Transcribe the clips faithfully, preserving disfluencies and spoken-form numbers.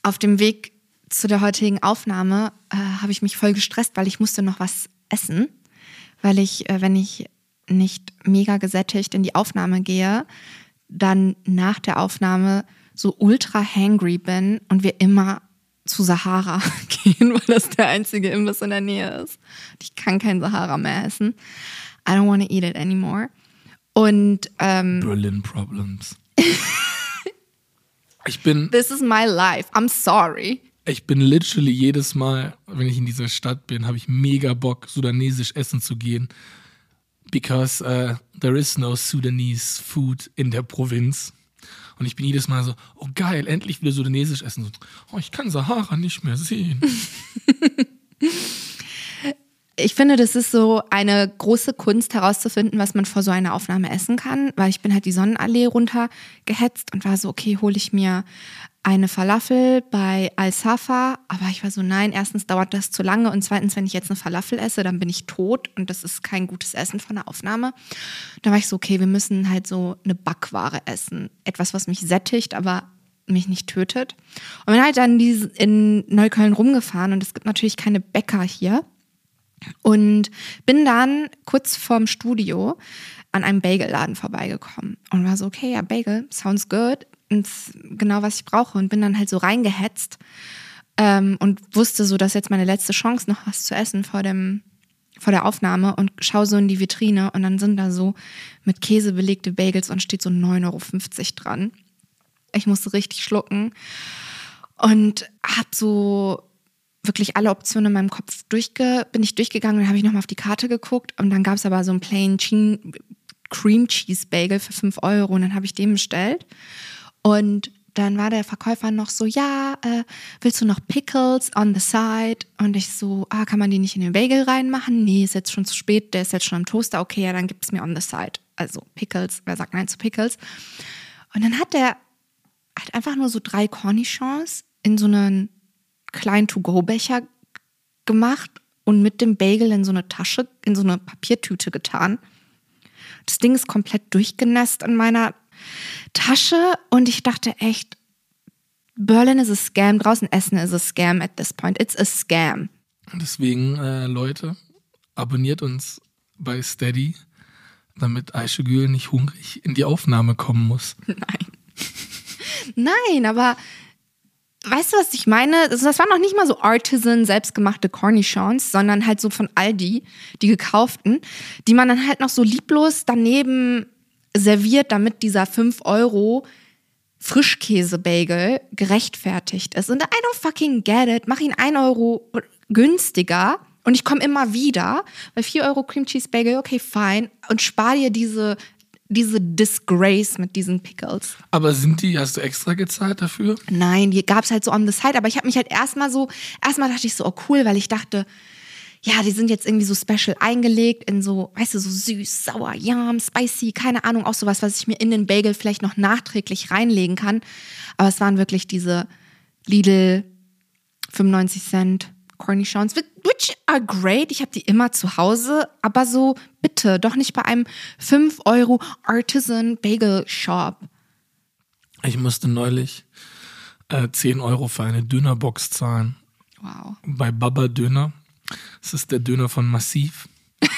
auf dem Weg zu der heutigen Aufnahme äh, habe ich mich voll gestresst, weil ich musste noch was essen. Weil ich, äh, wenn ich nicht mega gesättigt in die Aufnahme gehe, dann nach der Aufnahme so ultra hangry bin und wir immer zu Sahara gehen, weil das der einzige Imbiss in der Nähe ist. Ich kann kein Sahara mehr essen. I don't want to eat it anymore. Und ähm, Berlin Problems. Ich bin. This is my life. I'm sorry. Ich bin literally jedes Mal, wenn ich in dieser Stadt bin, habe ich mega Bock, sudanesisch essen zu gehen. Because uh, there is no Sudanese food in der Provinz. Und ich bin jedes Mal so, oh geil, endlich wieder sudanesisch essen. So, oh, ich kann Sahara nicht mehr sehen. Ich finde, das ist so eine große Kunst herauszufinden, was man vor so einer Aufnahme essen kann. Weil ich bin halt die Sonnenallee runtergehetzt und war so, okay, hole ich mir eine Falafel bei Al-Safa. Aber ich war so, nein, erstens dauert das zu lange und zweitens, wenn ich jetzt eine Falafel esse, dann bin ich tot und das ist kein gutes Essen von der Aufnahme. Da war ich so, okay, wir müssen halt so eine Backware essen. Etwas, was mich sättigt, aber mich nicht tötet. Und bin halt dann in Neukölln rumgefahren und es gibt natürlich keine Bäcker hier. Und bin dann kurz vorm Studio an einem Bagelladen vorbeigekommen und war so, okay, ja, Bagel, sounds good. Und genau, was ich brauche. Und bin dann halt so reingehetzt ähm, und wusste so, dass jetzt meine letzte Chance, noch was zu essen vor dem, vor der Aufnahme und schaue so in die Vitrine und dann sind da so mit Käse belegte Bagels und steht so neun Euro fünfzig dran. Ich musste richtig schlucken und hab so wirklich alle Optionen in meinem Kopf durchge, bin ich durchgegangen und dann habe ich nochmal auf die Karte geguckt und dann gab es aber so einen Plain Che- Cream Cheese Bagel für fünf Euro und dann habe ich den bestellt und dann war der Verkäufer noch so, ja, äh, willst du noch Pickles on the side? Und ich so, ah, kann man die nicht in den Bagel reinmachen? Nee, ist jetzt schon zu spät, der ist jetzt schon am Toaster. Okay, ja, dann gibt's mir on the side. Also Pickles, wer sagt nein zu Pickles? Und dann hat der hat einfach nur so drei Cornichons in so einen kleinen To-Go-Becher gemacht und mit dem Bagel in so eine Tasche, in so eine Papiertüte getan. Das Ding ist komplett durchgenässt in meiner Tasche und ich dachte echt, Berlin is a scam, draußen Essen is a scam at this point. It's a scam. Deswegen, äh, Leute, abonniert uns bei Steady, damit Ayşegül nicht hungrig in die Aufnahme kommen muss. Nein. Nein, aber weißt du, was ich meine? Also das waren noch nicht mal so Artisan, selbstgemachte Cornichons, sondern halt so von Aldi, die gekauften, die man dann halt noch so lieblos daneben serviert, damit dieser fünf Euro Frischkäse-Bagel gerechtfertigt ist. Und I don't fucking get it. Mach ihn ein Euro günstiger und ich komme immer wieder, weil vier Euro Cream Cheese Bagel, okay, fine. Und spar dir diese diese Disgrace mit diesen Pickles. Aber sind die, hast du extra gezahlt dafür? Nein, die gab's halt so on the side, aber ich habe mich halt erstmal so, erstmal dachte ich so, oh cool, weil ich dachte, ja, die sind jetzt irgendwie so special eingelegt in so, weißt du, so süß, sauer, yum, spicy, keine Ahnung, auch sowas, was ich mir in den Bagel vielleicht noch nachträglich reinlegen kann. Aber es waren wirklich diese Lidl fünfundneunzig Cent Cornichons, which are great. Ich habe die immer zu Hause, aber so bitte doch nicht bei einem fünf Euro Artisan Bagel Shop. Ich musste neulich äh, zehn Euro für eine Dönerbox zahlen. Wow. Bei Baba Döner. Das ist der Döner von Massiv.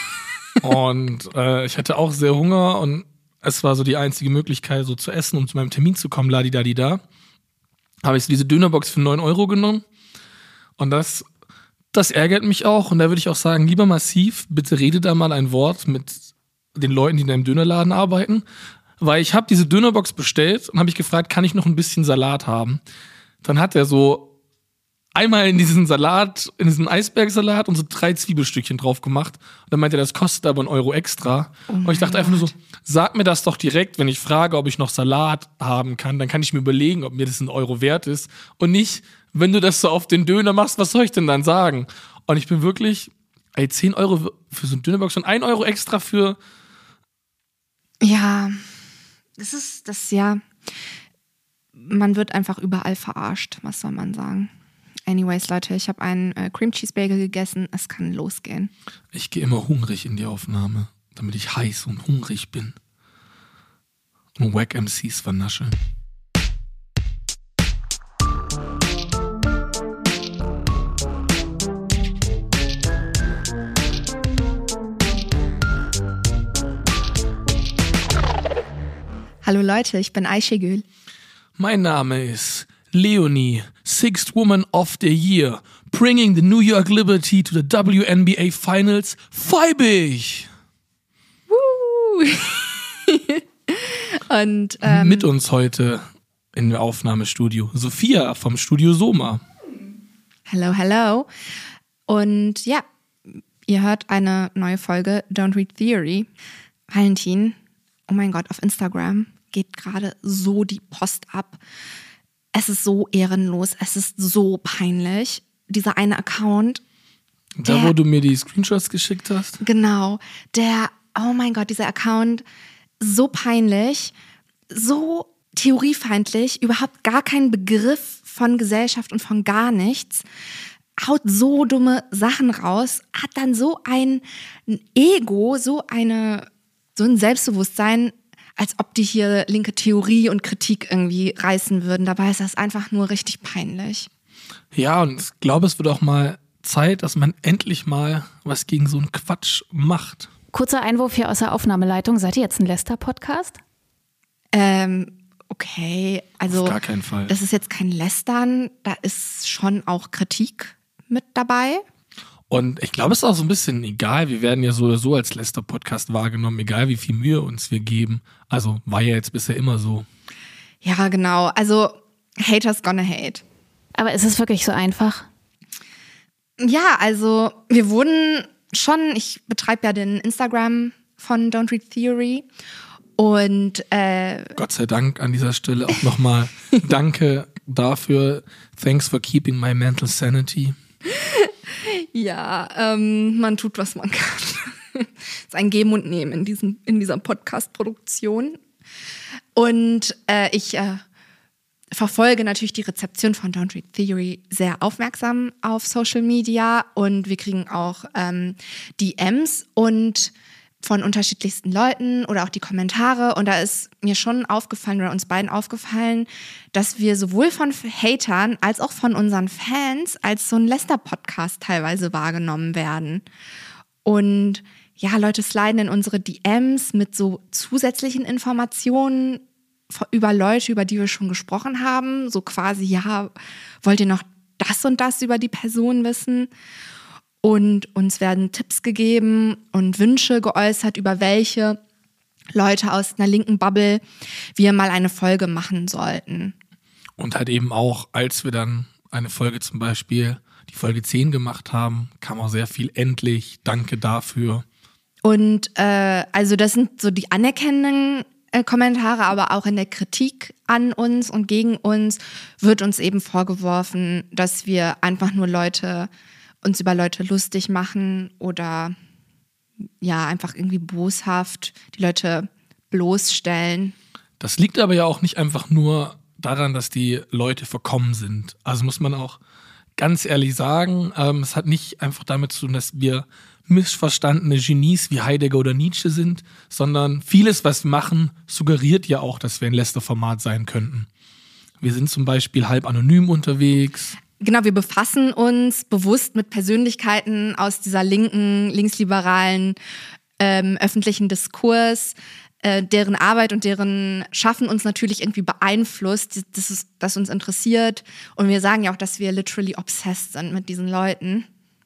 Und äh, ich hatte auch sehr Hunger und es war so die einzige Möglichkeit, so zu essen, um zu meinem Termin zu kommen, ladidadida. Habe ich so diese Dönerbox für neun Euro genommen. Und das, das ärgert mich auch. Und da würde ich auch sagen, lieber Massiv, bitte rede da mal ein Wort mit den Leuten, die in einem Dönerladen arbeiten. Weil ich habe diese Dönerbox bestellt und habe ich gefragt, kann ich noch ein bisschen Salat haben? Dann hat er so einmal in diesen Salat, in diesen Eisbergsalat und so drei Zwiebelstückchen drauf gemacht. Und dann meinte er, das kostet aber einen Euro extra. Oh und ich dachte einfach nur so, sag mir das doch direkt, wenn ich frage, ob ich noch Salat haben kann. Dann kann ich mir überlegen, ob mir das ein Euro wert ist. Und nicht, wenn du das so auf den Döner machst, was soll ich denn dann sagen? Und ich bin wirklich, ey, zehn Euro für so eine Dönerbox und ein Euro extra für... Ja, das ist, das ja, man wird einfach überall verarscht, was soll man sagen. Anyways, Leute, ich habe einen äh, Cream Cheese Bagel gegessen. Es kann losgehen. Ich gehe immer hungrig in die Aufnahme, damit ich heiß und hungrig bin. Und Wack M Cs vernasche. Hallo Leute, ich bin Ayşegül. Mein Name ist Leonie, Sixth Woman of the Year, bringing the New York Liberty to the W N B A Finals, Feibig! Woo! Und ähm, mit uns heute im Aufnahmestudio Sophia vom Studio Soma. Hello, hello. Und ja, ihr hört eine neue Folge Don't Read Theory. Valentin, oh mein Gott, auf Instagram geht gerade so die Post ab. Es ist so ehrenlos, es ist so peinlich. Dieser eine Account. Da, der, wo du mir die Screenshots geschickt hast? Genau, der, oh mein Gott, dieser Account, so peinlich, so theoriefeindlich, überhaupt gar keinen Begriff von Gesellschaft und von gar nichts, haut so dumme Sachen raus, hat dann so ein Ego, so eine, so ein Selbstbewusstsein, als ob die hier linke Theorie und Kritik irgendwie reißen würden. Dabei ist das einfach nur richtig peinlich. Ja, und ich glaube, es wird auch mal Zeit, dass man endlich mal was gegen so einen Quatsch macht. Kurzer Einwurf hier aus der Aufnahmeleitung. Seid ihr jetzt ein Läster-Podcast? Ähm, okay, also auf gar keinen Fall. Das ist jetzt kein Lästern, da ist schon auch Kritik mit dabei. Und ich glaube, es ist auch so ein bisschen egal, wir werden ja so oder so als Läster-Podcast wahrgenommen, egal wie viel Mühe uns wir geben. Also war ja jetzt bisher immer so. Ja, genau, also Haters gonna hate. Aber ist es wirklich so einfach? Ja, also wir wurden schon, ich betreibe ja den Instagram von Don't Read Theory und äh, Gott sei Dank an dieser Stelle auch nochmal danke dafür. Thanks for keeping my mental sanity. Ja, ähm, man tut, was man kann. Es ist ein Geben und Nehmen in, diesem, in dieser Podcast-Produktion. Und äh, ich äh, verfolge natürlich die Rezeption von Don't Read Theory sehr aufmerksam auf Social Media. Und wir kriegen auch ähm, D Ms und von unterschiedlichsten Leuten oder auch die Kommentare. Und da ist mir schon aufgefallen oder uns beiden aufgefallen, dass wir sowohl von Hatern als auch von unseren Fans als so ein Läster-Podcast teilweise wahrgenommen werden. Und ja, Leute sliden in unsere D Ms mit so zusätzlichen Informationen über Leute, über die wir schon gesprochen haben. So quasi, ja, wollt ihr noch das und das über die Person wissen? Und uns werden Tipps gegeben und Wünsche geäußert, über welche Leute aus einer linken Bubble wir mal eine Folge machen sollten. Und halt eben auch, als wir dann eine Folge zum Beispiel, die Folge zehn gemacht haben, kam auch sehr viel endlich, danke dafür. Und äh, also das sind so die anerkennenden äh, Kommentare, aber auch in der Kritik an uns und gegen uns wird uns eben vorgeworfen, dass wir einfach nur Leute uns über Leute lustig machen oder ja, einfach irgendwie boshaft die Leute bloßstellen. Das liegt aber ja auch nicht einfach nur daran, dass die Leute verkommen sind. Also muss man auch ganz ehrlich sagen, ähm, es hat nicht einfach damit zu tun, dass wir missverstandene Genies wie Heidegger oder Nietzsche sind, sondern vieles, was wir machen, suggeriert ja auch, dass wir ein Lästerformat sein könnten. Wir sind zum Beispiel halb anonym unterwegs. Genau, wir befassen uns bewusst mit Persönlichkeiten aus dieser linken, linksliberalen, ähm, öffentlichen Diskurs, äh, deren Arbeit und deren Schaffen uns natürlich irgendwie beeinflusst, das, ist, das uns interessiert. Und wir sagen ja auch, dass wir literally obsessed sind mit diesen Leuten.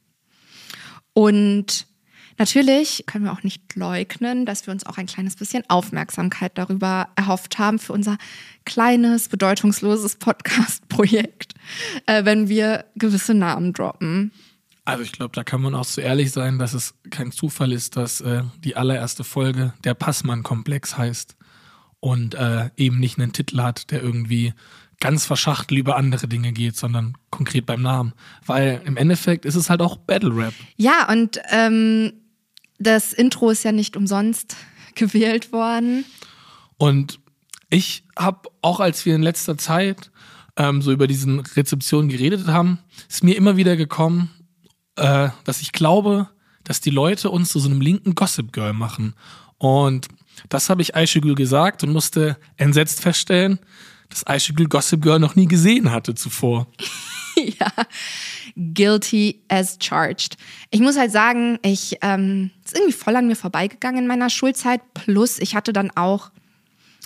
Und natürlich können wir auch nicht leugnen, dass wir uns auch ein kleines bisschen Aufmerksamkeit darüber erhofft haben für unser kleines, bedeutungsloses Podcast-Projekt, äh, wenn wir gewisse Namen droppen. Also ich glaube, da kann man auch so ehrlich sein, dass es kein Zufall ist, dass äh, die allererste Folge der Passmann-Komplex heißt und äh, eben nicht einen Titel hat, der irgendwie ganz verschachtelt über andere Dinge geht, sondern konkret beim Namen. Weil im Endeffekt ist es halt auch Battle Rap. Ja, und ähm, das Intro ist ja nicht umsonst gewählt worden. Und ich habe auch, als wir in letzter Zeit ähm, so über diesen Rezeptionen geredet haben, ist mir immer wieder gekommen, äh, dass ich glaube, dass die Leute uns zu so einem linken Gossip Girl machen. Und das habe ich Ayşegül gesagt und musste entsetzt feststellen, dass Ayşegül Gossip Girl noch nie gesehen hatte zuvor. Ja, guilty as charged. Ich muss halt sagen, ich ähm, ist irgendwie voll an mir vorbeigegangen in meiner Schulzeit. Plus, ich hatte dann auch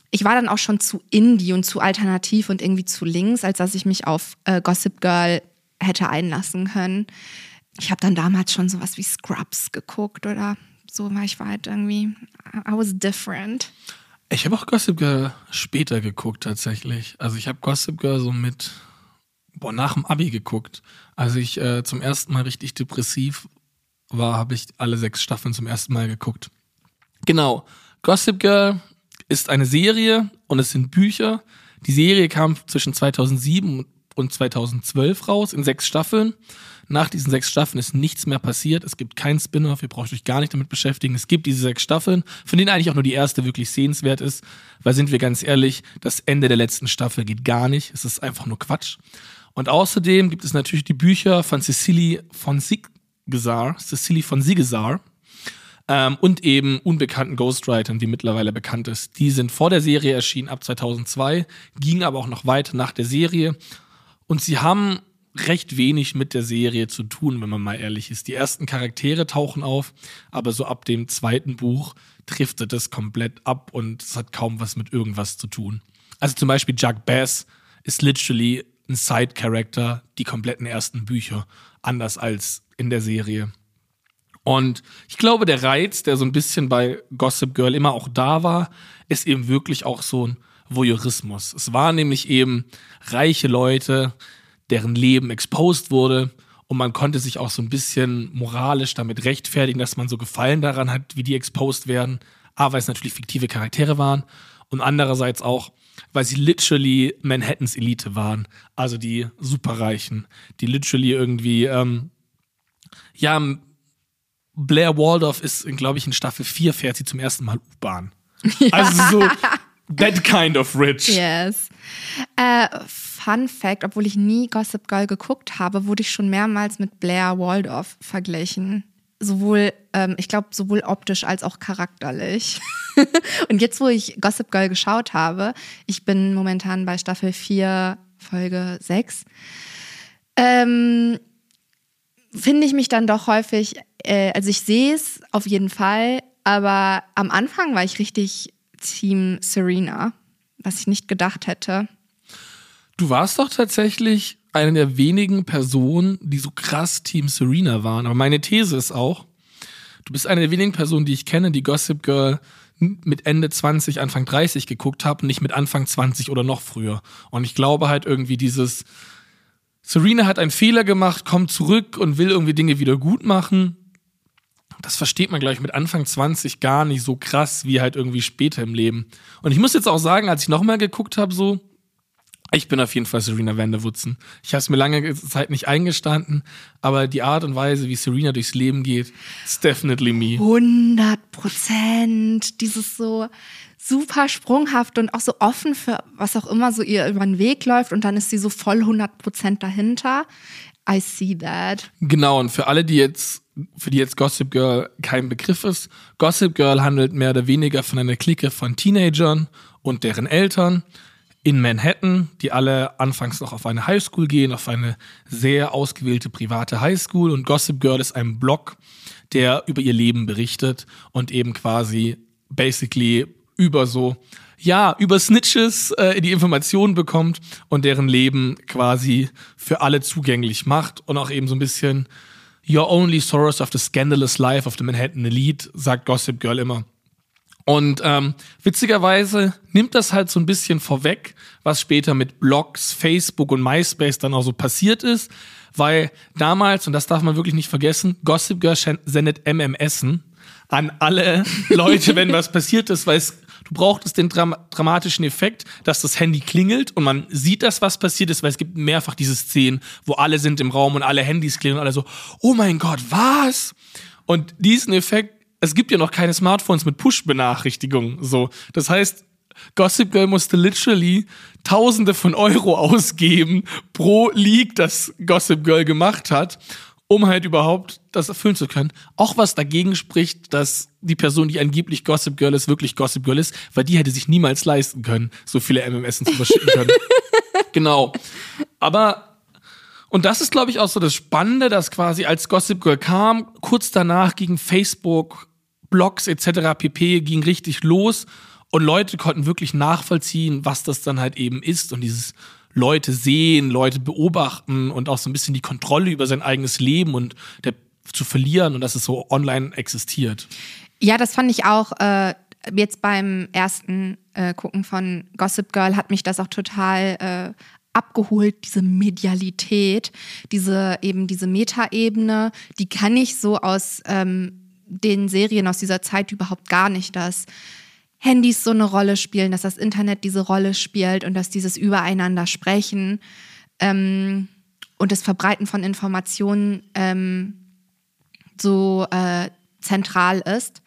ich war dann auch schon zu indie und zu alternativ und irgendwie zu links, als dass ich mich auf äh, Gossip Girl hätte einlassen können. Ich habe dann damals schon sowas wie Scrubs geguckt oder so, weil ich war halt irgendwie, I was different. Ich habe auch Gossip Girl später geguckt tatsächlich. Also ich habe Gossip Girl so mit, boah, nach dem Abi geguckt. Als ich äh, zum ersten Mal richtig depressiv war, habe ich alle sechs Staffeln zum ersten Mal geguckt. Genau, Gossip Girl ist eine Serie und es sind Bücher. Die Serie kam zwischen zweitausendsieben und zweitausendzwölf raus in sechs Staffeln. Nach diesen sechs Staffeln ist nichts mehr passiert. Es gibt keinen Spin-off, ihr braucht euch gar nicht damit beschäftigen. Es gibt diese sechs Staffeln, von denen eigentlich auch nur die erste wirklich sehenswert ist. Weil, sind wir ganz ehrlich, das Ende der letzten Staffel geht gar nicht. Es ist einfach nur Quatsch. Und außerdem gibt es natürlich die Bücher von Cecily von Sigesar, Cecily von Sigesar, ähm, und eben unbekannten Ghostwritern, die mittlerweile bekannt ist. Die sind vor der Serie erschienen, ab zweitausendzwei, gingen aber auch noch weiter nach der Serie. Und sie haben recht wenig mit der Serie zu tun, wenn man mal ehrlich ist. Die ersten Charaktere tauchen auf, aber so ab dem zweiten Buch driftet es komplett ab und es hat kaum was mit irgendwas zu tun. Also zum Beispiel Jack Bass ist literally ein Side-Character, die kompletten ersten Bücher, anders als in der Serie. Und ich glaube, der Reiz, der so ein bisschen bei Gossip Girl immer auch da war, ist eben wirklich auch so ein Voyeurismus. Es waren nämlich eben reiche Leute, deren Leben exposed wurde und man konnte sich auch so ein bisschen moralisch damit rechtfertigen, dass man so Gefallen daran hat, wie die exposed werden. A, weil es natürlich fiktive Charaktere waren und andererseits auch, weil sie literally Manhattans Elite waren. Also die Superreichen, die literally irgendwie, ähm, ja, Blair Waldorf ist, glaube ich, in Staffel vier fährt sie zum ersten Mal U-Bahn. Ja. Also so that kind of rich. Yes. Äh, Fun Fact, obwohl ich nie Gossip Girl geguckt habe, wurde ich schon mehrmals mit Blair Waldorf verglichen. Sowohl, ähm, ich glaube, sowohl optisch als auch charakterlich. Und jetzt, wo ich Gossip Girl geschaut habe, ich bin momentan bei Staffel vier, Folge sechs, ähm, finde ich mich dann doch häufig, äh, also ich sehe es auf jeden Fall, aber am Anfang war ich richtig Team Serena, was ich nicht gedacht hätte. Du warst doch tatsächlich eine der wenigen Personen, die so krass Team Serena waren. Aber meine These ist auch, du bist eine der wenigen Personen, die ich kenne, die Gossip Girl mit Ende zwanzig, Anfang dreißig geguckt haben, nicht mit Anfang zwanzig oder noch früher. Und ich glaube halt irgendwie dieses, Serena hat einen Fehler gemacht, kommt zurück und will irgendwie Dinge wieder gut machen. Das versteht man, glaube ich, mit Anfang zwanzig gar nicht so krass wie halt irgendwie später im Leben. Und ich muss jetzt auch sagen, als ich nochmal geguckt habe, so, ich bin auf jeden Fall Serena van der Woodsen. Ich habe es mir lange Zeit nicht eingestanden, aber die Art und Weise, wie Serena durchs Leben geht, ist definitely me. hundert Prozent. Dieses so super sprunghaft und auch so offen für was auch immer so ihr über den Weg läuft und dann ist sie so voll hundert Prozent dahinter. I see that. Genau, und für alle, die jetzt, für die jetzt Gossip Girl kein Begriff ist, Gossip Girl handelt mehr oder weniger von einer Clique von Teenagern und deren Eltern in Manhattan, die alle anfangs noch auf eine Highschool gehen, auf eine sehr ausgewählte private Highschool. Und Gossip Girl ist ein Blog, der über ihr Leben berichtet und eben quasi basically über so, ja, über Snitches äh, die Informationen bekommt und deren Leben quasi für alle zugänglich macht und auch eben so ein bisschen Your only source of the scandalous life of the Manhattan Elite, sagt Gossip Girl immer. Und ähm, witzigerweise nimmt das halt so ein bisschen vorweg, was später mit Blogs, Facebook und MySpace dann auch so passiert ist, weil damals, und das darf man wirklich nicht vergessen, Gossip Girl sendet M M S'en an alle Leute, wenn was passiert ist, weil es, du brauchtest den Dram- dramatischen Effekt, dass das Handy klingelt und man sieht, dass was passiert ist, weil es gibt mehrfach diese Szenen, wo alle sind im Raum und alle Handys klingeln und alle so, oh mein Gott, was? Und diesen Effekt, es gibt ja noch keine Smartphones mit Push-Benachrichtigungen, so. Das heißt, Gossip Girl musste literally Tausende von Euro ausgeben pro Leak, das Gossip Girl gemacht hat, um halt überhaupt das erfüllen zu können. Auch was dagegen spricht, dass die Person, die angeblich Gossip Girl ist, wirklich Gossip Girl ist, weil die hätte sich niemals leisten können, so viele M M S zu verschicken können. Genau. Aber und das ist, glaube ich, auch so das Spannende, dass quasi als Gossip Girl kam, kurz danach ging Facebook, Blogs et cetera pp. Ging richtig los Und Leute konnten wirklich nachvollziehen, was das dann halt eben ist. Und dieses Leute sehen, Leute beobachten und auch so ein bisschen die Kontrolle über sein eigenes Leben und der, zu verlieren und dass es so online existiert. Ja, das fand ich auch äh, jetzt beim ersten äh, Gucken von Gossip Girl hat mich das auch total äh, abgeholt, diese Medialität, diese eben diese Metaebene, die kann ich so aus ähm, den Serien aus dieser Zeit überhaupt gar nicht, dass Handys so eine Rolle spielen, dass das Internet diese Rolle spielt und dass dieses Übereinander sprechen ähm, und das Verbreiten von Informationen ähm, so äh, zentral ist.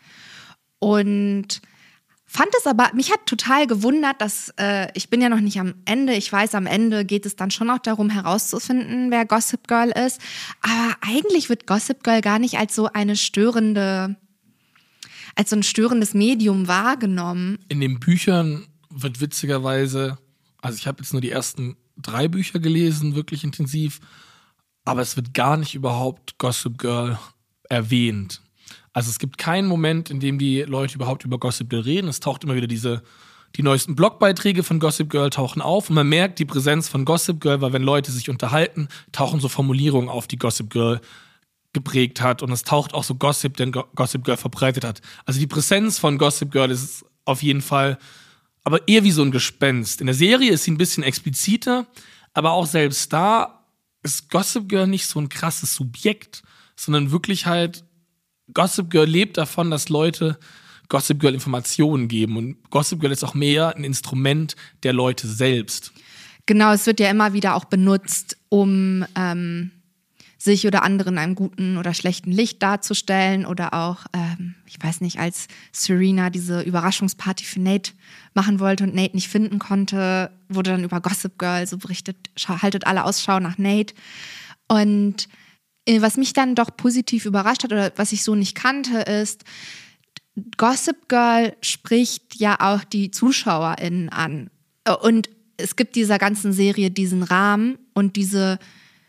Und fand es aber, mich hat total gewundert, dass äh, ich bin ja noch nicht am Ende, ich weiß, am Ende geht es dann schon auch darum herauszufinden, wer Gossip Girl ist, aber eigentlich wird Gossip Girl gar nicht als so eine störende, als so ein störendes Medium wahrgenommen. In den Büchern wird witzigerweise, also ich habe jetzt nur die ersten drei Bücher gelesen, wirklich intensiv, aber es wird gar nicht überhaupt Gossip Girl erwähnt. Also es gibt keinen Moment, in dem die Leute überhaupt über Gossip Girl reden. Es taucht immer wieder diese, die neuesten Blogbeiträge von Gossip Girl tauchen auf und man merkt die Präsenz von Gossip Girl, weil wenn Leute sich unterhalten, tauchen so Formulierungen auf, die Gossip Girl geprägt hat und es taucht auch so Gossip, den Go- Gossip Girl verbreitet hat. Also die Präsenz von Gossip Girl ist auf jeden Fall, aber eher wie so ein Gespenst. In der Serie ist sie ein bisschen expliziter, aber auch selbst da ist Gossip Girl nicht so ein krasses Subjekt, sondern wirklich halt Gossip Girl lebt davon, dass Leute Gossip Girl Informationen geben. Und Gossip Girl ist auch mehr ein Instrument der Leute selbst. Genau, es wird ja immer wieder auch benutzt, um ähm, sich oder andere in einem guten oder schlechten Licht darzustellen. Oder auch, ähm, ich weiß nicht, als Serena diese Überraschungsparty für Nate machen wollte und Nate nicht finden konnte, wurde dann über Gossip Girl so berichtet, haltet alle Ausschau nach Nate. Und was mich dann doch positiv überrascht hat oder was ich so nicht kannte, ist, Gossip Girl spricht ja auch die ZuschauerInnen an. Und es gibt dieser ganzen Serie diesen Rahmen und diese,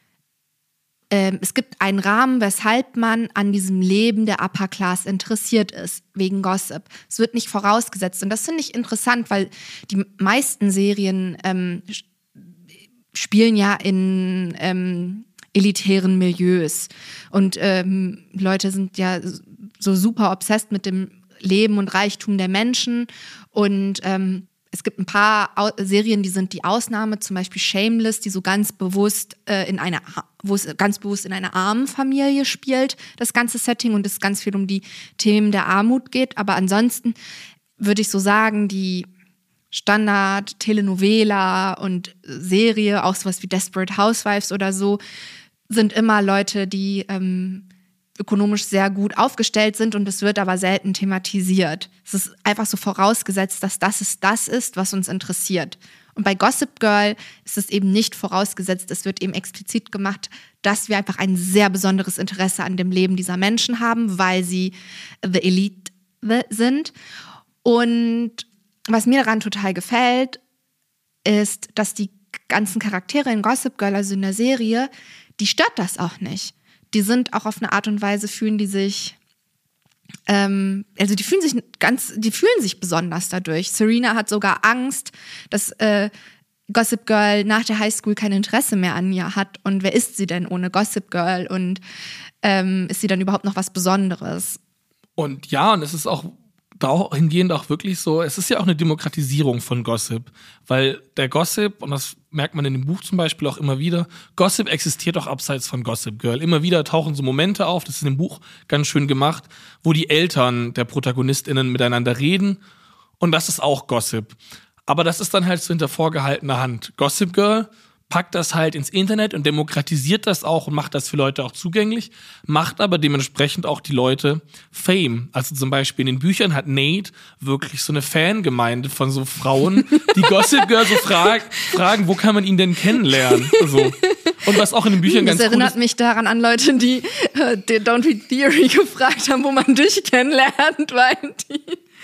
ähm, es gibt einen Rahmen, weshalb man an diesem Leben der Upper Class interessiert ist, wegen Gossip. Es wird nicht vorausgesetzt. Und das finde ich interessant, weil die meisten Serien ähm, spielen ja in ähm, elitären Milieus. Und ähm, Leute sind ja so super obsessed mit dem Leben und Reichtum der Menschen. Und ähm, es gibt ein paar Au- Serien, die sind die Ausnahme, zum Beispiel Shameless, die so ganz bewusst äh, in einer, wo es ganz bewusst in einer armen Familie spielt, das ganze Setting, und es ganz viel um die Themen der Armut geht. Aber ansonsten würde ich so sagen, die Standard, Telenovela und Serie, auch sowas wie Desperate Housewives oder so, sind immer Leute, die ähm, ökonomisch sehr gut aufgestellt sind und es wird aber selten thematisiert. Es ist einfach so vorausgesetzt, dass das ist, das ist, was uns interessiert. Und bei Gossip Girl ist es eben nicht vorausgesetzt, es wird eben explizit gemacht, dass wir einfach ein sehr besonderes Interesse an dem Leben dieser Menschen haben, weil sie the Elite sind. Und was mir daran total gefällt, ist, dass die ganzen Charaktere in Gossip Girl, also in der Serie, die stört das auch nicht. Die sind auch auf eine Art und Weise, fühlen die sich, ähm, also die fühlen sich ganz, die fühlen sich besonders dadurch. Serena hat sogar Angst, dass äh, Gossip Girl nach der Highschool kein Interesse mehr an ihr hat. Und wer ist sie denn ohne Gossip Girl? Und ähm, ist sie dann überhaupt noch was Besonderes? Und ja, und es ist auch dahingehend auch wirklich so, es ist ja auch eine Demokratisierung von Gossip, weil der Gossip, und das merkt man in dem Buch zum Beispiel auch immer wieder, Gossip existiert auch abseits von Gossip Girl. Immer wieder tauchen so Momente auf, das ist in dem Buch ganz schön gemacht, wo die Eltern der ProtagonistInnen miteinander reden, und das ist auch Gossip. Aber das ist dann halt so hinter vorgehaltener Hand. Gossip Girl packt das halt ins Internet und demokratisiert das auch und macht das für Leute auch zugänglich, macht aber dementsprechend auch die Leute Fame. Also zum Beispiel in den Büchern hat Nate wirklich so eine Fangemeinde von so Frauen, die Gossip Girl so frag, fragen, wo kann man ihn denn kennenlernen? So. Und was auch in den Büchern das ganz cool ist. Das erinnert mich daran an Leute, die äh, die Don't Read Theory gefragt haben, wo man dich kennenlernt, weil die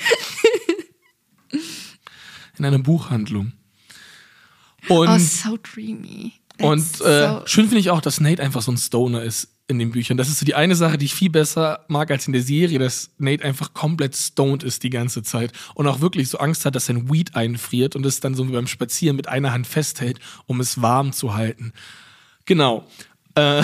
in einer Buchhandlung. Und, oh, so dreamy. und That's äh, so schön finde ich auch, dass Nate einfach so ein Stoner ist. in den Büchern. Das ist so die eine Sache, die ich viel besser mag als in der Serie, dass Nate einfach komplett stoned ist die ganze Zeit und auch wirklich so Angst hat, dass sein Weed einfriert und es dann so wie beim Spazieren mit einer Hand festhält, um es warm zu halten. Genau. Äh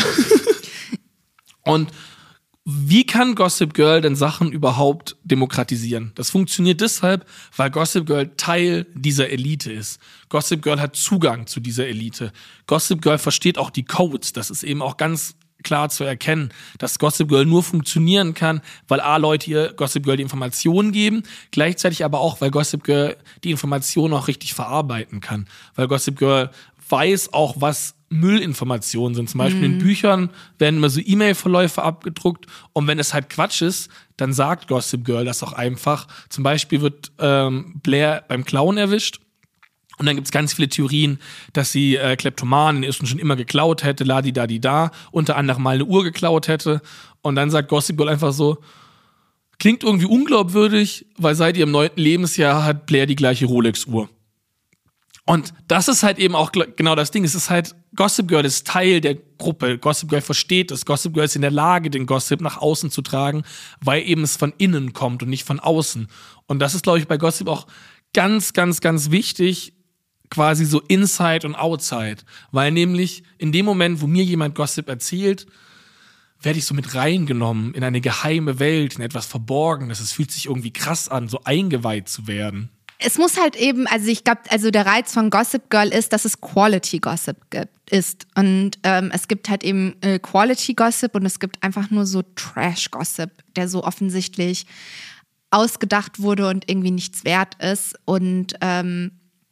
und wie kann Gossip Girl denn Sachen überhaupt demokratisieren? Das funktioniert deshalb, weil Gossip Girl Teil dieser Elite ist. Gossip Girl hat Zugang zu dieser Elite. Gossip Girl versteht auch die Codes. Das ist eben auch ganz klar zu erkennen, dass Gossip Girl nur funktionieren kann, weil A, Leute ihr Gossip Girl die Informationen geben, gleichzeitig aber auch, weil Gossip Girl die Informationen auch richtig verarbeiten kann. Weil Gossip Girl weiß auch, was Müllinformationen sind. Zum Beispiel mhm. in Büchern werden immer so E-Mail-Verläufe abgedruckt und wenn es halt Quatsch ist, dann sagt Gossip Girl das auch einfach. Zum Beispiel wird ähm, Blair beim Klauen erwischt. Und dann gibt es ganz viele Theorien, dass sie äh, Kleptomanin ist und schon immer geklaut hätte, ladi-dadi-da, unter anderem mal eine Uhr geklaut hätte. Und dann sagt Gossip Girl einfach so, klingt irgendwie unglaubwürdig, weil seit ihrem neunten Lebensjahr hat Blair die gleiche Rolex-Uhr. Und das ist halt eben auch genau das Ding. Es ist halt, Gossip Girl ist Teil der Gruppe. Gossip Girl versteht es. Gossip Girl ist in der Lage, den Gossip nach außen zu tragen, weil eben es von innen kommt und nicht von außen. Und das ist, glaube ich, bei Gossip auch ganz, ganz, ganz wichtig, quasi so Inside und Outside. Weil nämlich in dem Moment, wo mir jemand Gossip erzählt, werde ich so mit reingenommen in eine geheime Welt, in etwas Verborgenes. Es fühlt sich irgendwie krass an, so eingeweiht zu werden. Es muss halt eben, also ich glaube, also der Reiz von Gossip Girl ist, dass es Quality Gossip gibt, ist. Und ähm, es gibt halt eben äh, Quality Gossip und es gibt einfach nur so Trash Gossip, der so offensichtlich ausgedacht wurde und irgendwie nichts wert ist. Und ähm,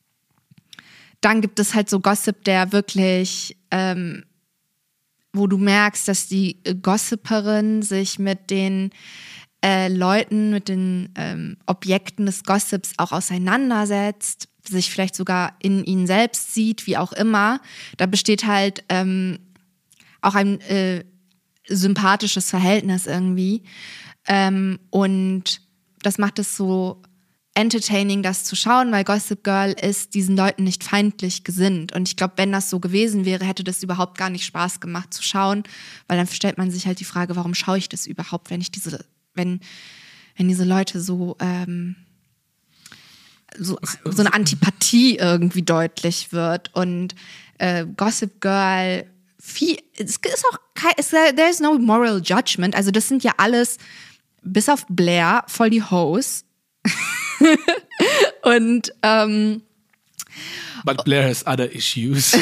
dann gibt es halt so Gossip, der wirklich, ähm, wo du merkst, dass die Gossiperin sich mit den äh, Leuten, mit den ähm, Objekten des Gossips auch auseinandersetzt, sich vielleicht sogar in ihnen selbst sieht, wie auch immer. Da besteht halt ähm, auch ein äh, sympathisches Verhältnis irgendwie. Ähm, und das macht es so entertaining, das zu schauen, weil Gossip Girl ist diesen Leuten nicht feindlich gesinnt. Und ich glaube, wenn das so gewesen wäre, hätte das überhaupt gar nicht Spaß gemacht zu schauen, weil dann stellt man sich halt die Frage, warum schaue ich das überhaupt, wenn ich diese, wenn, wenn diese Leute so, ähm, so, so eine Antipathie irgendwie deutlich wird. Und äh, Gossip Girl, viel, es ist auch kein, es, there is no moral judgment. Also das sind ja alles, bis auf Blair, voll die Hoes. Und ähm, But Blair has other issues.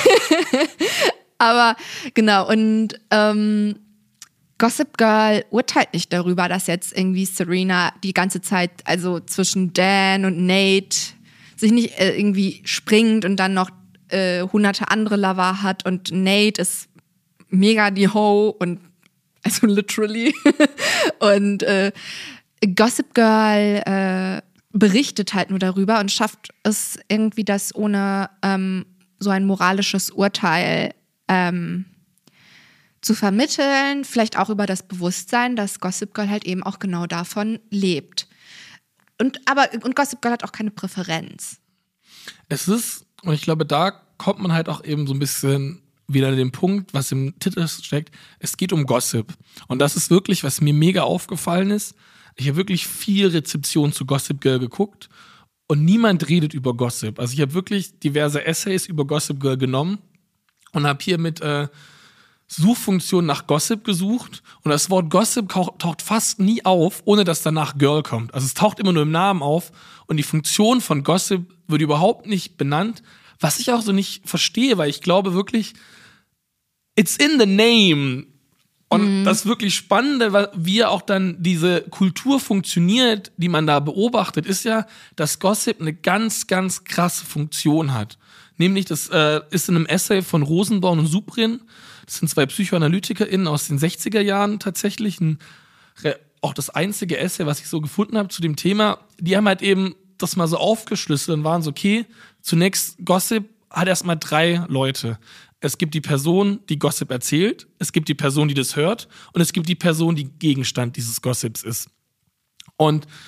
Aber genau, und ähm, Gossip Girl urteilt nicht darüber, dass jetzt irgendwie Serena die ganze Zeit, also zwischen Dan und Nate, sich nicht äh, irgendwie springt und dann noch äh, hunderte andere Lover hat und Nate ist mega die Ho und also literally und äh, Gossip Girl äh, berichtet halt nur darüber und schafft es irgendwie, das ohne ähm, so ein moralisches Urteil ähm, zu vermitteln, vielleicht auch über das Bewusstsein, dass Gossip Girl halt eben auch genau davon lebt. Und, aber, und Gossip Girl hat auch keine Präferenz. Es ist, und ich glaube, da kommt man halt auch eben so ein bisschen wieder an den Punkt, was im Titel steckt, es geht um Gossip. Und das ist wirklich, was mir mega aufgefallen ist. Ich habe wirklich viel Rezeption zu Gossip Girl geguckt und niemand redet über Gossip. Also ich habe wirklich diverse Essays über Gossip Girl genommen und habe hier mit äh, Suchfunktion nach Gossip gesucht und das Wort Gossip taucht fast nie auf, ohne dass danach Girl kommt. Also es taucht immer nur im Namen auf und die Funktion von Gossip wird überhaupt nicht benannt, was ich auch so nicht verstehe, weil ich glaube wirklich, it's in the name. Und mhm. das wirklich Spannende, wie auch dann diese Kultur funktioniert, die man da beobachtet, ist ja, dass Gossip eine ganz, ganz krasse Funktion hat. Nämlich, das äh, ist in einem Essay von Rosenbaum und Subrin, das sind zwei PsychoanalytikerInnen aus den sechziger Jahren tatsächlich, ein, auch das einzige Essay, was ich so gefunden habe zu dem Thema. Die haben halt eben das mal so aufgeschlüsselt und waren so, okay, zunächst Gossip hat erstmal drei Leute. Es gibt die Person, die Gossip erzählt, es gibt die Person, die das hört und es gibt die Person, die Gegenstand dieses Gossips ist. Und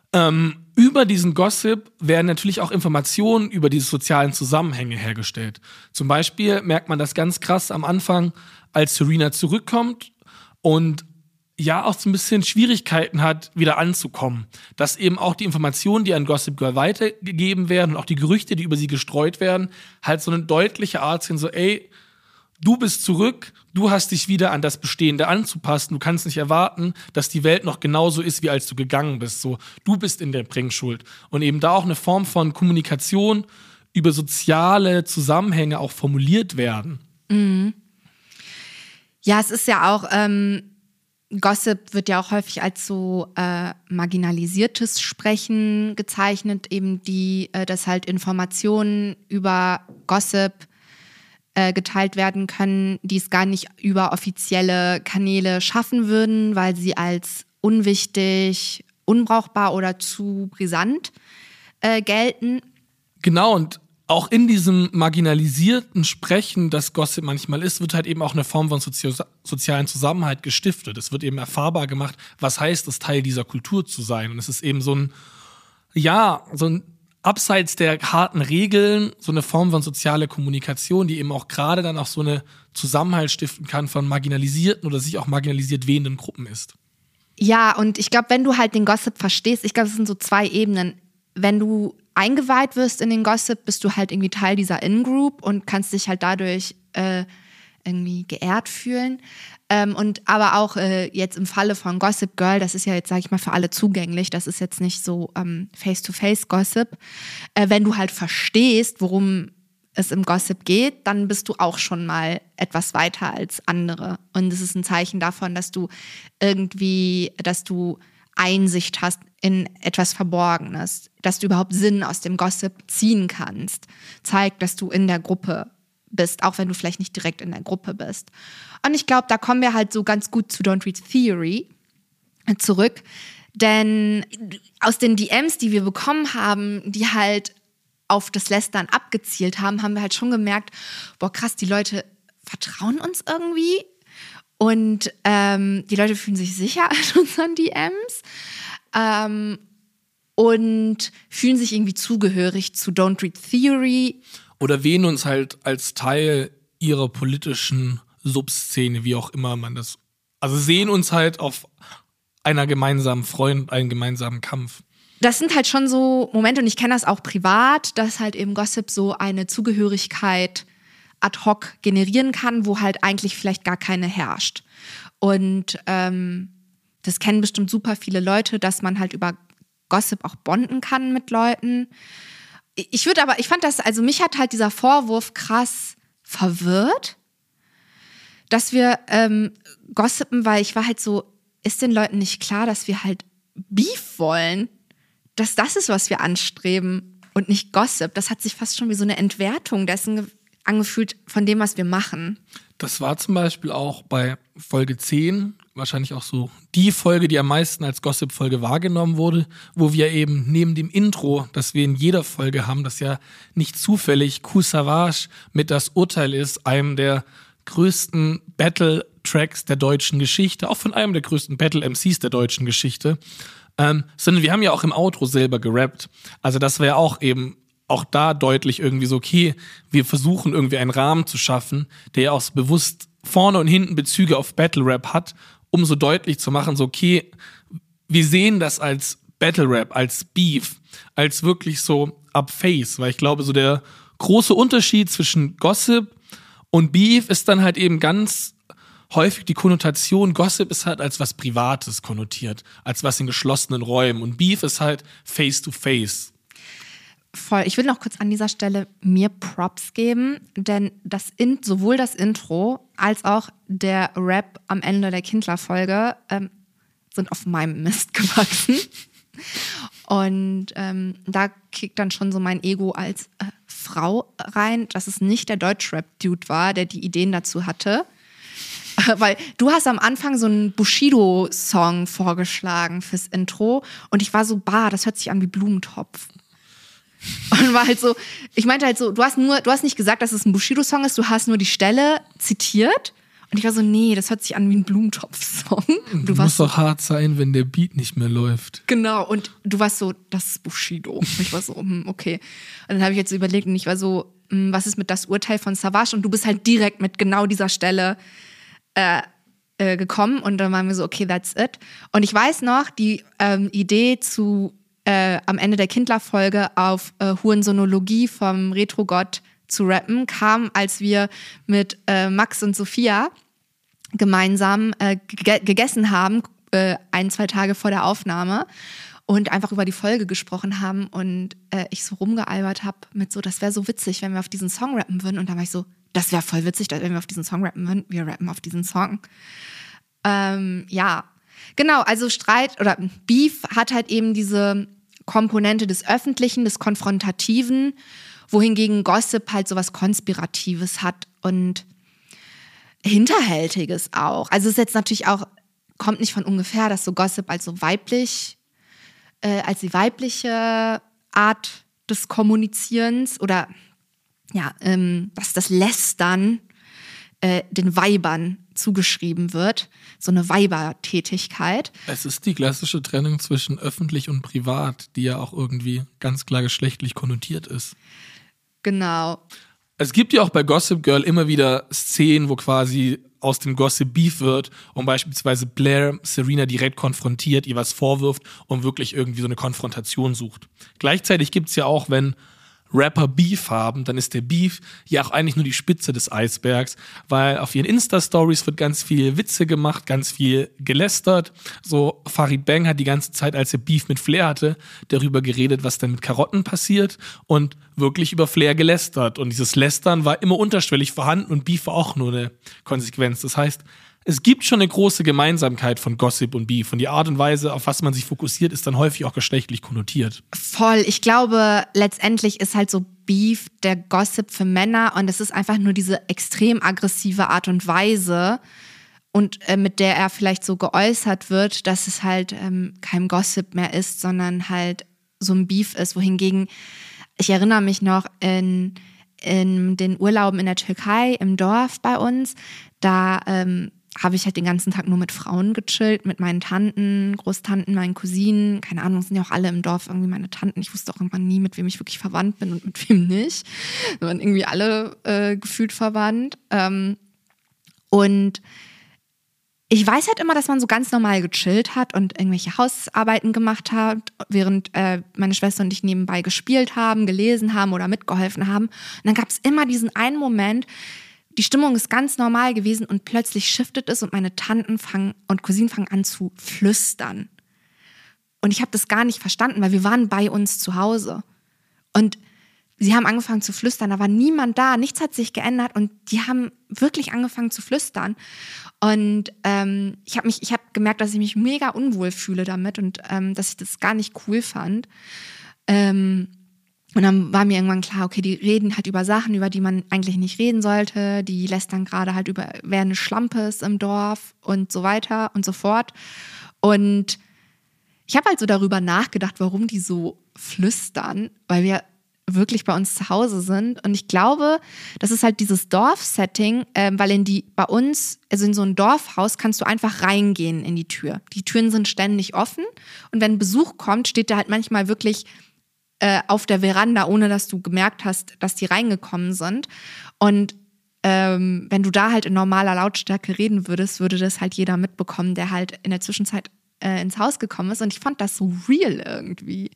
Ähm, über diesen Gossip werden natürlich auch Informationen über diese sozialen Zusammenhänge hergestellt. Zum Beispiel merkt man das ganz krass am Anfang, als Serena zurückkommt und ja auch so ein bisschen Schwierigkeiten hat, wieder anzukommen. Dass eben auch die Informationen, die an Gossip Girl weitergegeben werden und auch die Gerüchte, die über sie gestreut werden, halt so eine deutliche Art sind, so ey, du bist zurück, du hast dich wieder an das Bestehende anzupassen, du kannst nicht erwarten, dass die Welt noch genauso ist, wie als du gegangen bist. So, du bist in der Bringschuld. Und eben da auch eine Form von Kommunikation über soziale Zusammenhänge auch formuliert werden. Mhm. Ja, es ist ja auch, ähm, Gossip wird ja auch häufig als so äh, marginalisiertes Sprechen gezeichnet, eben die, äh, dass halt Informationen über Gossip geteilt werden können, die es gar nicht über offizielle Kanäle schaffen würden, weil sie als unwichtig, unbrauchbar oder zu brisant äh, gelten. Genau, und auch in diesem marginalisierten Sprechen, das Gossip manchmal ist, wird halt eben auch eine Form von sozi- sozialen Zusammenhalt gestiftet. Es wird eben erfahrbar gemacht, was heißt es, Teil dieser Kultur zu sein. Und es ist eben so ein, ja, so ein abseits der harten Regeln so eine Form von soziale Kommunikation, die eben auch gerade dann auch so eine Zusammenhalt stiften kann von marginalisierten oder sich auch marginalisiert wehenden Gruppen ist. Ja, und ich glaube, wenn du halt den Gossip verstehst, ich glaube, es sind so zwei Ebenen. Wenn du eingeweiht wirst in den Gossip, bist du halt irgendwie Teil dieser In-Group und kannst dich halt dadurch äh, irgendwie geehrt fühlen. Ähm, und aber auch äh, jetzt im Falle von Gossip Girl, das ist ja jetzt, sage ich mal, für alle zugänglich, das ist jetzt nicht so ähm, Face-to-Face-Gossip. Äh, wenn du halt verstehst, worum es im Gossip geht, dann bist du auch schon mal etwas weiter als andere. Und es ist ein Zeichen davon, dass du irgendwie, dass du Einsicht hast in etwas Verborgenes, dass du überhaupt Sinn aus dem Gossip ziehen kannst. Zeigt, dass du in der Gruppe bist, auch wenn du vielleicht nicht direkt in der Gruppe bist. Und ich glaube, da kommen wir halt so ganz gut zu Don't Read Theory zurück, denn aus den D Ms, die wir bekommen haben, die halt auf das Lästern abgezielt haben, haben wir halt schon gemerkt, boah krass, die Leute vertrauen uns irgendwie und ähm, die Leute fühlen sich sicher in unseren D Ms ähm, und fühlen sich irgendwie zugehörig zu Don't Read Theory. Oder wählen uns halt als Teil ihrer politischen Subszene, wie auch immer man das. Also sehen uns halt auf einer gemeinsamen Freund, einen gemeinsamen Kampf. Das sind halt schon so Momente, und ich kenne das auch privat, dass halt eben Gossip so eine Zugehörigkeit ad hoc generieren kann, wo halt eigentlich vielleicht gar keine herrscht. Und ähm, das kennen bestimmt super viele Leute, dass man halt über Gossip auch bonden kann mit Leuten. Ich würde aber, ich fand das, also mich hat halt dieser Vorwurf krass verwirrt, dass wir ähm, gossipen, weil ich war halt so, ist den Leuten nicht klar, dass wir halt Beef wollen? Dass das ist, was wir anstreben und nicht Gossip. Das hat sich fast schon wie so eine Entwertung dessen ge- angefühlt von dem, was wir machen. Das war zum Beispiel auch bei Folge zehn, wahrscheinlich auch so die Folge, die am meisten als Gossip-Folge wahrgenommen wurde, wo wir eben neben dem Intro, das wir in jeder Folge haben, das ja nicht zufällig Kool Savas mit Das Urteil ist, einem der größten Battle-Tracks der deutschen Geschichte, auch von einem der größten Battle-M Cs der deutschen Geschichte, ähm, sondern wir haben ja auch im Outro selber gerappt. Also das wäre auch eben auch da deutlich irgendwie so, okay, wir versuchen irgendwie einen Rahmen zu schaffen, der ja auch so bewusst vorne und hinten Bezüge auf Battle Rap hat, um so deutlich zu machen, so okay, wir sehen das als Battle Rap, als Beef, als wirklich so up face, weil ich glaube, so der große Unterschied zwischen Gossip und Beef ist dann halt eben ganz häufig die Konnotation, Gossip ist halt als was Privates konnotiert, als was in geschlossenen Räumen und Beef ist halt face to face. Voll. Ich will noch kurz an dieser Stelle mir Props geben, denn das in, sowohl das Intro als auch der Rap am Ende der Kindler-Folge ähm, sind auf meinem Mist gewachsen. Und ähm, da kickt dann schon so mein Ego als äh, Frau rein, dass es nicht der Deutschrap-Dude war, der die Ideen dazu hatte. Weil du hast am Anfang so einen Bushido-Song vorgeschlagen fürs Intro und ich war so, bah, das hört sich an wie Blumentopf. Und war halt so, ich meinte halt so, du hast nur, du hast nicht gesagt, dass es ein Bushido-Song ist, du hast nur die Stelle zitiert Und ich war so, nee, das hört sich an wie ein Blumentopf-Song. Du, du musst so, doch hart sein, wenn der Beat nicht mehr läuft. Genau, und du warst so, das ist Bushido. Und ich war so, hm, okay. Und dann habe ich jetzt so überlegt und ich war so, hm, was ist mit das Urteil von Savage? Und du bist halt direkt mit genau dieser Stelle äh, äh, gekommen. Und dann waren wir so, okay, that's it. Und ich weiß noch, die ähm, Idee zu äh, am Ende der Kindler-Folge auf äh, Hurensonologie vom Retro-Gott zu rappen, kam, als wir mit äh, Max und Sophia gemeinsam äh, ge- gegessen haben, äh, ein, zwei Tage vor der Aufnahme und einfach über die Folge gesprochen haben und äh, ich so rumgealbert habe mit so, das wäre so witzig, wenn wir auf diesen Song rappen würden. Und dann war ich so, das wäre voll witzig, wenn wir auf diesen Song rappen würden. Wir rappen auf diesen Song. Ähm, ja, genau, also Streit oder Beef hat halt eben diese Komponente des Öffentlichen, des Konfrontativen, wohingegen Gossip halt sowas Konspiratives hat und Hinterhältiges auch. Also es ist jetzt natürlich auch, kommt nicht von ungefähr, dass so Gossip als so weiblich, äh, als die weibliche Art des Kommunizierens oder ja, ähm, dass das Lästern äh, den Weibern zugeschrieben wird. So eine Weibertätigkeit. Es ist die klassische Trennung zwischen öffentlich und privat, die ja auch irgendwie ganz klar geschlechtlich konnotiert ist. Genau. Es gibt ja auch bei Gossip Girl immer wieder Szenen, wo quasi aus dem Gossip Beef wird und beispielsweise Blair Serena direkt konfrontiert, ihr was vorwirft und wirklich irgendwie so eine Konfrontation sucht. Gleichzeitig gibt's ja auch, wenn Rapper Beef haben, dann ist der Beef ja auch eigentlich nur die Spitze des Eisbergs, weil auf ihren Insta-Stories wird ganz viel Witze gemacht, ganz viel gelästert. So Farid Bang hat die ganze Zeit, als er Beef mit Flair hatte, darüber geredet, was denn mit Karotten passiert und wirklich über Flair gelästert. Und dieses Lästern war immer unterschwellig vorhanden und Beef war auch nur eine Konsequenz. Das heißt, es gibt schon eine große Gemeinsamkeit von Gossip und Beef. Und die Art und Weise, auf was man sich fokussiert, ist dann häufig auch geschlechtlich konnotiert. Voll. Ich glaube, letztendlich ist halt so Beef der Gossip für Männer. Und es ist einfach nur diese extrem aggressive Art und Weise, und äh, mit der er vielleicht so geäußert wird, dass es halt ähm, kein Gossip mehr ist, sondern halt so ein Beef ist. Wohingegen, ich erinnere mich noch in, in den Urlauben in der Türkei, im Dorf bei uns, da ähm, habe ich halt den ganzen Tag nur mit Frauen gechillt, mit meinen Tanten, Großtanten, meinen Cousinen, keine Ahnung, sind ja auch alle im Dorf irgendwie meine Tanten. Ich wusste auch irgendwann nie, mit wem ich wirklich verwandt bin und mit wem nicht. Wir waren irgendwie alle äh, gefühlt verwandt. Ähm, und ich weiß halt immer, dass man so ganz normal gechillt hat und irgendwelche Hausarbeiten gemacht hat, während äh, meine Schwester und ich nebenbei gespielt haben, gelesen haben oder mitgeholfen haben. Und dann gab es immer diesen einen Moment, die Stimmung ist ganz normal gewesen und plötzlich shiftet es und meine Tanten fangen und Cousinen fangen an zu flüstern. Und ich habe das gar nicht verstanden, weil wir waren bei uns zu Hause. Und sie haben angefangen zu flüstern, da war niemand da, nichts hat sich geändert und die haben wirklich angefangen zu flüstern. Und ähm, ich habe mich, ich habe gemerkt, dass ich mich mega unwohl fühle damit und ähm, dass ich das gar nicht cool fand. Ähm, Und dann war mir irgendwann klar, okay, die reden halt über Sachen, über die man eigentlich nicht reden sollte. Die lästern gerade halt über, wer eine Schlampe ist im Dorf und so weiter und so fort. Und ich habe halt so darüber nachgedacht, warum die so flüstern, weil wir wirklich bei uns zu Hause sind. Und ich glaube, das ist halt dieses Dorfsetting, äh, weil in die, bei uns, also in so ein Dorfhaus kannst du einfach reingehen in die Tür. Die Türen sind ständig offen. Und wenn Besuch kommt, steht da halt manchmal wirklich auf der Veranda, ohne dass du gemerkt hast, dass die reingekommen sind. Und ähm, wenn du da halt in normaler Lautstärke reden würdest, würde das halt jeder mitbekommen, der halt in der Zwischenzeit äh, ins Haus gekommen ist. Und ich fand das so real irgendwie.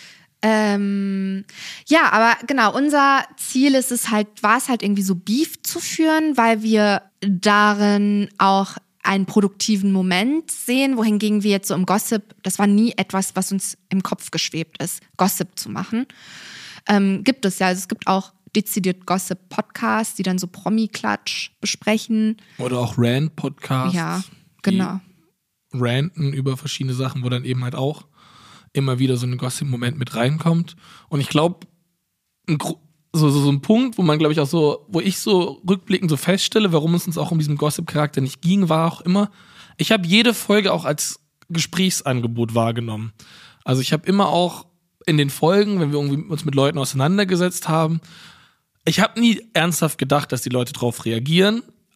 Ähm, ja, aber genau, unser Ziel ist es halt, war es halt irgendwie so Beef zu führen, weil wir darin auch einen produktiven Moment sehen, wohingegen wir jetzt so im Gossip, das war nie etwas, was uns im Kopf geschwebt ist, Gossip zu machen. Ähm, gibt es ja, also es gibt auch dezidiert Gossip-Podcasts, die dann so Promi-Klatsch besprechen. Oder auch Rant-Podcasts. Ja, genau. Ranten über verschiedene Sachen, wo dann eben halt auch immer wieder so ein Gossip-Moment mit reinkommt. Und ich glaube, ein Gro- So, so, so ein Punkt, wo man, glaube ich, auch so, wo ich so rückblickend so feststelle, warum es uns auch um diesen Gossip-Charakter nicht ging, war auch immer, ich habe jede Folge auch als Gesprächsangebot wahrgenommen. Also ich habe immer auch in den Folgen, wenn wir irgendwie uns mit Leuten auseinandergesetzt haben, ich habe nie ernsthaft gedacht, dass die Leute drauf reagieren,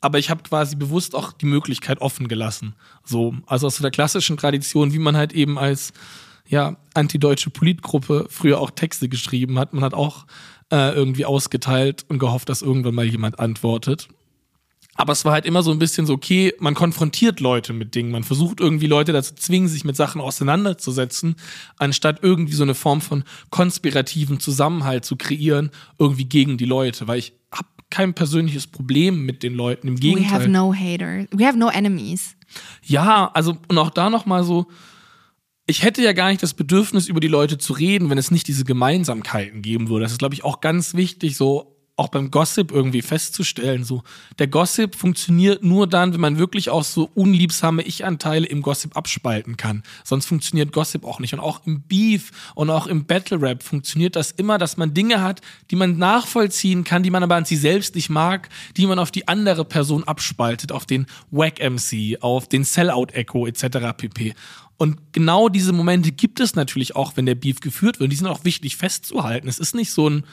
aber ich habe quasi bewusst auch die Möglichkeit offen gelassen. So, also aus der klassischen Tradition, wie man halt eben als ja, antideutsche Politgruppe früher auch Texte geschrieben hat. Man hat auch äh, irgendwie ausgeteilt und gehofft, dass irgendwann mal jemand antwortet. Aber es war halt immer so ein bisschen so, okay, man konfrontiert Leute mit Dingen. Man versucht irgendwie Leute dazu zwingen, sich mit Sachen auseinanderzusetzen, anstatt irgendwie so eine Form von konspirativen Zusammenhalt zu kreieren, irgendwie gegen die Leute. Weil ich habe kein persönliches Problem mit den Leuten, im Gegenteil. We have no haters. We have no enemies. Ja, also und auch da nochmal so, ich hätte ja gar nicht das Bedürfnis, über die Leute zu reden, wenn es nicht diese Gemeinsamkeiten geben würde. Das ist, glaube ich, auch ganz wichtig, so auch beim Gossip irgendwie festzustellen. So, der Gossip funktioniert nur dann, wenn man wirklich auch so unliebsame Ich-Anteile im Gossip abspalten kann. Sonst funktioniert Gossip auch nicht. Und auch im Beef und auch im Battle-Rap funktioniert das immer, dass man Dinge hat, die man nachvollziehen kann, die man aber an sich selbst nicht mag, die man auf die andere Person abspaltet, auf den Wack-M C, auf den Sellout-Echo et cetera pp. Und genau diese Momente gibt es natürlich auch, wenn der Beef geführt wird. Die sind auch wichtig festzuhalten. Es ist nicht so ein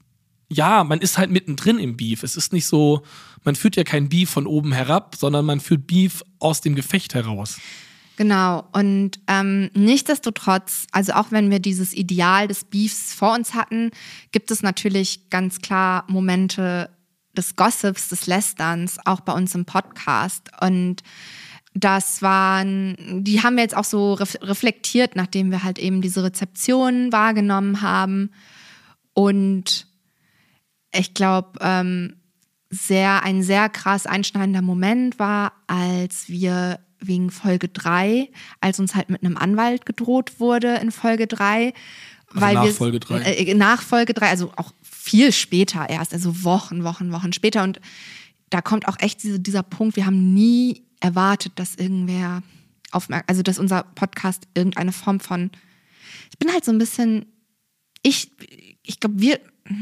Ja, man ist halt mittendrin im Beef. Es ist nicht so, man führt ja kein Beef von oben herab, sondern man führt Beef aus dem Gefecht heraus. Genau, und ähm, nichtsdestotrotz, also auch wenn wir dieses Ideal des Beefs vor uns hatten, gibt es natürlich ganz klar Momente des Gossips, des Lästerns, auch bei uns im Podcast. Und das waren, die haben wir jetzt auch so ref- reflektiert, nachdem wir halt eben diese Rezeption wahrgenommen haben. Und ich glaube, ähm, sehr, ein sehr krass einschneidender Moment war, als wir wegen Folge drei, als uns halt mit einem Anwalt gedroht wurde in Folge drei. Also weil nach wir, Folge drei. Äh, nach Folge drei, also auch viel später erst, also Wochen, Wochen, Wochen später. Und da kommt auch echt diese, dieser Punkt, wir haben nie erwartet, dass irgendwer aufmerksam, also dass unser Podcast irgendeine Form von, ich bin halt so ein bisschen, ich, ich glaube, wir,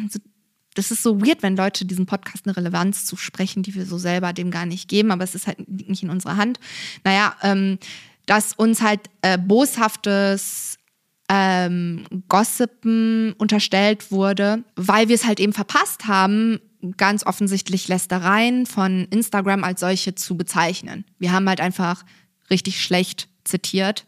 das ist so weird, wenn Leute diesem Podcast eine Relevanz zusprechen, die wir so selber dem gar nicht geben, aber es ist halt nicht in unserer Hand. Naja, ähm, dass uns halt äh, boshaftes ähm, Gossipen unterstellt wurde, weil wir es halt eben verpasst haben, ganz offensichtlich Lästereien von Instagram als solche zu bezeichnen. Wir haben halt einfach richtig schlecht zitiert.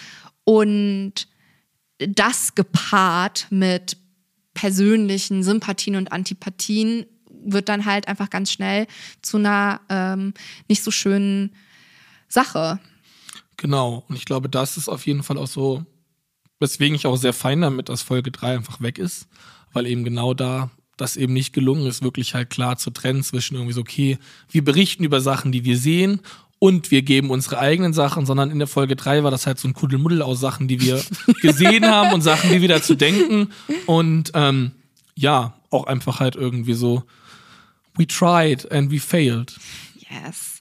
Und das gepaart mit persönlichen Sympathien und Antipathien wird dann halt einfach ganz schnell zu einer ähm, nicht so schönen Sache. Genau, und ich glaube, das ist auf jeden Fall auch so, weswegen ich auch sehr fein damit, dass Folge drei einfach weg ist, weil eben genau da das eben nicht gelungen ist, wirklich halt klar zu trennen zwischen irgendwie so, okay, wir berichten über Sachen, die wir sehen und wir geben unsere eigenen Sachen, sondern in der Folge drei war das halt so ein Kuddelmuddel aus Sachen, die wir gesehen haben und Sachen, die wir dazu denken und ähm, ja, auch einfach halt irgendwie so we tried and we failed. Yes.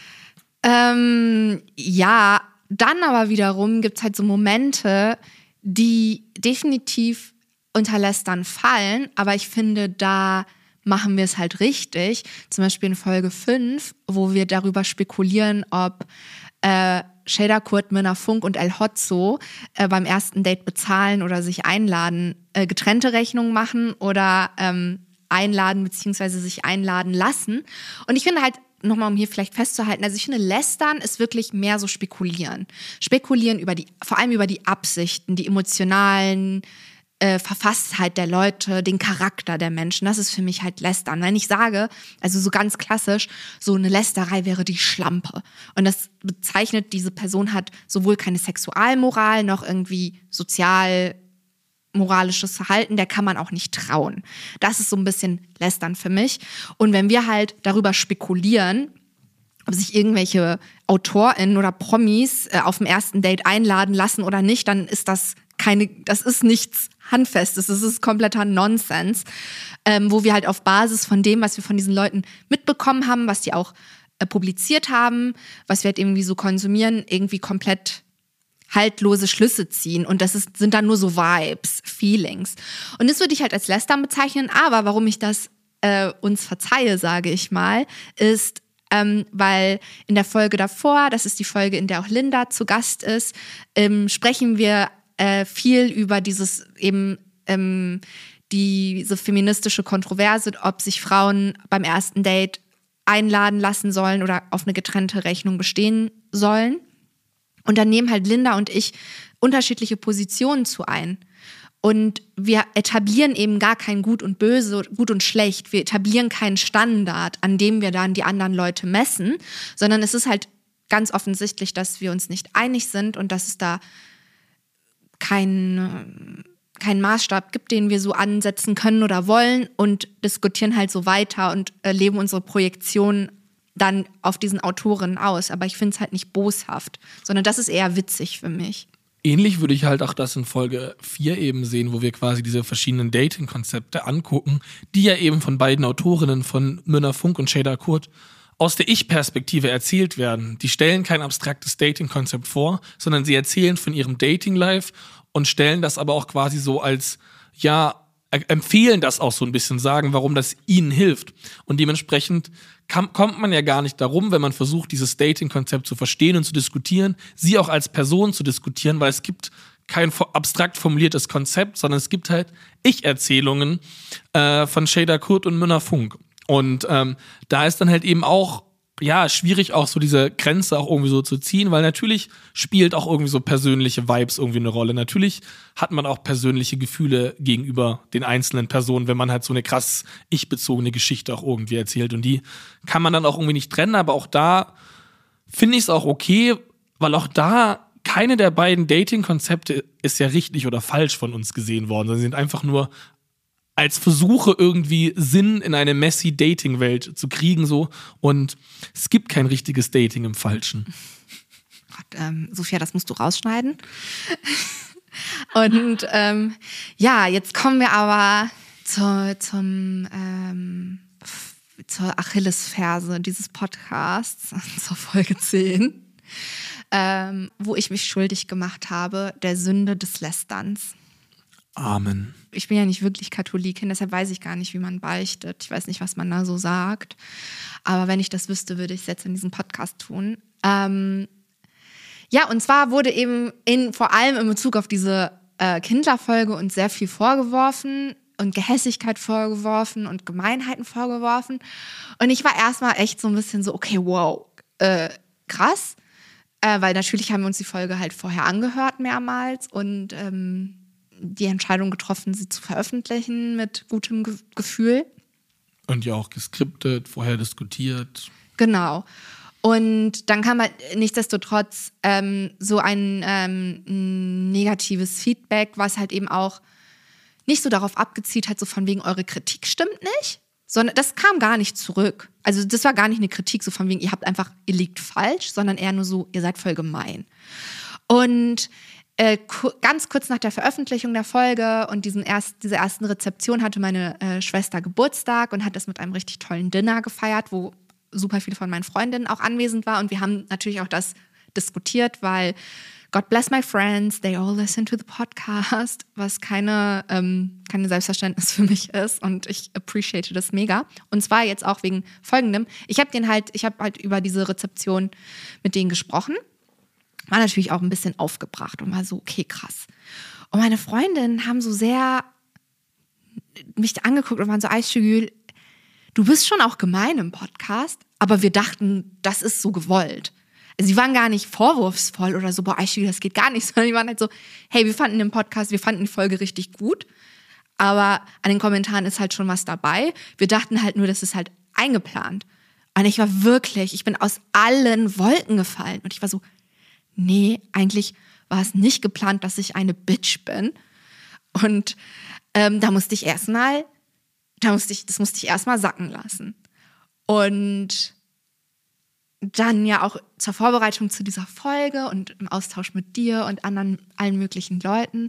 Ähm, ja, dann aber wiederum gibt es halt so Momente, die definitiv unter Lästern fallen, aber ich finde, da machen wir es halt richtig. Zum Beispiel in Folge fünf, wo wir darüber spekulieren, ob äh, Shader Kurt, Minna Funk und El Hotzo äh, beim ersten Date bezahlen oder sich einladen, äh, getrennte Rechnungen machen oder ähm, einladen bzw. sich einladen lassen. Und ich finde halt, nochmal um hier vielleicht festzuhalten, also ich finde, Lästern ist wirklich mehr so spekulieren. Spekulieren über die, vor allem über die Absichten, die emotionalen Äh, Verfasstheit der Leute, den Charakter der Menschen, das ist für mich halt Lästern. Wenn ich sage, also so ganz klassisch, so eine Lästerei wäre die Schlampe. Und das bezeichnet, diese Person hat sowohl keine Sexualmoral noch irgendwie sozial-moralisches Verhalten, der kann man auch nicht trauen. Das ist so ein bisschen Lästern für mich. Und wenn wir halt darüber spekulieren, ob sich irgendwelche AutorInnen oder Promis äh, auf dem ersten Date einladen lassen oder nicht, dann ist das keine, das ist nichts Handfestes, das ist kompletter Nonsens, ähm, wo wir halt auf Basis von dem, was wir von diesen Leuten mitbekommen haben, was die auch äh, publiziert haben, was wir halt irgendwie so konsumieren, irgendwie komplett haltlose Schlüsse ziehen. Und das ist, sind dann nur so Vibes, Feelings. Und das würde ich halt als Lästern bezeichnen, aber warum ich das äh, uns verzeihe, sage ich mal, ist, Ähm, weil in der Folge davor, das ist die Folge, in der auch Linda zu Gast ist, ähm, sprechen wir äh, viel über dieses eben ähm, diese feministische Kontroverse, ob sich Frauen beim ersten Date einladen lassen sollen oder auf eine getrennte Rechnung bestehen sollen. Und dann nehmen halt Linda und ich unterschiedliche Positionen zu ein. Und wir etablieren eben gar kein Gut und Böse, Gut und Schlecht. Wir etablieren keinen Standard, an dem wir dann die anderen Leute messen, sondern es ist halt ganz offensichtlich, dass wir uns nicht einig sind und dass es da keinen kein Maßstab gibt, den wir so ansetzen können oder wollen und diskutieren halt so weiter und äh, leben unsere Projektion dann auf diesen Autorinnen aus. Aber ich finde es halt nicht boshaft, sondern das ist eher witzig für mich. Ähnlich würde ich halt auch das in Folge vier eben sehen, wo wir quasi diese verschiedenen Dating-Konzepte angucken, die ja eben von beiden Autorinnen, von Myrna Funk und Shada Kurt, aus der Ich-Perspektive erzählt werden. Die stellen kein abstraktes Dating-Konzept vor, sondern sie erzählen von ihrem Dating-Life und stellen das aber auch quasi so als, ja, empfehlen das auch so ein bisschen, sagen, warum das ihnen hilft. Und dementsprechend kam, kommt man ja gar nicht darum, wenn man versucht, dieses Dating-Konzept zu verstehen und zu diskutieren, sie auch als Person zu diskutieren, weil es gibt kein abstrakt formuliertes Konzept, sondern es gibt halt Ich-Erzählungen äh, von Shada Kurt und Myrna Funk. Und ähm, da ist dann halt eben auch ja, schwierig auch so diese Grenze auch irgendwie so zu ziehen, weil natürlich spielt auch irgendwie so persönliche Vibes irgendwie eine Rolle. Natürlich hat man auch persönliche Gefühle gegenüber den einzelnen Personen, wenn man halt so eine krass ich-bezogene Geschichte auch irgendwie erzählt. Und die kann man dann auch irgendwie nicht trennen, aber auch da finde ich es auch okay, weil auch da keine der beiden Dating-Konzepte ist ja richtig oder falsch von uns gesehen worden, sondern sie sind einfach nur als Versuche irgendwie Sinn in eine messy Dating-Welt zu kriegen so und es gibt kein richtiges Dating im Falschen. Gott, ähm, Sophia, das musst du rausschneiden. Und ähm, ja, jetzt kommen wir aber zur, zum, ähm, zur Achillesferse dieses Podcasts, zur Folge zehn, ähm, wo ich mich schuldig gemacht habe, der Sünde des Lästerns. Amen. Ich bin ja nicht wirklich Katholikin, deshalb weiß ich gar nicht, wie man beichtet. Ich weiß nicht, was man da so sagt. Aber wenn ich das wüsste, würde ich es jetzt in diesem Podcast tun. Ähm, ja, und zwar wurde eben in, vor allem in Bezug auf diese äh, Kindler-Folge uns sehr viel vorgeworfen und Gehässigkeit vorgeworfen und Gemeinheiten vorgeworfen. Und ich war erstmal echt so ein bisschen so, okay, wow, äh, krass. Äh, weil natürlich haben wir uns die Folge halt vorher angehört mehrmals und ähm, die Entscheidung getroffen, sie zu veröffentlichen mit gutem Ge- Gefühl. Und ja auch geskriptet, vorher diskutiert. Genau. Und dann kam halt nichtsdestotrotz ähm, so ein ähm, negatives Feedback, was halt eben auch nicht so darauf abgezielt hat, so von wegen, eure Kritik stimmt nicht, sondern das kam gar nicht zurück. Also das war gar nicht eine Kritik, so von wegen, ihr habt einfach, ihr liegt falsch, sondern eher nur so, ihr seid voll gemein. Und Äh, ku- ganz kurz nach der Veröffentlichung der Folge und diesen erst, dieser ersten Rezeption hatte meine äh, Schwester Geburtstag und hat das mit einem richtig tollen Dinner gefeiert, wo super viele von meinen Freundinnen auch anwesend waren. Und wir haben natürlich auch das diskutiert, weil God bless my friends, they all listen to the podcast, was keine, ähm, keine Selbstverständnis für mich ist. Und ich appreciate das mega. Und zwar jetzt auch wegen Folgendem. Ich habe den halt, ich habe halt über diese Rezeption mit denen gesprochen. War natürlich auch ein bisschen aufgebracht und war so, okay, krass. Und meine Freundinnen haben so sehr mich angeguckt und waren so, Ayşegül, du bist schon auch gemein im Podcast, aber wir dachten, das ist so gewollt. Also sie waren gar nicht vorwurfsvoll oder so, boah, Ayşegül, das geht gar nicht, sondern die waren halt so, hey, wir fanden den Podcast, wir fanden die Folge richtig gut, aber an den Kommentaren ist halt schon was dabei. Wir dachten halt nur, das ist halt eingeplant. Und ich war wirklich, ich bin aus allen Wolken gefallen und ich war so, nee, eigentlich war es nicht geplant, dass ich eine Bitch bin. Und ähm, da musste ich erstmal, da musste ich, das musste ich erstmal sacken lassen. Und dann ja auch zur Vorbereitung zu dieser Folge und im Austausch mit dir und anderen, allen möglichen Leuten,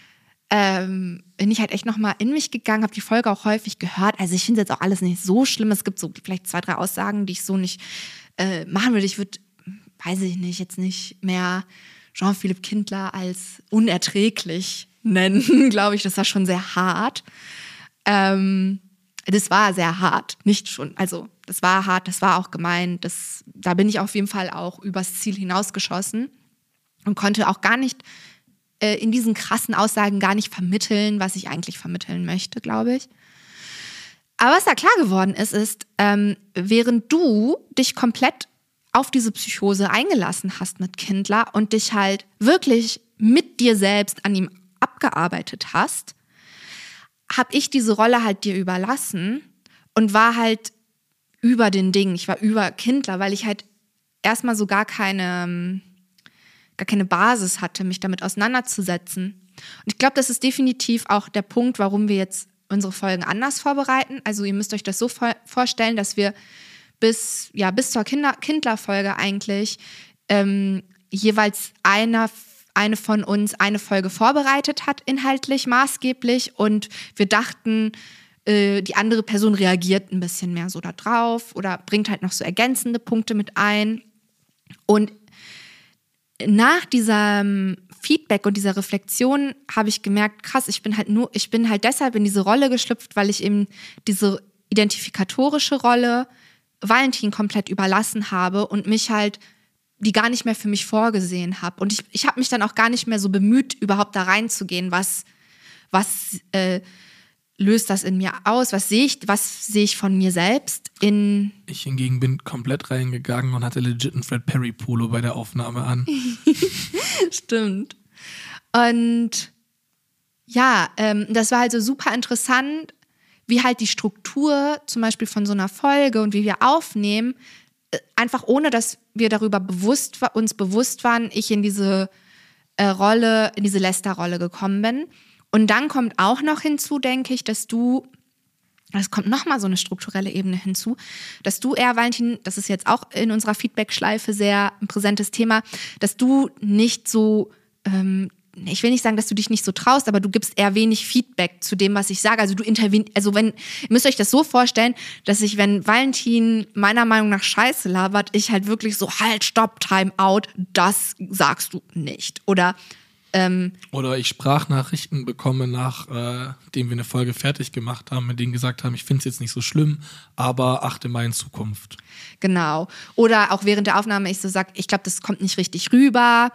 ähm, bin ich halt echt nochmal in mich gegangen, habe die Folge auch häufig gehört. Also ich finde jetzt auch alles nicht so schlimm. Es gibt so vielleicht zwei, drei Aussagen, die ich so nicht äh, machen würde. Ich würde weiß ich nicht, jetzt nicht mehr Jean-Philippe Kindler als unerträglich nennen, glaube ich, das war schon sehr hart. Ähm, das war sehr hart, nicht schon, also das war hart, das war auch gemein, das, da bin ich auf jeden Fall auch übers Ziel hinausgeschossen und konnte auch gar nicht äh, in diesen krassen Aussagen gar nicht vermitteln, was ich eigentlich vermitteln möchte, glaube ich. Aber was da klar geworden ist, ist, ähm, während du dich komplett auf diese Psychose eingelassen hast mit Kindler und dich halt wirklich mit dir selbst an ihm abgearbeitet hast, habe ich diese Rolle halt dir überlassen und war halt über den Dingen. Ich war über Kindler, weil ich halt erstmal so gar keine, gar keine Basis hatte, mich damit auseinanderzusetzen. Und ich glaube, das ist definitiv auch der Punkt, warum wir jetzt unsere Folgen anders vorbereiten. Also ihr müsst euch das so vorstellen, dass wir bis, ja, bis zur Kinder- Kindler-Folge eigentlich ähm, jeweils einer, eine von uns eine Folge vorbereitet hat, inhaltlich, maßgeblich. Und wir dachten, äh, die andere Person reagiert ein bisschen mehr so da drauf oder bringt halt noch so ergänzende Punkte mit ein. Und nach diesem Feedback und dieser Reflexion habe ich gemerkt, krass, ich bin halt nur, ich bin halt deshalb in diese Rolle geschlüpft, weil ich eben diese identifikatorische Rolle Valentin komplett überlassen habe und mich halt die gar nicht mehr für mich vorgesehen habe. Und ich, ich habe mich dann auch gar nicht mehr so bemüht, überhaupt da reinzugehen, was, was äh, löst das in mir aus, was sehe ich, was sehe ich von mir selbst in... Ich hingegen bin komplett reingegangen und hatte legit ein Fred Perry Polo bei der Aufnahme an. Stimmt. Und ja, ähm, das war halt so super interessant, wie halt die Struktur zum Beispiel von so einer Folge und wie wir aufnehmen, einfach ohne, dass wir darüber bewusst uns bewusst waren, ich in diese äh, Rolle, in diese Lester-Rolle gekommen bin. Und dann kommt auch noch hinzu, denke ich, dass du, es kommt nochmal so eine strukturelle Ebene hinzu, dass du eher, Valentin, das ist jetzt auch in unserer Feedback-Schleife sehr ein präsentes Thema, dass du nicht so, ähm, ich will nicht sagen, dass du dich nicht so traust, aber du gibst eher wenig Feedback zu dem, was ich sage. Also du intervenierst, also wenn, ihr müsst euch das so vorstellen, dass ich, wenn Valentin meiner Meinung nach Scheiße labert, ich halt wirklich so, halt, stopp, Time out, das sagst du nicht. Oder Ähm, Oder ich Sprachnachrichten bekomme, nachdem äh, wir eine Folge fertig gemacht haben, mit denen gesagt haben, ich finde es jetzt nicht so schlimm, aber achte mal in Zukunft. Genau. Oder auch während der Aufnahme ich so sage, ich glaube, das kommt nicht richtig rüber.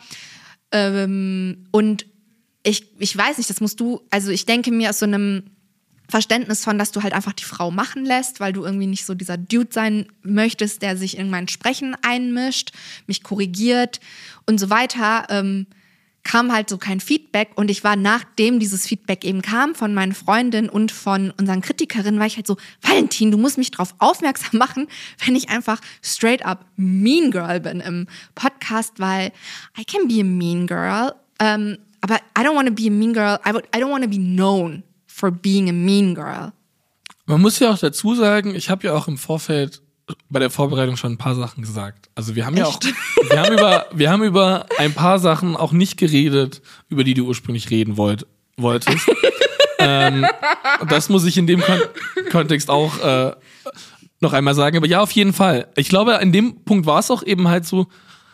Ähm, und ich, ich weiß nicht, das musst du, also ich denke mir aus so einem Verständnis von, dass du halt einfach die Frau machen lässt, weil du irgendwie nicht so dieser Dude sein möchtest, der sich in mein Sprechen einmischt, mich korrigiert und so weiter, ähm, kam halt so kein Feedback und ich war, nachdem dieses Feedback eben kam von meinen Freundinnen und von unseren Kritikerinnen, war ich halt so, Valentin, du musst mich drauf aufmerksam machen, wenn ich einfach straight up Mean Girl bin im Podcast, weil I can be a Mean Girl, um, aber I don't want to be a Mean Girl, I, would, I don't want to be known for being a Mean Girl. Man muss ja auch dazu sagen, ich habe ja auch im Vorfeld bei der Vorbereitung schon ein paar Sachen gesagt. Also wir haben Echt? ja auch, wir haben über, wir haben über ein paar Sachen auch nicht geredet, über die du ursprünglich reden wollt, wolltest. ähm, das muss ich in dem Kon- Kontext auch äh, noch einmal sagen. Aber ja, auf jeden Fall. Ich glaube, in dem Punkt war es auch eben halt so,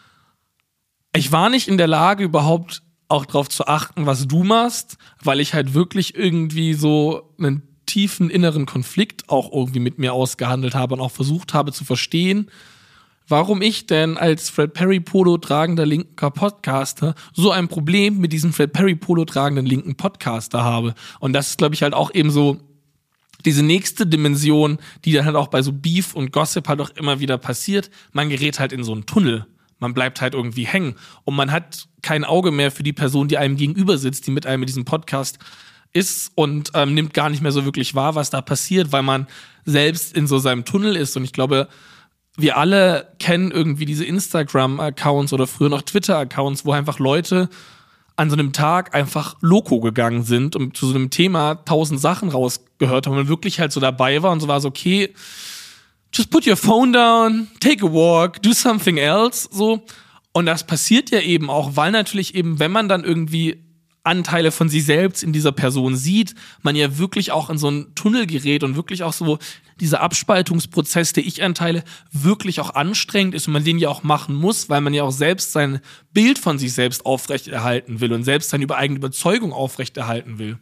ich war nicht in der Lage, überhaupt auch drauf zu achten, was du machst, weil ich halt wirklich irgendwie so einen tiefen inneren Konflikt auch irgendwie mit mir ausgehandelt habe und auch versucht habe zu verstehen, warum ich denn als Fred Perry Polo tragender linker Podcaster so ein Problem mit diesem Fred Perry Polo tragenden linken Podcaster habe. Und das ist, glaube ich, halt auch eben so diese nächste Dimension, die dann halt auch bei so Beef und Gossip halt auch immer wieder passiert. Man gerät halt in so einen Tunnel. Man bleibt halt irgendwie hängen. Und man hat kein Auge mehr für die Person, die einem gegenüber sitzt, die mit einem in diesem Podcast ist und ähm, nimmt gar nicht mehr so wirklich wahr, was da passiert, weil man selbst in so seinem Tunnel ist. Und ich glaube, wir alle kennen irgendwie diese Instagram-Accounts oder früher noch Twitter-Accounts, wo einfach Leute an so einem Tag einfach loco gegangen sind und zu so einem Thema tausend Sachen rausgehört haben und wirklich halt so dabei war und so war so, okay, just put your phone down, take a walk, do something else, so. Und das passiert ja eben auch, weil natürlich eben, wenn man dann irgendwie Anteile von sich selbst in dieser Person sieht, man ja wirklich auch in so einen Tunnel gerät und wirklich auch so dieser Abspaltungsprozess der Ich-Anteile wirklich auch anstrengend ist und man den ja auch machen muss, weil man ja auch selbst sein Bild von sich selbst aufrechterhalten will und selbst seine eigene Überzeugung aufrechterhalten will.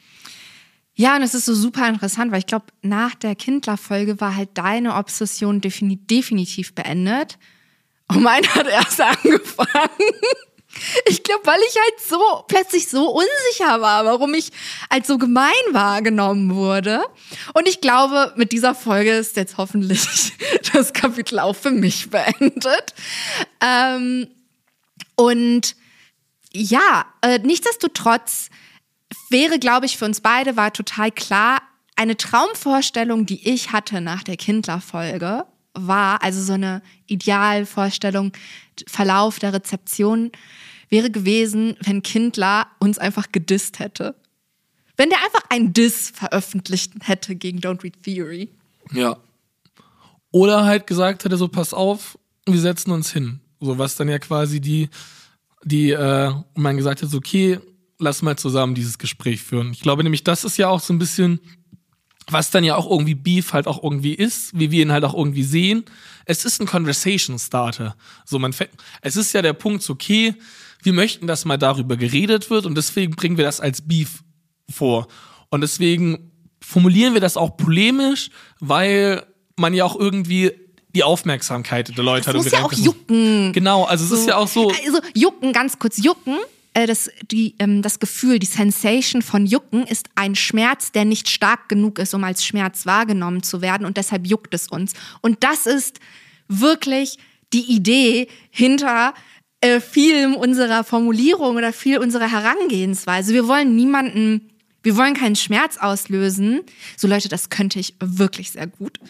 Ja, und es ist so super interessant, weil ich glaube, nach der Kindler-Folge war halt deine Obsession defini- definitiv beendet und meine hat erst angefangen. Ich glaube, weil ich halt so plötzlich so unsicher war, warum ich als so gemein wahrgenommen wurde. Und ich glaube, mit dieser Folge ist jetzt hoffentlich das Kapitel auch für mich beendet. Ähm, und ja, äh, nichtsdestotrotz wäre, glaube ich, für uns beide war total klar, eine Traumvorstellung, die ich hatte nach der Kindler-Folge, war, also so eine Idealvorstellung, Verlauf der Rezeption, wäre gewesen, wenn Kindler uns einfach gedisst hätte. Wenn der einfach ein Diss veröffentlicht hätte gegen Don't Read Theory. Ja. Oder halt gesagt hätte, so pass auf, wir setzen uns hin. So was dann ja quasi die, die, äh, man gesagt hat, so okay, lass mal zusammen dieses Gespräch führen. Ich glaube nämlich, das ist ja auch so ein bisschen, was dann ja auch irgendwie Beef halt auch irgendwie ist, wie wir ihn halt auch irgendwie sehen. Es ist ein Conversation Starter. So, man fängt, es ist ja der Punkt, so, okay, wir möchten, dass mal darüber geredet wird und deswegen bringen wir das als Beef vor. Und deswegen formulieren wir das auch polemisch, weil man ja auch irgendwie die Aufmerksamkeit der Leute das hat. muss ja auch jucken. Genau, also es so, ist ja auch so. Also jucken, ganz kurz jucken. Das, die, ähm, das Gefühl, die Sensation von Jucken ist ein Schmerz, der nicht stark genug ist, um als Schmerz wahrgenommen zu werden und deshalb juckt es uns. Und das ist wirklich die Idee hinter äh, vielem unserer Formulierung oder viel unserer Herangehensweise. Wir wollen niemanden, wir wollen keinen Schmerz auslösen. So Leute, das könnte ich wirklich sehr gut.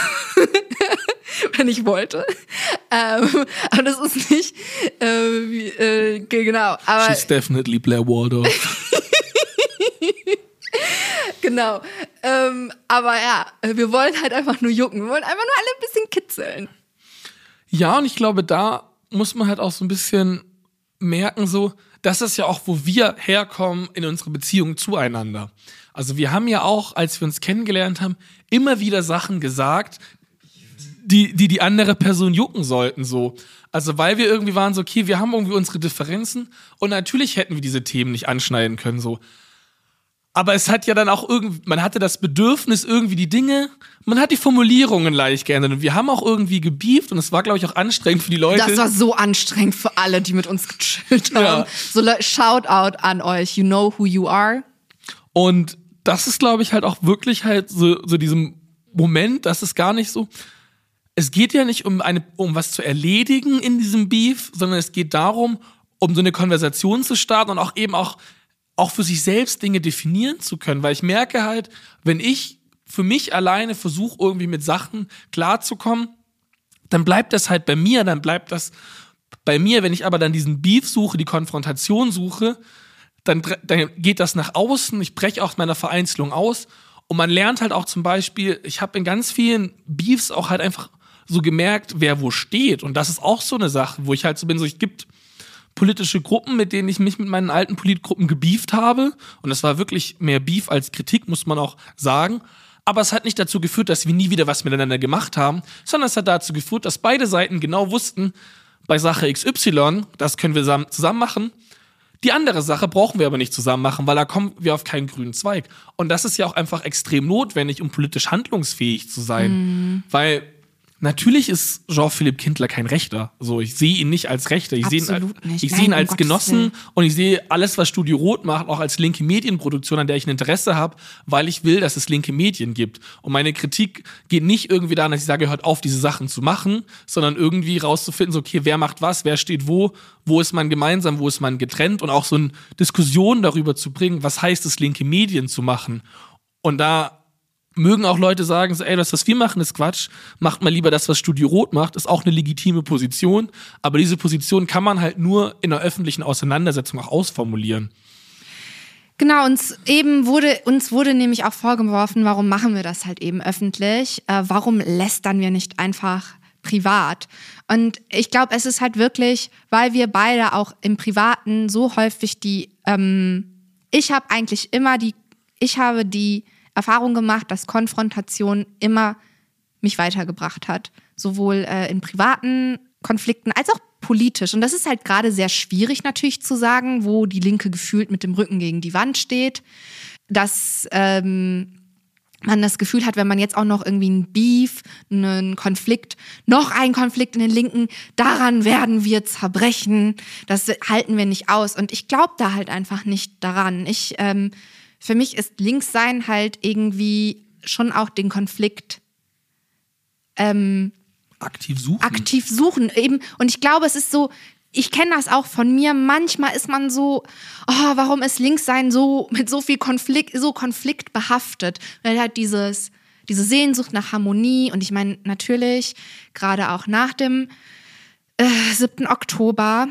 Wenn ich wollte. Ähm, aber das ist nicht, äh, wie, äh, genau. Aber She's definitely Blair Waldorf. Genau. Ähm, aber ja, wir wollen halt einfach nur jucken. Wir wollen einfach nur alle ein bisschen kitzeln. Ja, und ich glaube, da muss man halt auch so ein bisschen merken, so, das ist ja auch, wo wir herkommen in unsere Beziehung zueinander. Also wir haben ja auch, als wir uns kennengelernt haben, immer wieder Sachen gesagt, die die, die andere Person jucken sollten, so. Also weil wir irgendwie waren so, okay, wir haben irgendwie unsere Differenzen und natürlich hätten wir diese Themen nicht anschneiden können, so. Aber es hat ja dann auch irgendwie, man hatte das Bedürfnis, irgendwie die Dinge, man hat die Formulierungen leicht geändert und wir haben auch irgendwie gebieft und es war, glaube ich, auch anstrengend für die Leute. Das war so anstrengend für alle, die mit uns gechillt haben. Ja. So, Shoutout an euch, you know who you are. Und das ist, glaube ich, halt auch wirklich halt so, so diesem Moment, dass es gar nicht so, es geht ja nicht um eine, um was zu erledigen in diesem Beef, sondern es geht darum, um so eine Konversation zu starten und auch eben auch auch für sich selbst Dinge definieren zu können, weil ich merke halt, wenn ich für mich alleine versuche, irgendwie mit Sachen klarzukommen, dann bleibt das halt bei mir, dann bleibt das bei mir, wenn ich aber dann diesen Beef suche, die Konfrontation suche, dann, dann geht das nach außen, ich breche aus meiner Vereinzelung aus und man lernt halt auch zum Beispiel, ich habe in ganz vielen Beefs auch halt einfach so gemerkt, wer wo steht und das ist auch so eine Sache, wo ich halt so bin, so ich gibt politische Gruppen, mit denen ich mich mit meinen alten Politgruppen gebieft habe. Und das war wirklich mehr Beef als Kritik, muss man auch sagen. Aber es hat nicht dazu geführt, dass wir nie wieder was miteinander gemacht haben, sondern es hat dazu geführt, dass beide Seiten genau wussten, bei Sache X Y, das können wir zusammen machen. Die andere Sache brauchen wir aber nicht zusammen machen, weil da kommen wir auf keinen grünen Zweig. Und das ist ja auch einfach extrem notwendig, um politisch handlungsfähig zu sein. Mhm. Weil natürlich ist Jean-Philippe Kindler kein Rechter. So, ich sehe ihn nicht als Rechter. Ich sehe ihn als, ich sehe ihn als Genossen und ich sehe alles, was Studio Rot macht, auch als linke Medienproduktion, an der ich ein Interesse habe, weil ich will, dass es linke Medien gibt. Und meine Kritik geht nicht irgendwie daran, dass ich sage, hört auf, diese Sachen zu machen, sondern irgendwie rauszufinden, so, okay, wer macht was, wer steht wo, wo ist man gemeinsam, wo ist man getrennt und auch so eine Diskussion darüber zu bringen, was heißt es, linke Medien zu machen. Und da mögen auch Leute sagen, so, ey, das, was wir machen, ist Quatsch. Macht mal lieber das, was Studio Rot macht. Ist auch eine legitime Position. Aber diese Position kann man halt nur in einer öffentlichen Auseinandersetzung auch ausformulieren. Genau, uns eben wurde, uns wurde nämlich auch vorgeworfen, warum machen wir das halt eben öffentlich? Äh, warum lästern wir nicht einfach privat? Und ich glaube, es ist halt wirklich, weil wir beide auch im Privaten so häufig die, ähm, ich habe eigentlich immer die, ich habe die Erfahrung gemacht, dass Konfrontation immer mich weitergebracht hat. Sowohl äh, in privaten Konflikten als auch politisch. Und das ist halt gerade sehr schwierig natürlich zu sagen, wo die Linke gefühlt mit dem Rücken gegen die Wand steht. Das ähm, man das Gefühl hat, wenn man jetzt auch noch irgendwie einen Beef, einen Konflikt, noch einen Konflikt in den Linken, daran werden wir zerbrechen, das halten wir nicht aus. Und ich glaube da halt einfach nicht daran. Ich, ähm, für mich ist Linkssein halt irgendwie schon auch den Konflikt ähm, aktiv suchen. Aktiv suchen eben. Und ich glaube, es ist so, ich kenne das auch von mir. Manchmal ist man so, oh, warum ist Linkssein so mit so viel Konflikt, so konfliktbehaftet? Weil halt dieses, diese Sehnsucht nach Harmonie und ich meine natürlich gerade auch nach dem äh, siebten Oktober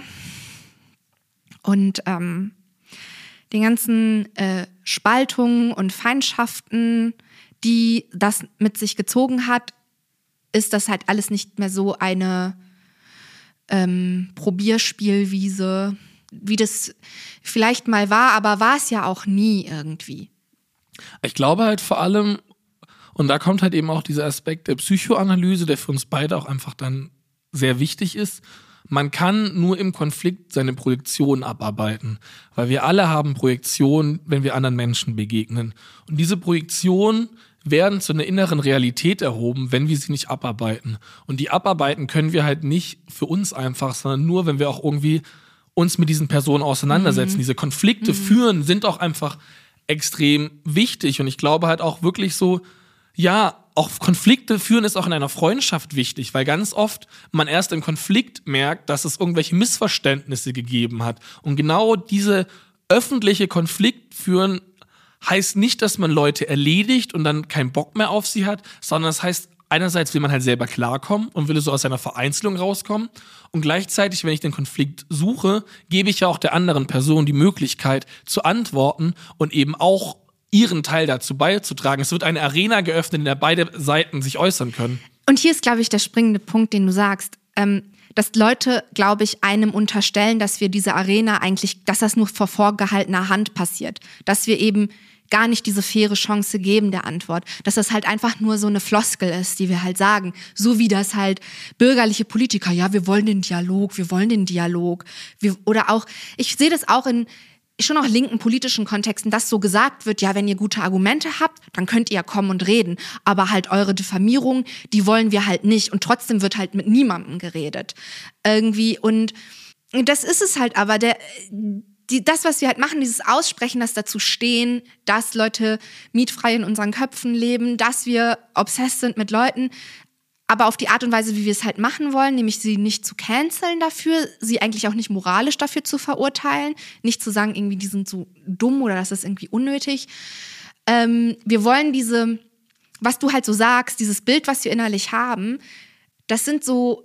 und ähm, den ganzen äh, Spaltungen und Feindschaften, die das mit sich gezogen hat, ist das halt alles nicht mehr so eine Ähm, Probierspielwiese, wie das vielleicht mal war, aber war es ja auch nie irgendwie. Ich glaube halt vor allem, und da kommt halt eben auch dieser Aspekt der Psychoanalyse, der für uns beide auch einfach dann sehr wichtig ist. Man kann nur im Konflikt seine Projektion abarbeiten, weil wir alle haben Projektionen, wenn wir anderen Menschen begegnen. Und diese Projektion werden zu einer inneren Realität erhoben, wenn wir sie nicht abarbeiten. Und die abarbeiten können wir halt nicht für uns einfach, sondern nur, wenn wir auch irgendwie uns mit diesen Personen auseinandersetzen. Mhm. Diese Konflikte mhm. führen sind auch einfach extrem wichtig. Und ich glaube halt auch wirklich so, ja, auch Konflikte führen ist auch in einer Freundschaft wichtig, weil ganz oft man erst im Konflikt merkt, dass es irgendwelche Missverständnisse gegeben hat. Und genau diese öffentliche Konflikt führen heißt nicht, dass man Leute erledigt und dann keinen Bock mehr auf sie hat, sondern das heißt, einerseits will man halt selber klarkommen und will so aus seiner Vereinzelung rauskommen und gleichzeitig, wenn ich den Konflikt suche, gebe ich ja auch der anderen Person die Möglichkeit zu antworten und eben auch ihren Teil dazu beizutragen. Es wird eine Arena geöffnet, in der beide Seiten sich äußern können. Und hier ist, glaube ich, der springende Punkt, den du sagst. Ähm, dass Leute, glaube ich, einem unterstellen, dass wir diese Arena eigentlich, dass das nur vor vorgehaltener Hand passiert. Dass wir eben gar nicht diese faire Chance geben der Antwort. Dass das halt einfach nur so eine Floskel ist, die wir halt sagen. So wie das halt bürgerliche Politiker, ja, wir wollen den Dialog, wir wollen den Dialog. Wir, oder auch, ich sehe das auch in schon auch linken politischen Kontexten, dass so gesagt wird, ja, wenn ihr gute Argumente habt, dann könnt ihr kommen und reden. Aber halt eure Diffamierung, die wollen wir halt nicht. Und trotzdem wird halt mit niemandem geredet. Irgendwie. Und das ist es halt aber. Der, die, das, was wir halt machen, dieses Aussprechen, das dazu stehen, dass Leute mietfrei in unseren Köpfen leben, dass wir obsessed sind mit Leuten, aber auf die Art und Weise, wie wir es halt machen wollen, nämlich sie nicht zu canceln dafür, sie eigentlich auch nicht moralisch dafür zu verurteilen, nicht zu sagen, irgendwie, die sind so dumm oder das ist irgendwie unnötig. Ähm, wir wollen diese, was du halt so sagst, dieses Bild, was wir innerlich haben, das sind so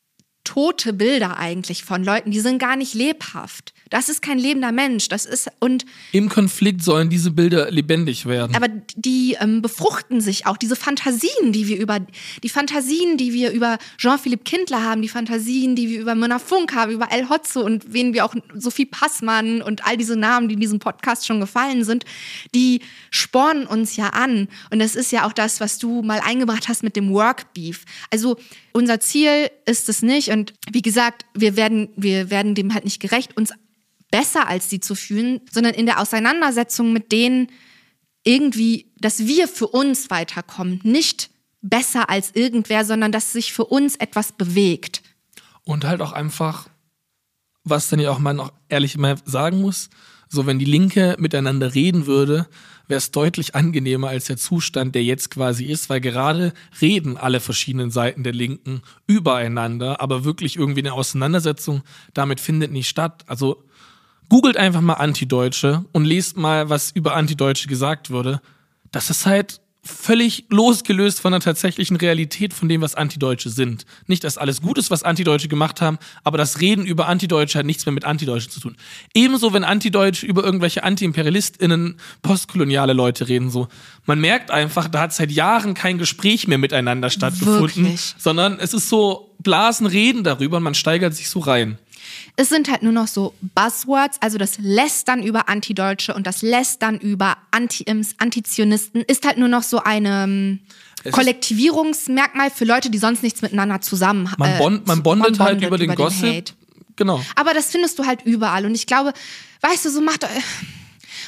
tote Bilder eigentlich von Leuten, die sind gar nicht lebhaft. Das ist kein lebender Mensch. Das ist und im Konflikt sollen diese Bilder lebendig werden. Aber die ähm, befruchten sich auch. Diese Fantasien, die wir über die Fantasien, die wir über Jean-Philippe Kindler haben, die Fantasien, die wir über Myrna Funk haben, über El Hotzo und wen wir auch Sophie Passmann und all diese Namen, die in diesem Podcast schon gefallen sind, die spornen uns ja an. Und das ist ja auch das, was du mal eingebracht hast mit dem Workbeef. Also unser Ziel ist es nicht. Und wie gesagt, wir werden, wir werden dem halt nicht gerecht, uns besser als sie zu fühlen, sondern in der Auseinandersetzung mit denen irgendwie, dass wir für uns weiterkommen. Nicht besser als irgendwer, sondern dass sich für uns etwas bewegt. Und halt auch einfach, was dann ja auch man auch ehrlich mal sagen muss, so wenn die Linke miteinander reden würde, wäre es deutlich angenehmer als der Zustand, der jetzt quasi ist, weil gerade reden alle verschiedenen Seiten der Linken übereinander, aber wirklich irgendwie eine Auseinandersetzung damit findet nicht statt. Also googelt einfach mal Antideutsche und lest mal, was über Antideutsche gesagt wurde. Das ist halt völlig losgelöst von der tatsächlichen Realität von dem, was Antideutsche sind. Nicht, dass alles gut ist, was Antideutsche gemacht haben, aber das Reden über Antideutsche hat nichts mehr mit Antideutsche zu tun. Ebenso, wenn Antideutsche über irgendwelche AntiimperialistInnen, postkoloniale Leute reden, so. Man merkt einfach, da hat seit Jahren kein Gespräch mehr miteinander stattgefunden, Wirklich? Sondern es ist so, Blasen reden darüber und man steigert sich so rein. Es sind halt nur noch so Buzzwords, also das Lästern über Antideutsche und das Lästern über Anti-Ims, Antizionisten ist halt nur noch so ein Kollektivierungsmerkmal für Leute, die sonst nichts miteinander zusammen haben. Man, bond, man bondet man halt über den, über den Gossip. Hate. Genau. Aber das findest du halt überall und ich glaube, weißt du, so macht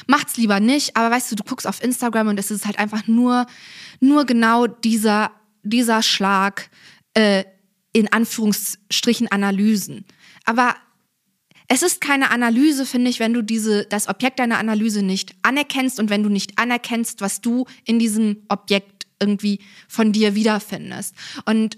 macht's lieber nicht. Aber weißt du, du guckst auf Instagram und es ist halt einfach nur, nur genau dieser, dieser Schlag äh, in Anführungsstrichen Analysen. Aber es ist keine Analyse, finde ich, wenn du diese, das Objekt deiner Analyse nicht anerkennst und wenn du nicht anerkennst, was du in diesem Objekt irgendwie von dir wiederfindest. Und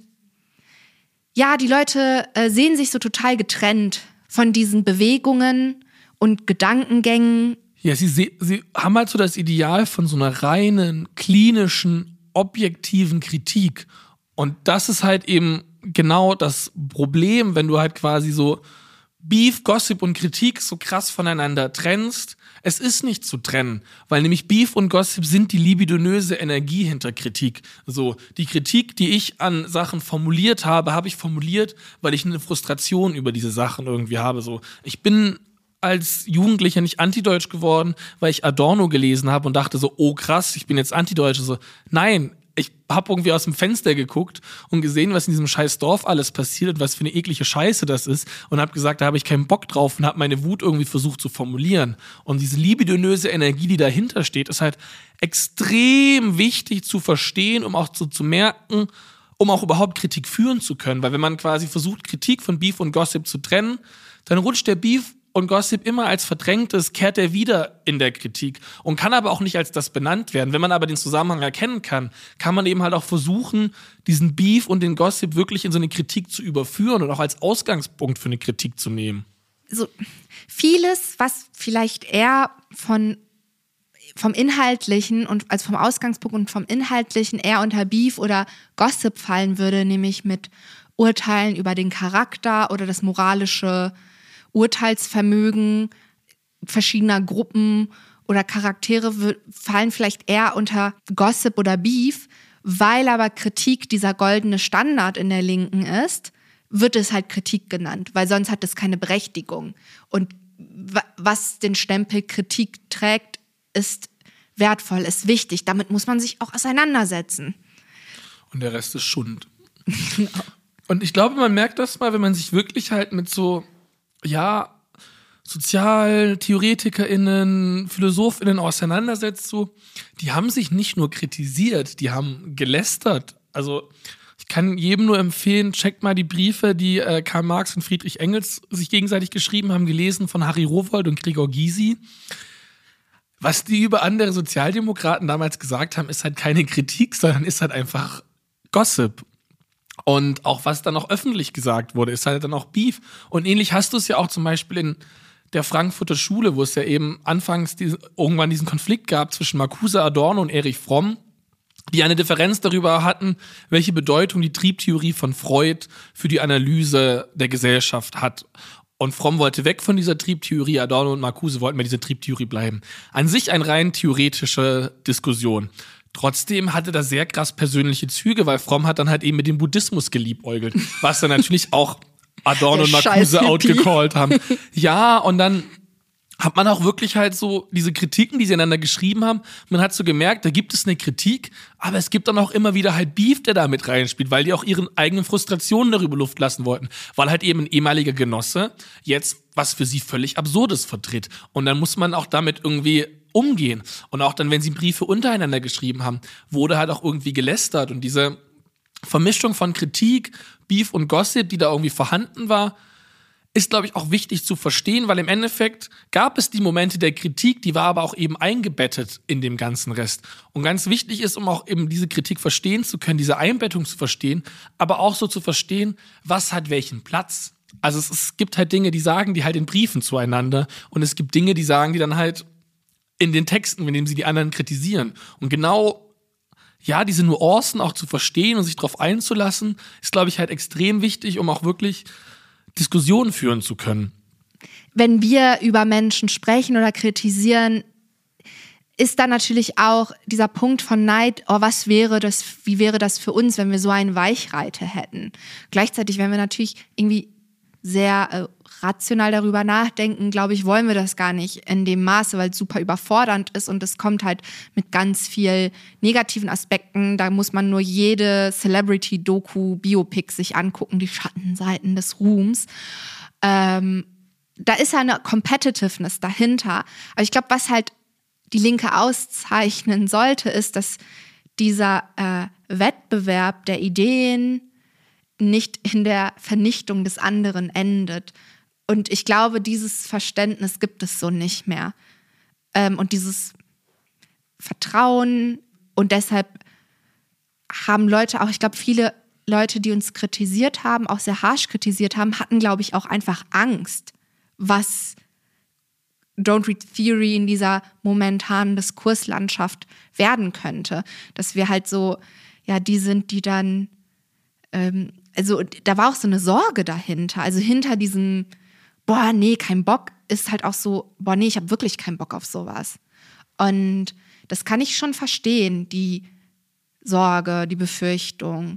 ja, die Leute äh, sehen sich so total getrennt von diesen Bewegungen und Gedankengängen. Ja, sie, sie haben halt so das Ideal von so einer reinen, klinischen, objektiven Kritik. Und das ist halt eben genau das Problem, wenn du halt quasi so Beef, Gossip und Kritik so krass voneinander trennst. Es ist nicht zu trennen, weil nämlich Beef und Gossip sind die libidinöse Energie hinter Kritik. So, die Kritik, die ich an Sachen formuliert habe, habe ich formuliert, weil ich eine Frustration über diese Sachen irgendwie habe. So, ich bin als Jugendlicher nicht antideutsch geworden, weil ich Adorno gelesen habe und dachte so, oh krass, ich bin jetzt antideutsch. So, nein, ich habe irgendwie aus dem Fenster geguckt und gesehen, was in diesem scheiß Dorf alles passiert und was für eine eklige Scheiße das ist und habe gesagt, da habe ich keinen Bock drauf und habe meine Wut irgendwie versucht zu formulieren. Und diese libidinöse Energie, die dahinter steht, ist halt extrem wichtig zu verstehen, um auch zu, zu merken, um auch überhaupt Kritik führen zu können. Weil wenn man quasi versucht, Kritik von Beef und Gossip zu trennen, dann rutscht der Beef und Gossip immer als verdrängtes, kehrt er wieder in der Kritik und kann aber auch nicht als das benannt werden. Wenn man aber den Zusammenhang erkennen kann, kann man eben halt auch versuchen, diesen Beef und den Gossip wirklich in so eine Kritik zu überführen und auch als Ausgangspunkt für eine Kritik zu nehmen. So vieles, was vielleicht eher von vom Inhaltlichen und also vom Ausgangspunkt und vom Inhaltlichen eher unter Beef oder Gossip fallen würde, nämlich mit Urteilen über den Charakter oder das moralische Urteilsvermögen verschiedener Gruppen oder Charaktere w- fallen vielleicht eher unter Gossip oder Beef, weil aber Kritik dieser goldene Standard in der Linken ist, wird es halt Kritik genannt, weil sonst hat es keine Berechtigung. Und w- was den Stempel Kritik trägt, ist wertvoll, ist wichtig. Damit muss man sich auch auseinandersetzen. Und der Rest ist Schund. Genau. Und ich glaube, man merkt das mal, wenn man sich wirklich halt mit so ja, SozialtheoretikerInnen, PhilosophInnen auseinandersetzt, so, die haben sich nicht nur kritisiert, die haben gelästert. Also, ich kann jedem nur empfehlen, checkt mal die Briefe, die äh, Karl Marx und Friedrich Engels sich gegenseitig geschrieben haben, gelesen von Harry Rowohlt und Gregor Gysi. Was die über andere Sozialdemokraten damals gesagt haben, ist halt keine Kritik, sondern ist halt einfach Gossip. Und auch was dann auch öffentlich gesagt wurde, ist halt dann auch Beef. Und ähnlich hast du es ja auch zum Beispiel in der Frankfurter Schule, wo es ja eben anfangs diese, irgendwann diesen Konflikt gab zwischen Marcuse Adorno und Erich Fromm, die eine Differenz darüber hatten, welche Bedeutung die Triebtheorie von Freud für die Analyse der Gesellschaft hat. Und Fromm wollte weg von dieser Triebtheorie, Adorno und Marcuse wollten bei dieser Triebtheorie bleiben. An sich eine rein theoretische Diskussion. Trotzdem hatte das sehr krass persönliche Züge, weil Fromm hat dann halt eben mit dem Buddhismus geliebäugelt, was dann natürlich auch Adorno und Marcuse outgecallt haben. Ja, und dann hat man auch wirklich halt so diese Kritiken, die sie einander geschrieben haben, man hat so gemerkt, da gibt es eine Kritik, aber es gibt dann auch immer wieder halt Beef, der da mit reinspielt, weil die auch ihren eigenen Frustrationen darüber Luft lassen wollten, weil halt eben ein ehemaliger Genosse jetzt was für sie völlig Absurdes vertritt. Und dann muss man auch damit irgendwie umgehen. Und auch dann, wenn sie Briefe untereinander geschrieben haben, wurde halt auch irgendwie gelästert. Und diese Vermischung von Kritik, Beef und Gossip, die da irgendwie vorhanden war, ist, glaube ich, auch wichtig zu verstehen, weil im Endeffekt gab es die Momente der Kritik, die war aber auch eben eingebettet in dem ganzen Rest. Und ganz wichtig ist, um auch eben diese Kritik verstehen zu können, diese Einbettung zu verstehen, aber auch so zu verstehen, was hat welchen Platz. Also es, es gibt halt Dinge, die sagen die halt in Briefen zueinander und es gibt Dinge, die sagen die dann halt in den Texten, indem sie die anderen kritisieren. Und genau, ja, diese Nuancen auch zu verstehen und sich darauf einzulassen, ist, glaube ich, halt extrem wichtig, um auch wirklich Diskussionen führen zu können. Wenn wir über Menschen sprechen oder kritisieren, ist da natürlich auch dieser Punkt von Neid, oh, was wäre das, wie wäre das für uns, wenn wir so einen Weichreiter hätten? Gleichzeitig, wenn wir natürlich irgendwie sehr äh, rational darüber nachdenken, glaube ich, wollen wir das gar nicht in dem Maße, weil es super überfordernd ist und es kommt halt mit ganz viel negativen Aspekten. Da muss man nur jede Celebrity-Doku, Biopic sich angucken, die Schattenseiten des Ruhms. Ähm, da ist ja eine Competitiveness dahinter. Aber ich glaube, was halt die Linke auszeichnen sollte, ist, dass dieser äh, Wettbewerb der Ideen nicht in der Vernichtung des anderen endet. Und ich glaube, dieses Verständnis gibt es so nicht mehr. Ähm, und dieses Vertrauen und deshalb haben Leute auch, ich glaube, viele Leute, die uns kritisiert haben, auch sehr harsch kritisiert haben, hatten, glaube ich, auch einfach Angst, was Don't Read Theory in dieser momentanen Diskurslandschaft werden könnte. Dass wir halt so, ja, die sind, die dann, ähm, also da war auch so eine Sorge dahinter. Also hinter diesem, boah, nee, kein Bock, ist halt auch so, boah, nee, ich habe wirklich keinen Bock auf sowas. Und das kann ich schon verstehen, die Sorge, die Befürchtung.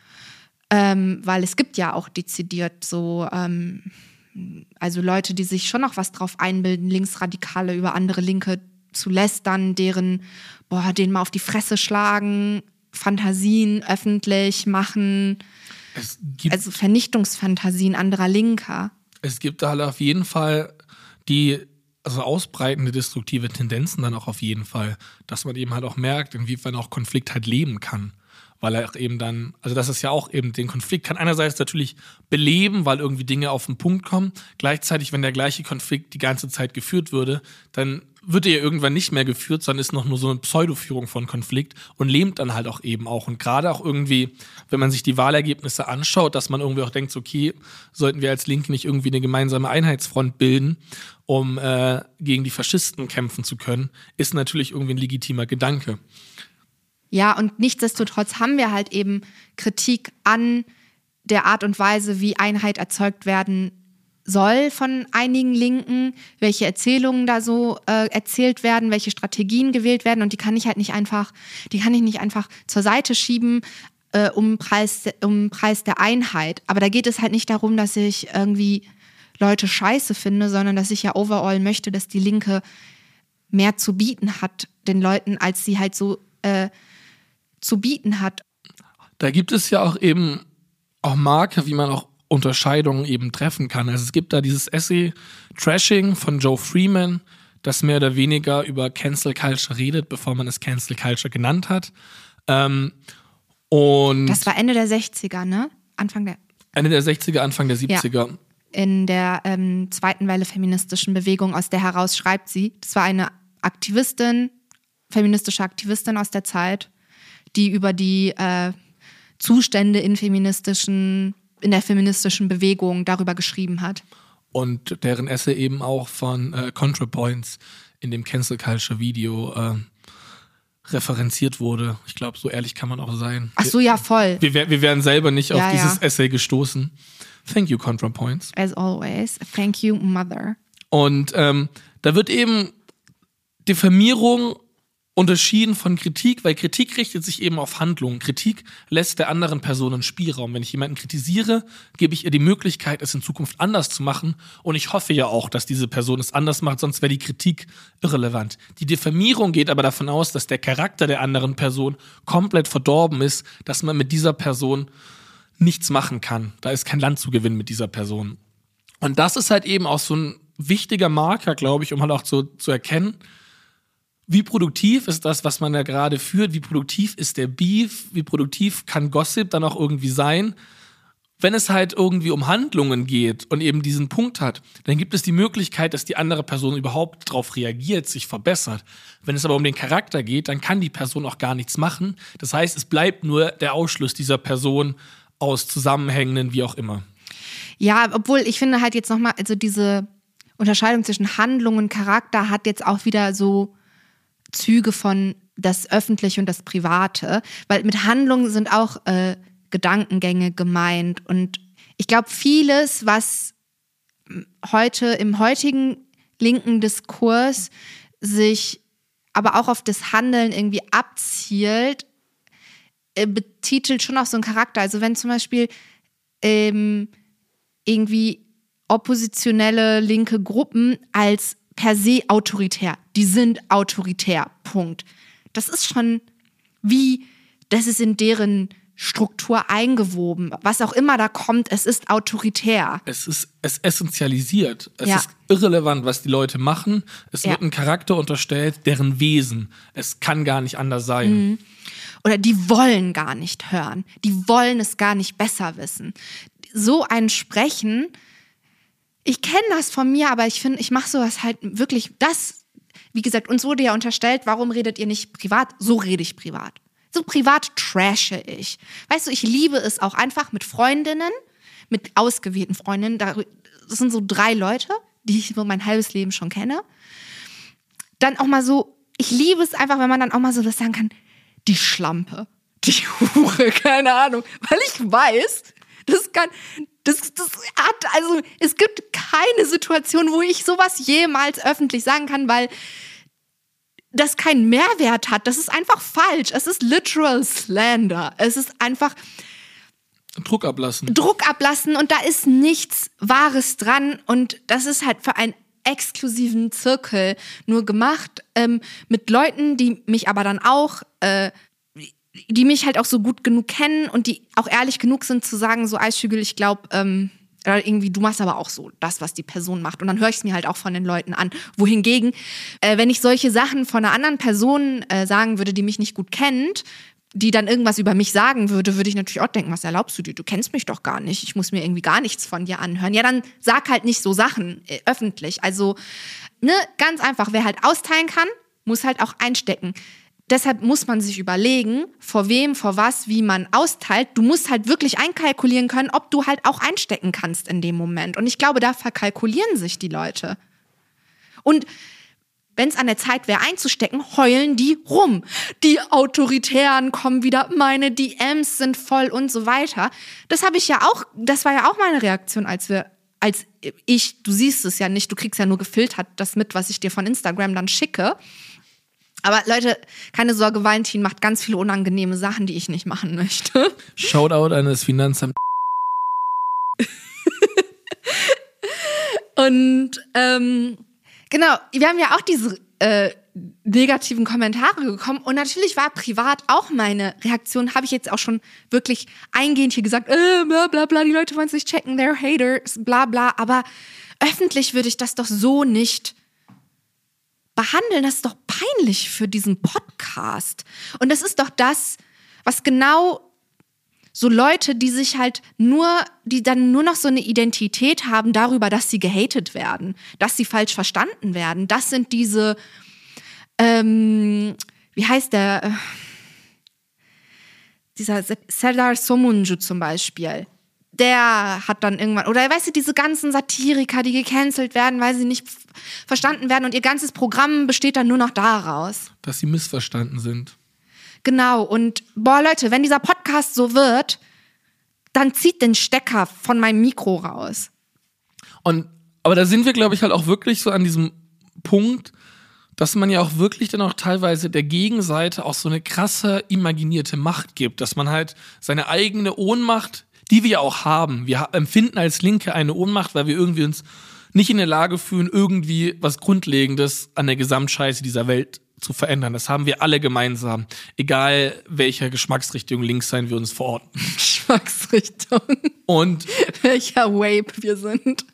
Ähm, weil es gibt ja auch dezidiert so, ähm, also Leute, die sich schon noch was drauf einbilden, Linksradikale über andere Linke zu lästern, deren, boah, denen mal auf die Fresse schlagen, Fantasien öffentlich machen, Es gibt, also Vernichtungsfantasien anderer Linker. es gibt da halt auf jeden Fall die, also ausbreitende destruktive Tendenzen dann auch auf jeden Fall, dass man eben halt auch merkt, inwiefern auch Konflikt halt leben kann. Weil er eben dann, also das ist ja auch eben, den Konflikt kann einerseits natürlich beleben, weil irgendwie Dinge auf den Punkt kommen. Gleichzeitig, wenn der gleiche Konflikt die ganze Zeit geführt würde, dann wird er ja irgendwann nicht mehr geführt, sondern ist noch nur so eine Pseudoführung von Konflikt und lähmt dann halt auch eben auch. Und gerade auch irgendwie, wenn man sich die Wahlergebnisse anschaut, dass man irgendwie auch denkt, okay, sollten wir als Linke nicht irgendwie eine gemeinsame Einheitsfront bilden, um äh, gegen die Faschisten kämpfen zu können, ist natürlich irgendwie ein legitimer Gedanke. Ja, und nichtsdestotrotz haben wir halt eben Kritik an der Art und Weise, wie Einheit erzeugt werden soll von einigen Linken, welche Erzählungen da so äh, erzählt werden, welche Strategien gewählt werden, und die kann ich halt nicht einfach, die kann ich nicht einfach zur Seite schieben, äh, um Preis, um Preis der Einheit. Aber da geht es halt nicht darum, dass ich irgendwie Leute scheiße finde, sondern dass ich ja overall möchte, dass die Linke mehr zu bieten hat den Leuten, als sie halt so äh, zu bieten hat. Da gibt es ja auch eben auch Marker, wie man auch Unterscheidungen eben treffen kann. Also es gibt da dieses Essay Trashing von Joe Freeman, das mehr oder weniger über Cancel Culture redet, bevor man es Cancel Culture genannt hat. Ähm, und Das war Ende der sechziger, ne? Anfang der Ende der sechziger, Anfang der siebziger. Ja. In der ähm, zweiten Welle feministischen Bewegung, aus der heraus schreibt sie, das war eine Aktivistin, feministische Aktivistin aus der Zeit, die über die äh, Zustände in feministischen, in der feministischen Bewegung darüber geschrieben hat. Und deren Essay eben auch von äh, ContraPoints in dem Cancel Culture Video äh, referenziert wurde. Ich glaube, so ehrlich kann man auch sein. Ach so, ja, voll. Wir, wir, wir wären selber nicht ja, auf dieses ja. Essay gestoßen. Thank you, ContraPoints. As always. Thank you, Mother. Und ähm, da wird eben Diffamierung unterschieden von Kritik, weil Kritik richtet sich eben auf Handlungen. Kritik lässt der anderen Person einen Spielraum. Wenn ich jemanden kritisiere, gebe ich ihr die Möglichkeit, es in Zukunft anders zu machen. Und ich hoffe ja auch, dass diese Person es anders macht, sonst wäre die Kritik irrelevant. Die Diffamierung geht aber davon aus, dass der Charakter der anderen Person komplett verdorben ist, dass man mit dieser Person nichts machen kann. Da ist kein Land zu gewinnen mit dieser Person. Und das ist halt eben auch so ein wichtiger Marker, glaube ich, um halt auch zu, zu erkennen, wie produktiv ist das, was man da gerade führt? Wie produktiv ist der Beef? Wie produktiv kann Gossip dann auch irgendwie sein? Wenn es halt irgendwie um Handlungen geht und eben diesen Punkt hat, dann gibt es die Möglichkeit, dass die andere Person überhaupt darauf reagiert, sich verbessert. Wenn es aber um den Charakter geht, dann kann die Person auch gar nichts machen. Das heißt, es bleibt nur der Ausschluss dieser Person aus Zusammenhängen, wie auch immer. Ja, obwohl ich finde halt jetzt nochmal, also diese Unterscheidung zwischen Handlung und Charakter hat jetzt auch wieder so Züge von das Öffentliche und das Private, weil mit Handlungen sind auch äh, Gedankengänge gemeint, und ich glaube, vieles, was heute im heutigen linken Diskurs sich aber auch auf das Handeln irgendwie abzielt, äh, betitelt schon auch so einen Charakter. Also wenn zum Beispiel ähm, irgendwie oppositionelle linke Gruppen als per se autoritär. Die sind autoritär, Punkt. Das ist schon wie, das ist in deren Struktur eingewoben. Was auch immer da kommt, es ist autoritär. Es ist es essentialisiert. Es Ja. ist irrelevant, was die Leute machen. Es Ja. wird ein Charakter unterstellt, deren Wesen. Es kann gar nicht anders sein. Mhm. Oder die wollen gar nicht hören. Die wollen es gar nicht besser wissen. So ein Sprechen, ich kenne das von mir, aber ich finde, ich mache sowas halt wirklich, das, wie gesagt, uns wurde ja unterstellt, warum redet ihr nicht privat? So rede ich privat. So privat trashe ich. Weißt du, ich liebe es auch einfach mit Freundinnen, mit ausgewählten Freundinnen. Das sind so drei Leute, die ich so mein halbes Leben schon kenne. Dann auch mal so, ich liebe es einfach, wenn man dann auch mal so das sagen kann, die Schlampe, die Hure, keine Ahnung. Weil ich weiß, das kann, das, das hat, also es gibt keine Situation, wo ich sowas jemals öffentlich sagen kann, weil das keinen Mehrwert hat. Das ist einfach falsch. Es ist literal slander. Es ist einfach Druck ablassen. Druck ablassen und da ist nichts Wahres dran und das ist halt für einen exklusiven Zirkel nur gemacht ähm, mit Leuten, die mich aber dann auch, äh, die mich halt auch so gut genug kennen und die auch ehrlich genug sind zu sagen, so Eisschügel, ich glaube, ähm, oder irgendwie, du machst aber auch so das, was die Person macht. Und dann höre ich es mir halt auch von den Leuten an. Wohingegen, äh, wenn ich solche Sachen von einer anderen Person äh, sagen würde, die mich nicht gut kennt, die dann irgendwas über mich sagen würde, würde ich natürlich auch denken, was erlaubst du dir? Du kennst mich doch gar nicht. Ich muss mir irgendwie gar nichts von dir anhören. Ja, dann sag halt nicht so Sachen äh, öffentlich. Also, ne, ganz einfach, wer halt austeilen kann, muss halt auch einstecken. Deshalb muss man sich überlegen, vor wem, vor was, wie man austeilt. Du musst halt wirklich einkalkulieren können, ob du halt auch einstecken kannst in dem Moment. Und ich glaube, da verkalkulieren sich die Leute. Und wenn es an der Zeit wäre einzustecken, heulen die rum. Die Autoritären kommen wieder, meine D Ms sind voll und so weiter. Das habe ich ja auch, das war ja auch meine Reaktion, als wir, als ich, du siehst es ja nicht, du kriegst ja nur gefiltert das mit, was ich dir von Instagram dann schicke. Aber Leute, keine Sorge, Valentin macht ganz viele unangenehme Sachen, die ich nicht machen möchte. Shoutout an das Finanzamt. Und ähm, genau, wir haben ja auch diese äh, negativen Kommentare bekommen. Und natürlich war privat auch meine Reaktion, habe ich jetzt auch schon wirklich eingehend hier gesagt, äh, bla bla bla, die Leute wollen es nicht checken, they're haters, bla bla. Aber öffentlich würde ich das doch so nicht behandeln. Das ist doch peinlich für diesen Podcast. Und das ist doch das, was genau so Leute, die sich halt nur, die dann nur noch so eine Identität haben darüber, dass sie gehatet werden, dass sie falsch verstanden werden. Das sind diese, ähm, wie heißt der, äh, dieser Serdar Somuncu zum Beispiel. Der hat dann irgendwann, oder weißt du, diese ganzen Satiriker, die gecancelt werden, weil sie nicht f- verstanden werden und ihr ganzes Programm besteht dann nur noch daraus. Dass sie missverstanden sind. Genau, und boah Leute, wenn dieser Podcast so wird, dann zieht den Stecker von meinem Mikro raus. Und, aber da sind wir, glaube ich, halt auch wirklich so an diesem Punkt, dass man ja auch wirklich dann auch teilweise der Gegenseite auch so eine krasse imaginierte Macht gibt, dass man halt seine eigene Ohnmacht, die wir ja auch haben. Wir empfinden als Linke eine Ohnmacht, weil wir irgendwie uns nicht in der Lage fühlen, irgendwie was Grundlegendes an der Gesamtscheiße dieser Welt zu verändern. Das haben wir alle gemeinsam. Egal, welcher Geschmacksrichtung links sein wir uns verorten. Geschmacksrichtung. Und welcher Vape wir sind.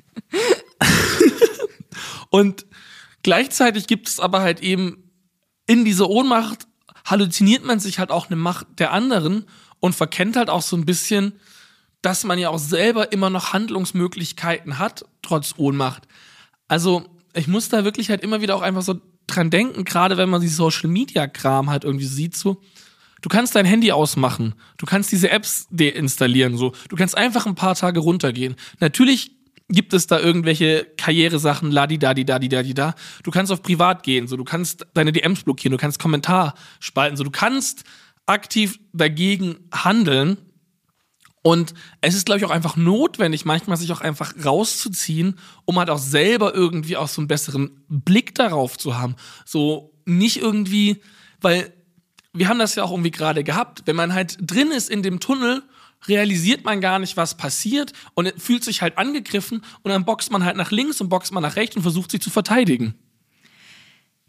Und gleichzeitig gibt es aber halt eben in dieser Ohnmacht halluziniert man sich halt auch eine Macht der anderen und verkennt halt auch so ein bisschen, dass man ja auch selber immer noch Handlungsmöglichkeiten hat, trotz Ohnmacht. Also ich muss da wirklich halt immer wieder auch einfach so dran denken, gerade wenn man die Social-Media-Kram halt irgendwie sieht, so, du kannst dein Handy ausmachen, du kannst diese Apps deinstallieren, so, du kannst einfach ein paar Tage runtergehen. Natürlich gibt es da irgendwelche Karrieresachen, ladi-dadi-dadi-dadi-da. Du kannst auf privat gehen, so, du kannst deine D Ms blockieren, du kannst Kommentar spalten, so, du kannst aktiv dagegen handeln. Und es ist, glaube ich, auch einfach notwendig, manchmal sich auch einfach rauszuziehen, um halt auch selber irgendwie auch so einen besseren Blick darauf zu haben. So nicht irgendwie, weil wir haben das ja auch irgendwie gerade gehabt, wenn man halt drin ist in dem Tunnel, realisiert man gar nicht, was passiert und fühlt sich halt angegriffen und dann boxt man halt nach links und boxt man nach rechts und versucht sich zu verteidigen.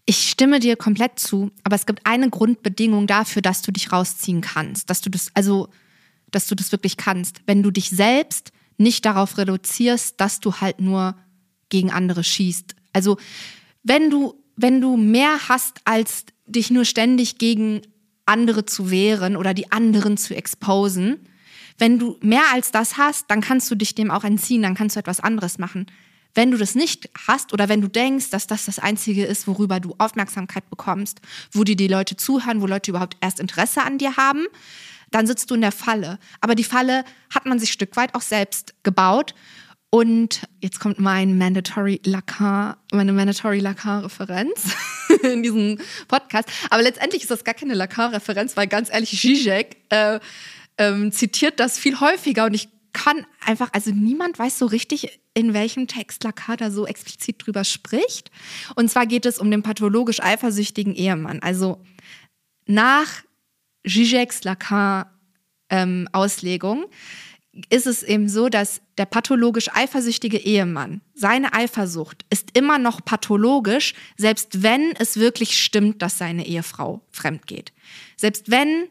Ich stimme dir komplett zu, aber es gibt eine Grundbedingung dafür, dass du dich rausziehen kannst, dass du das, also, dass du das wirklich kannst. Wenn du dich selbst nicht darauf reduzierst, dass du halt nur gegen andere schießt. Also, wenn du, wenn du mehr hast, als dich nur ständig gegen andere zu wehren oder die anderen zu exposen, wenn du mehr als das hast, dann kannst du dich dem auch entziehen, dann kannst du etwas anderes machen. Wenn du das nicht hast oder wenn du denkst, dass das das Einzige ist, worüber du Aufmerksamkeit bekommst, wo dir die Leute zuhören, wo Leute überhaupt erst Interesse an dir haben, dann sitzt du in der Falle. Aber die Falle hat man sich ein Stück weit auch selbst gebaut. Und jetzt kommt mein Mandatory Lacan, meine Mandatory Lacan-Referenz in diesem Podcast. Aber letztendlich ist das gar keine Lacan-Referenz, weil ganz ehrlich, Zizek äh, ähm, zitiert das viel häufiger und ich kann einfach, also niemand weiß so richtig, in welchem Text Lacan da so explizit drüber spricht. Und zwar geht es um den pathologisch eifersüchtigen Ehemann. Also nach Zizeks Lacan-Auslegung ähm, ist es eben so, dass der pathologisch eifersüchtige Ehemann, seine Eifersucht ist immer noch pathologisch, selbst wenn es wirklich stimmt, dass seine Ehefrau fremd geht. Selbst wenn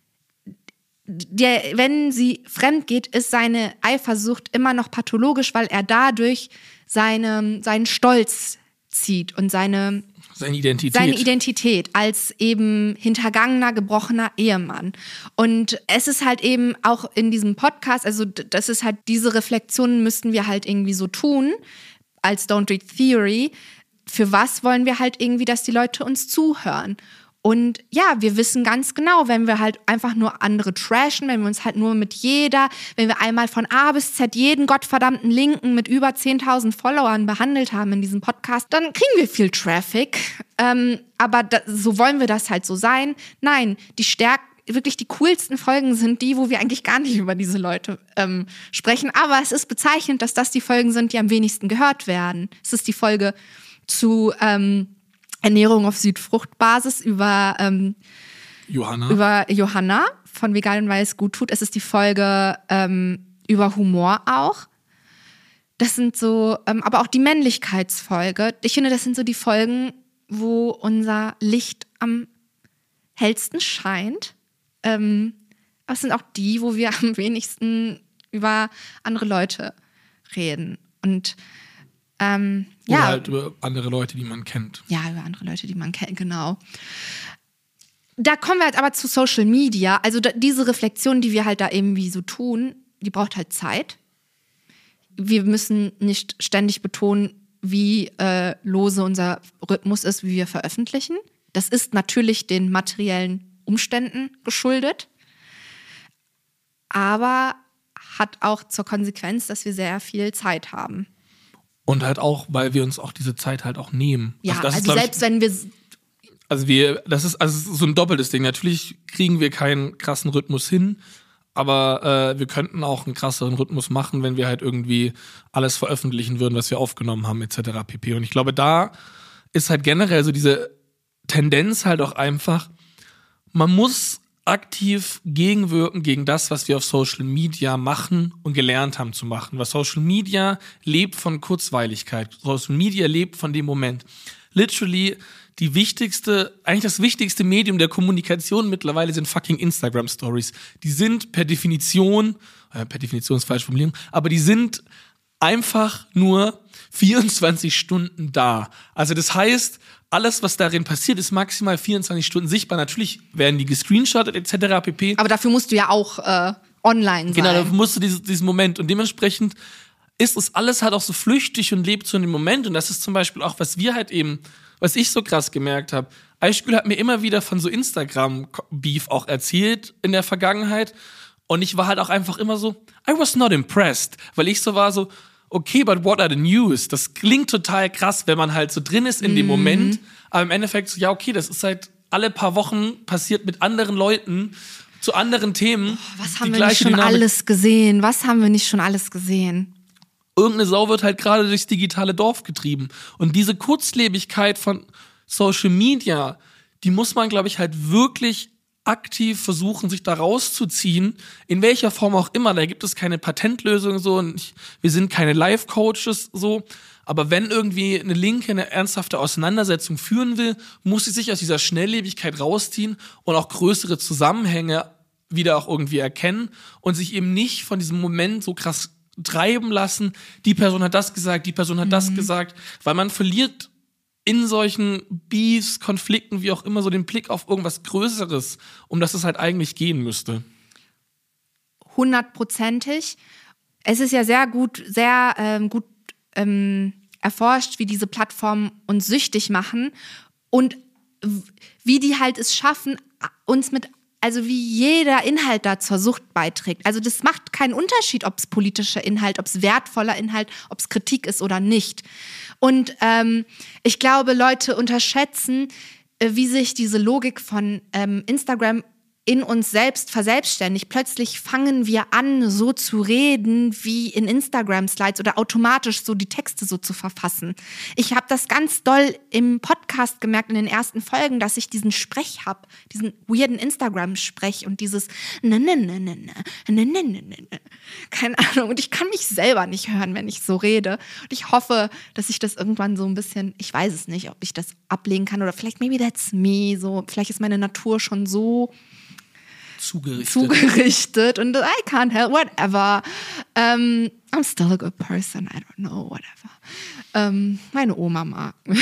Der, wenn sie fremd geht, ist seine Eifersucht immer noch pathologisch, weil er dadurch seine, seinen Stolz zieht und seine, seine Identität. seine Identität als eben hintergangener, gebrochener Ehemann. Und es ist halt eben auch in diesem Podcast, also das ist halt, diese Reflexionen müssten wir halt irgendwie so tun, als Don't Read Theory. Für was wollen wir halt irgendwie, dass die Leute uns zuhören? Und ja, wir wissen ganz genau, wenn wir halt einfach nur andere trashen, wenn wir uns halt nur mit jeder, wenn wir einmal von A bis Z jeden gottverdammten Linken mit über zehntausend Followern behandelt haben in diesem Podcast, dann kriegen wir viel Traffic. Ähm, aber da, so wollen wir das halt so sein. Nein, die Stärke, wirklich die coolsten Folgen sind die, wo wir eigentlich gar nicht über diese Leute ähm, sprechen. Aber es ist bezeichnend, dass das die Folgen sind, die am wenigsten gehört werden. Es ist die Folge zu ähm, Ernährung auf Südfruchtbasis über, ähm, Johanna. über Johanna von Vegan und weil es gut tut. Es ist die Folge ähm, über Humor auch. Das sind so, ähm, aber auch die Männlichkeitsfolge. Ich finde, das sind so die Folgen, wo unser Licht am hellsten scheint. Ähm, aber es sind auch die, wo wir am wenigsten über andere Leute reden. Und ähm, Oder ja. halt über andere Leute, die man kennt. Ja, über andere Leute, die man kennt, genau. Da kommen wir halt aber zu Social Media. Also da, diese Reflexion, die wir halt da irgendwie so tun, die braucht halt Zeit. Wir müssen nicht ständig betonen, wie äh, lose unser Rhythmus ist, wie wir veröffentlichen. Das ist natürlich den materiellen Umständen geschuldet, aber hat auch zur Konsequenz, dass wir sehr viel Zeit haben. Und halt auch, weil wir uns auch diese Zeit halt auch nehmen. Ja, also, das also ist, selbst ich, wenn wir... Also wir, das ist also so ein doppeltes Ding. Natürlich kriegen wir keinen krassen Rhythmus hin, aber äh, wir könnten auch einen krasseren Rhythmus machen, wenn wir halt irgendwie alles veröffentlichen würden, was wir aufgenommen haben, et cetera pp. Und ich glaube, da ist halt generell so diese Tendenz halt auch einfach, man muss aktiv gegenwirken gegen das, was wir auf Social Media machen und gelernt haben zu machen. Weil Social Media lebt von Kurzweiligkeit. Social Media lebt von dem Moment. Literally die wichtigste, eigentlich das wichtigste Medium der Kommunikation mittlerweile sind fucking Instagram-Stories. Die sind per Definition, äh, per Definition ist falsch formuliert, aber die sind einfach nur vierundzwanzig Stunden da. Also das heißt, alles, was darin passiert, ist maximal vierundzwanzig Stunden sichtbar. Natürlich werden die gescreenshottet et cetera pp. Aber dafür musst du ja auch äh, online sein. Genau, dafür musst du dieses, diesen Moment. Und dementsprechend ist es alles halt auch so flüchtig und lebt so in dem Moment. Und das ist zum Beispiel auch, was wir halt eben, was ich so krass gemerkt habe. Aishgül hat mir immer wieder von so Instagram-Beef auch erzählt in der Vergangenheit. Und ich war halt auch einfach immer so, I was not impressed. Weil ich so war so, okay, but what are the news? Das klingt total krass, wenn man halt so drin ist in dem Moment. Aber im Endeffekt so, ja, okay, das ist halt alle paar Wochen passiert mit anderen Leuten zu anderen Themen. Oh, was haben wir nicht schon Dynamik. alles gesehen? Was haben wir nicht schon alles gesehen? Irgendeine Sau wird halt gerade durchs digitale Dorf getrieben. Und diese Kurzlebigkeit von Social Media, die muss man, glaube ich, halt wirklich aktiv versuchen, sich da rauszuziehen, in welcher Form auch immer. Da gibt es keine Patentlösung so und ich, wir sind keine Life-Coaches so. Aber wenn irgendwie eine Linke eine ernsthafte Auseinandersetzung führen will, muss sie sich aus dieser Schnelllebigkeit rausziehen und auch größere Zusammenhänge wieder auch irgendwie erkennen und sich eben nicht von diesem Moment so krass treiben lassen. Die Person hat das gesagt, die Person hat mhm. das gesagt, weil man verliert in solchen Beefs, Konflikten, wie auch immer, so den Blick auf irgendwas Größeres, um das es halt eigentlich gehen müsste. Hundertprozentig. Es ist ja sehr gut, sehr ähm, gut ähm, erforscht, wie diese Plattformen uns süchtig machen und wie die halt es schaffen, uns mit, also wie jeder Inhalt da zur Sucht beiträgt. Also das macht keinen Unterschied, ob es politischer Inhalt, ob es wertvoller Inhalt, ob es Kritik ist oder nicht. Und ähm, ich glaube, Leute unterschätzen, äh, wie sich diese Logik von ähm, Instagram in uns selbst verselbstständigt. Plötzlich fangen wir an, so zu reden wie in Instagram-Slides oder automatisch so die Texte so zu verfassen. Ich habe das ganz doll im Podcast gemerkt, in den ersten Folgen, dass ich diesen Sprech habe, diesen weirden Instagram-Sprech und dieses ne, ne, ne, ne, ne, ne, ne, ne, ne. Keine Ahnung. Und ich kann mich selber nicht hören, wenn ich so rede. Und ich hoffe, dass ich das irgendwann so ein bisschen, ich weiß es nicht, ob ich das ablegen kann oder vielleicht maybe that's me, so, vielleicht ist meine Natur schon so Zugerichtet. Zugerichtet und I can't help, whatever. Um, I'm still a good person, I don't know, whatever. Um, meine Oma mag mich.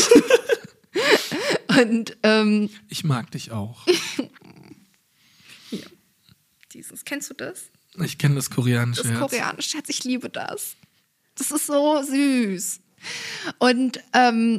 und um, ich mag dich auch. Hier, dieses, kennst du das? Ich kenne das koreanische Das Herz. koreanische Herz, ich liebe das. Das ist so süß. Und ähm,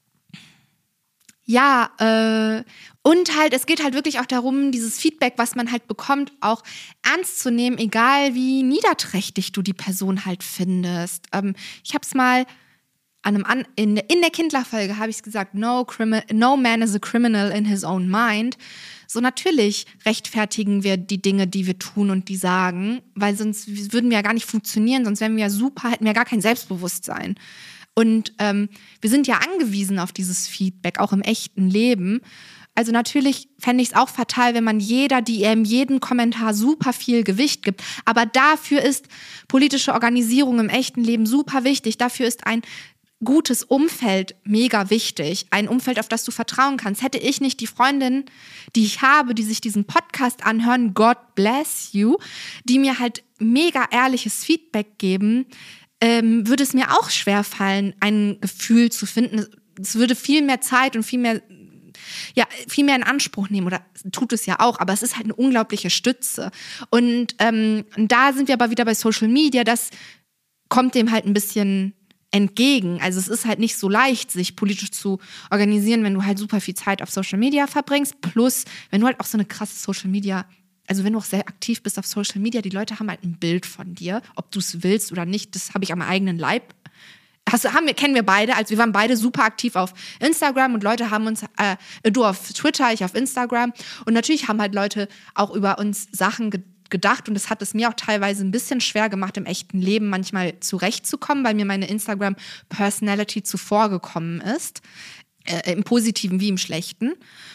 ja, äh, und halt, es geht halt wirklich auch darum, dieses Feedback, was man halt bekommt, auch ernst zu nehmen, egal wie niederträchtig du die Person halt findest. Ähm, ich habe es mal an einem An- in, in der Kindler-Folge habe ich gesagt, no, crimi- no man is a criminal in his own mind. So natürlich rechtfertigen wir die Dinge, die wir tun und die sagen, weil sonst würden wir ja gar nicht funktionieren, sonst wären wir ja super, hätten wir ja gar kein Selbstbewusstsein. Und ähm, wir sind ja angewiesen auf dieses Feedback, auch im echten Leben. Also natürlich fände ich es auch fatal, wenn man jeder, die ihm jeden Kommentar super viel Gewicht gibt. Aber dafür ist politische Organisierung im echten Leben super wichtig. Dafür ist ein gutes Umfeld mega wichtig. Ein Umfeld, auf das du vertrauen kannst. Hätte ich nicht die Freundin, die ich habe, die sich diesen Podcast anhören, God bless you, die mir halt mega ehrliches Feedback geben, ähm, würde es mir auch schwerfallen, ein Gefühl zu finden. Es würde viel mehr Zeit und viel mehr, ja, viel mehr in Anspruch nehmen. Oder tut es ja auch, aber es ist halt eine unglaubliche Stütze. Und ähm, da sind wir aber wieder bei Social Media. Das kommt dem halt ein bisschen entgegen. Also es ist halt nicht so leicht, sich politisch zu organisieren, wenn du halt super viel Zeit auf Social Media verbringst. Plus, wenn du halt auch so eine krasse Social Media, also wenn du auch sehr aktiv bist auf Social Media, die Leute haben halt ein Bild von dir, ob du es willst oder nicht, das habe ich am eigenen Leib. Hast, haben wir, kennen wir beide, also wir waren beide super aktiv auf Instagram und Leute haben uns, äh, du auf Twitter, ich auf Instagram und natürlich haben halt Leute auch über uns Sachen ge- gedacht und das hat es mir auch teilweise ein bisschen schwer gemacht, im echten Leben manchmal zurechtzukommen, weil mir meine Instagram-Personality zuvorgekommen ist, äh, im Positiven wie im Schlechten.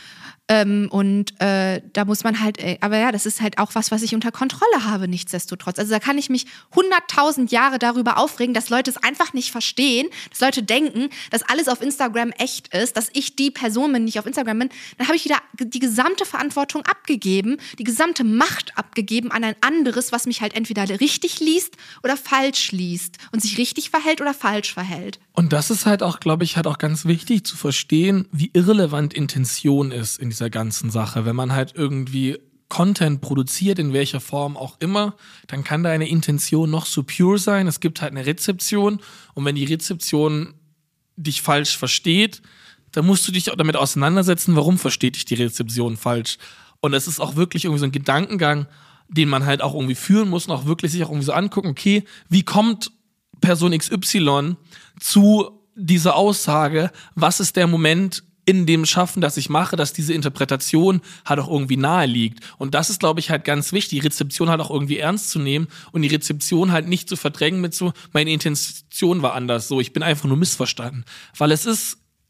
Ähm, und äh, da muss man halt, äh, aber ja, das ist halt auch was, was ich unter Kontrolle habe, nichtsdestotrotz. Also da kann ich mich hunderttausend Jahre darüber aufregen, dass Leute es einfach nicht verstehen, dass Leute denken, dass alles auf Instagram echt ist, dass ich die Person bin, die ich auf Instagram bin. Dann habe ich wieder die gesamte Verantwortung abgegeben, die gesamte Macht abgegeben an ein anderes, was mich halt entweder richtig liest oder falsch liest und sich richtig verhält oder falsch verhält. Und das ist halt auch, glaube ich, halt auch ganz wichtig zu verstehen, wie irrelevant Intention ist in dieser ganzen Sache. Wenn man halt irgendwie Content produziert, in welcher Form auch immer, dann kann deine Intention noch so pure sein. Es gibt halt eine Rezeption und wenn die Rezeption dich falsch versteht, dann musst du dich auch damit auseinandersetzen, warum versteht dich die Rezeption falsch. Und es ist auch wirklich irgendwie so ein Gedankengang, den man halt auch irgendwie führen muss und auch wirklich sich auch irgendwie so angucken, okay, wie kommt Person X Y zu dieser Aussage, was ist der Moment in dem Schaffen, das ich mache, dass diese Interpretation halt auch irgendwie nahe liegt. Und das ist, glaube ich, halt ganz wichtig, die Rezeption halt auch irgendwie ernst zu nehmen und die Rezeption halt nicht zu verdrängen mit so, meine Intention war anders, so, ich bin einfach nur missverstanden. Weil es ist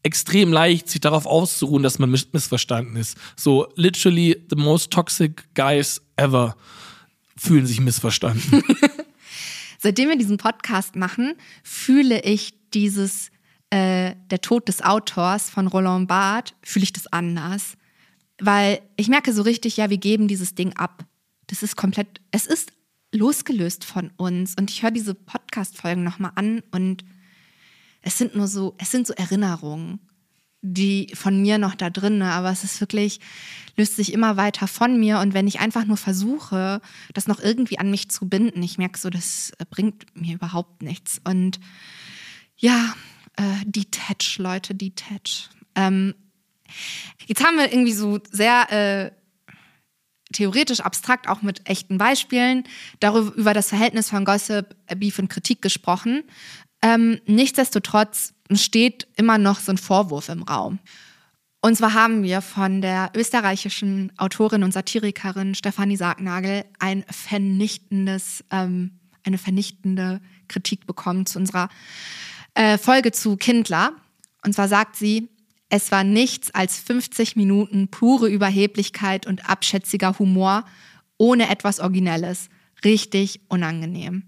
extrem leicht, sich darauf auszuruhen, dass man miss- missverstanden ist. So, literally the most toxic guys ever fühlen sich missverstanden. Seitdem wir diesen Podcast machen, fühle ich dieses äh, der Tod des Autors von Roland Barthes, fühle ich das anders. Weil ich merke so richtig, ja, wir geben dieses Ding ab. Das ist komplett, es ist losgelöst von uns. Und ich höre diese Podcast-Folgen nochmal an und es sind nur so, es sind so Erinnerungen, die von mir noch da drin, aber es ist wirklich, löst sich immer weiter von mir. Und wenn ich einfach nur versuche, das noch irgendwie an mich zu binden, ich merke so, das bringt mir überhaupt nichts. Und ja, äh, detach, Leute, detach. Ähm, jetzt haben wir irgendwie so sehr äh, theoretisch, abstrakt, auch mit echten Beispielen, darüber über das Verhältnis von Gossip, Beef und Kritik gesprochen. Ähm, nichtsdestotrotz steht immer noch so ein Vorwurf im Raum. Und zwar haben wir von der österreichischen Autorin und Satirikerin Stefanie Sargnagel ein vernichtendes, ähm, eine vernichtende Kritik bekommen zu unserer äh, Folge zu Kindler. Und zwar sagt sie, es war nichts als fünfzig Minuten pure Überheblichkeit und abschätziger Humor ohne etwas Originelles. Richtig unangenehm.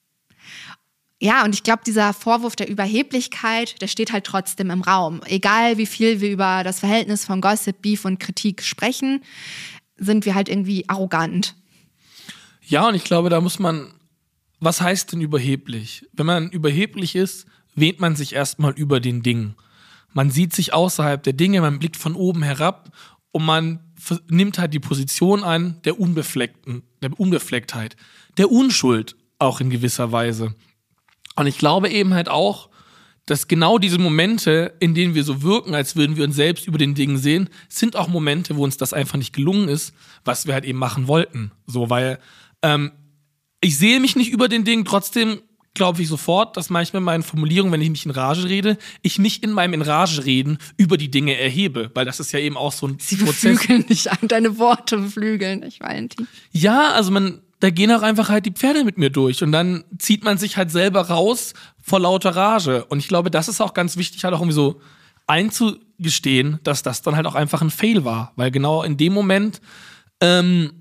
Ja, und ich glaube, dieser Vorwurf der Überheblichkeit, der steht halt trotzdem im Raum. Egal, wie viel wir über das Verhältnis von Gossip, Beef und Kritik sprechen, sind wir halt irgendwie arrogant. Ja, und ich glaube, da muss man, was heißt denn überheblich? Wenn man überheblich ist, wähnt man sich erstmal über den Dingen. Man sieht sich außerhalb der Dinge, man blickt von oben herab und man nimmt halt die Position an der Unbefleckten, der Unbeflecktheit, der Unschuld auch in gewisser Weise. Und ich glaube eben halt auch, dass genau diese Momente, in denen wir so wirken, als würden wir uns selbst über den Dingen sehen, sind auch Momente, wo uns das einfach nicht gelungen ist, was wir halt eben machen wollten. So, weil ähm, ich sehe mich nicht über den Dingen, trotzdem glaube ich sofort, dass manchmal in meinen Formulierungen, wenn ich mich in Rage rede, ich mich in meinem in Rage reden über die Dinge erhebe, weil das ist ja eben auch so ein Sie Prozess. beflügeln dich an, deine Worte beflügeln dich, Valentin. Ja, also man, da gehen auch einfach halt die Pferde mit mir durch und dann zieht man sich halt selber raus vor lauter Rage. Und ich glaube, das ist auch ganz wichtig, halt auch irgendwie so einzugestehen, dass das dann halt auch einfach ein Fail war, weil genau in dem Moment, ähm,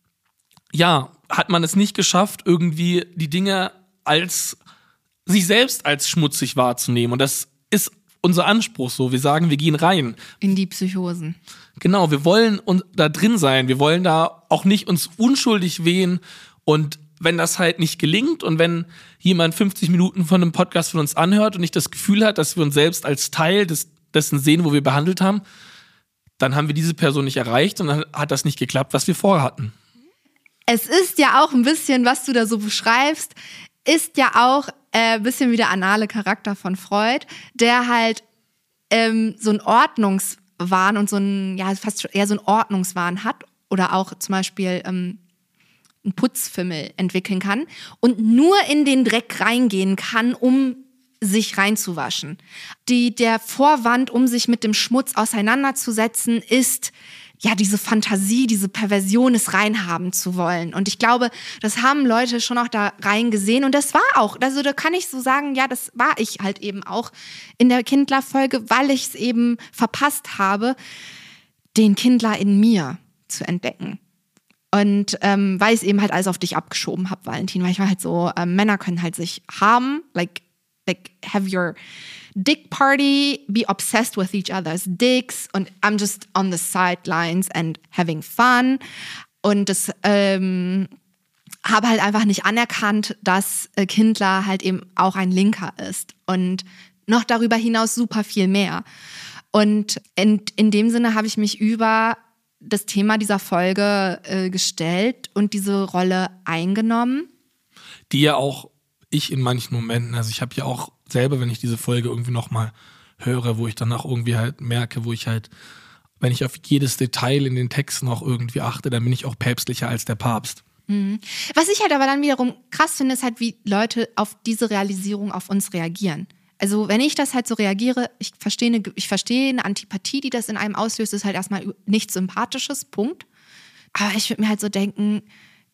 ja, hat man es nicht geschafft, irgendwie die Dinge als sich selbst als schmutzig wahrzunehmen. Und das ist unser Anspruch so. Wir sagen, wir gehen rein. In die Psychosen. Genau, wir wollen uns da drin sein. Wir wollen da auch nicht uns unschuldig wehen. Und wenn das halt nicht gelingt und wenn jemand fünfzig Minuten von einem Podcast von uns anhört und nicht das Gefühl hat, dass wir uns selbst als Teil des, dessen sehen, wo wir behandelt haben, dann haben wir diese Person nicht erreicht und dann hat das nicht geklappt, was wir vorhatten. Es ist ja auch ein bisschen, was du da so beschreibst, ist ja auch ein äh, bisschen wie der anale Charakter von Freud, der halt ähm, so einen Ordnungswahn und so ein, ja, fast eher so einen Ordnungswahn hat oder auch zum Beispiel ähm, einen Putzfimmel entwickeln kann und nur in den Dreck reingehen kann, um sich reinzuwaschen. Die, der Vorwand, um sich mit dem Schmutz auseinanderzusetzen, ist ja diese Fantasie, diese Perversion, es reinhaben zu wollen. Und ich glaube, das haben Leute schon auch da rein gesehen. Und das war auch, also da kann ich so sagen, ja, das war ich halt eben auch in der Kindler-Folge, weil ich es eben verpasst habe, den Kindler in mir zu entdecken. Und ähm, weil ich es eben halt alles auf dich abgeschoben habe, Valentin, weil ich war halt so, ähm, Männer können halt sich haben, like, like have your dick party, be obsessed with each other's dicks und I'm just on the sidelines and having fun. Und das ähm, habe halt einfach nicht anerkannt, dass äh, Kindler halt eben auch ein Linker ist und noch darüber hinaus super viel mehr. Und in, in dem Sinne habe ich mich über das Thema dieser Folge äh, gestellt und diese Rolle eingenommen. Die ja auch ich in manchen Momenten, also ich habe ja auch selber, wenn ich diese Folge irgendwie nochmal höre, wo ich danach irgendwie halt merke, wo ich halt, wenn ich auf jedes Detail in den Texten auch irgendwie achte, dann bin ich auch päpstlicher als der Papst. Mhm. Was ich halt aber dann wiederum krass finde, ist halt, wie Leute auf diese Realisierung auf uns reagieren. Also wenn ich das halt so reagiere, ich verstehe eine, ich verstehe eine Antipathie, die das in einem auslöst, ist halt erstmal nichts Sympathisches, Punkt. Aber ich würde mir halt so denken,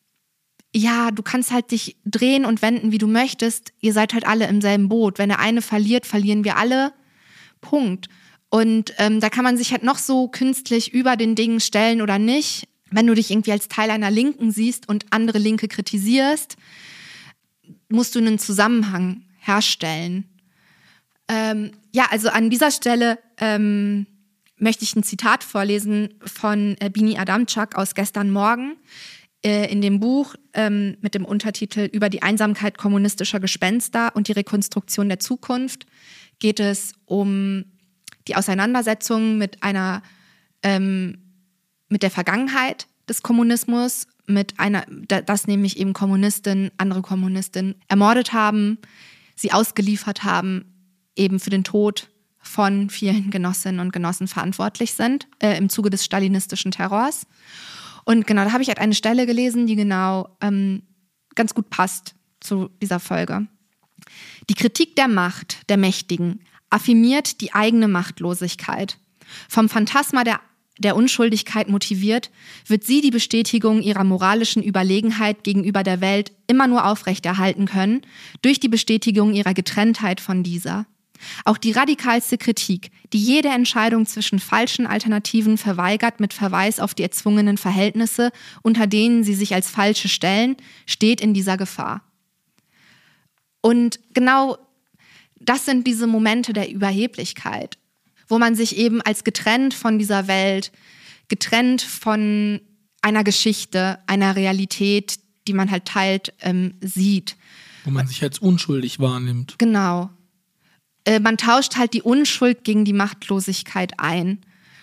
ja, du kannst halt dich drehen und wenden, wie du möchtest. Ihr seid halt alle im selben Boot. Wenn der eine verliert, verlieren wir alle. Punkt. Und ähm, da kann man sich halt noch so künstlich über den Dingen stellen oder nicht. Wenn du dich irgendwie als Teil einer Linken siehst und andere Linke kritisierst, musst du einen Zusammenhang herstellen. Ähm, ja, also an dieser Stelle ähm, möchte ich ein Zitat vorlesen von äh, Bini Adamczak aus Gestern Morgen. Äh, in dem Buch ähm, mit dem Untertitel Über die Einsamkeit kommunistischer Gespenster und die Rekonstruktion der Zukunft geht es um die Auseinandersetzung mit einer, ähm, mit der Vergangenheit des Kommunismus, mit einer, dass nämlich eben Kommunistinnen andere Kommunistinnen ermordet haben, sie ausgeliefert haben, eben für den Tod von vielen Genossinnen und Genossen verantwortlich sind, äh, im Zuge des stalinistischen Terrors. Und genau, da habe ich halt eine Stelle gelesen, die genau ähm, ganz gut passt zu dieser Folge. Die Kritik der Macht, der Mächtigen, affirmiert die eigene Machtlosigkeit. Vom Phantasma der, der Unschuldigkeit motiviert, wird sie die Bestätigung ihrer moralischen Überlegenheit gegenüber der Welt immer nur aufrechterhalten können, durch die Bestätigung ihrer Getrenntheit von dieser. Auch die radikalste Kritik, die jede Entscheidung zwischen falschen Alternativen verweigert mit Verweis auf die erzwungenen Verhältnisse, unter denen sie sich als falsche stellen, steht in dieser Gefahr. Und genau das sind diese Momente der Überheblichkeit, wo man sich eben als getrennt von dieser Welt, getrennt von einer Geschichte, einer Realität, die man halt teilt, ähm, sieht. Wo man sich als unschuldig wahrnimmt. Genau. Äh, man tauscht halt die Unschuld gegen die Machtlosigkeit ein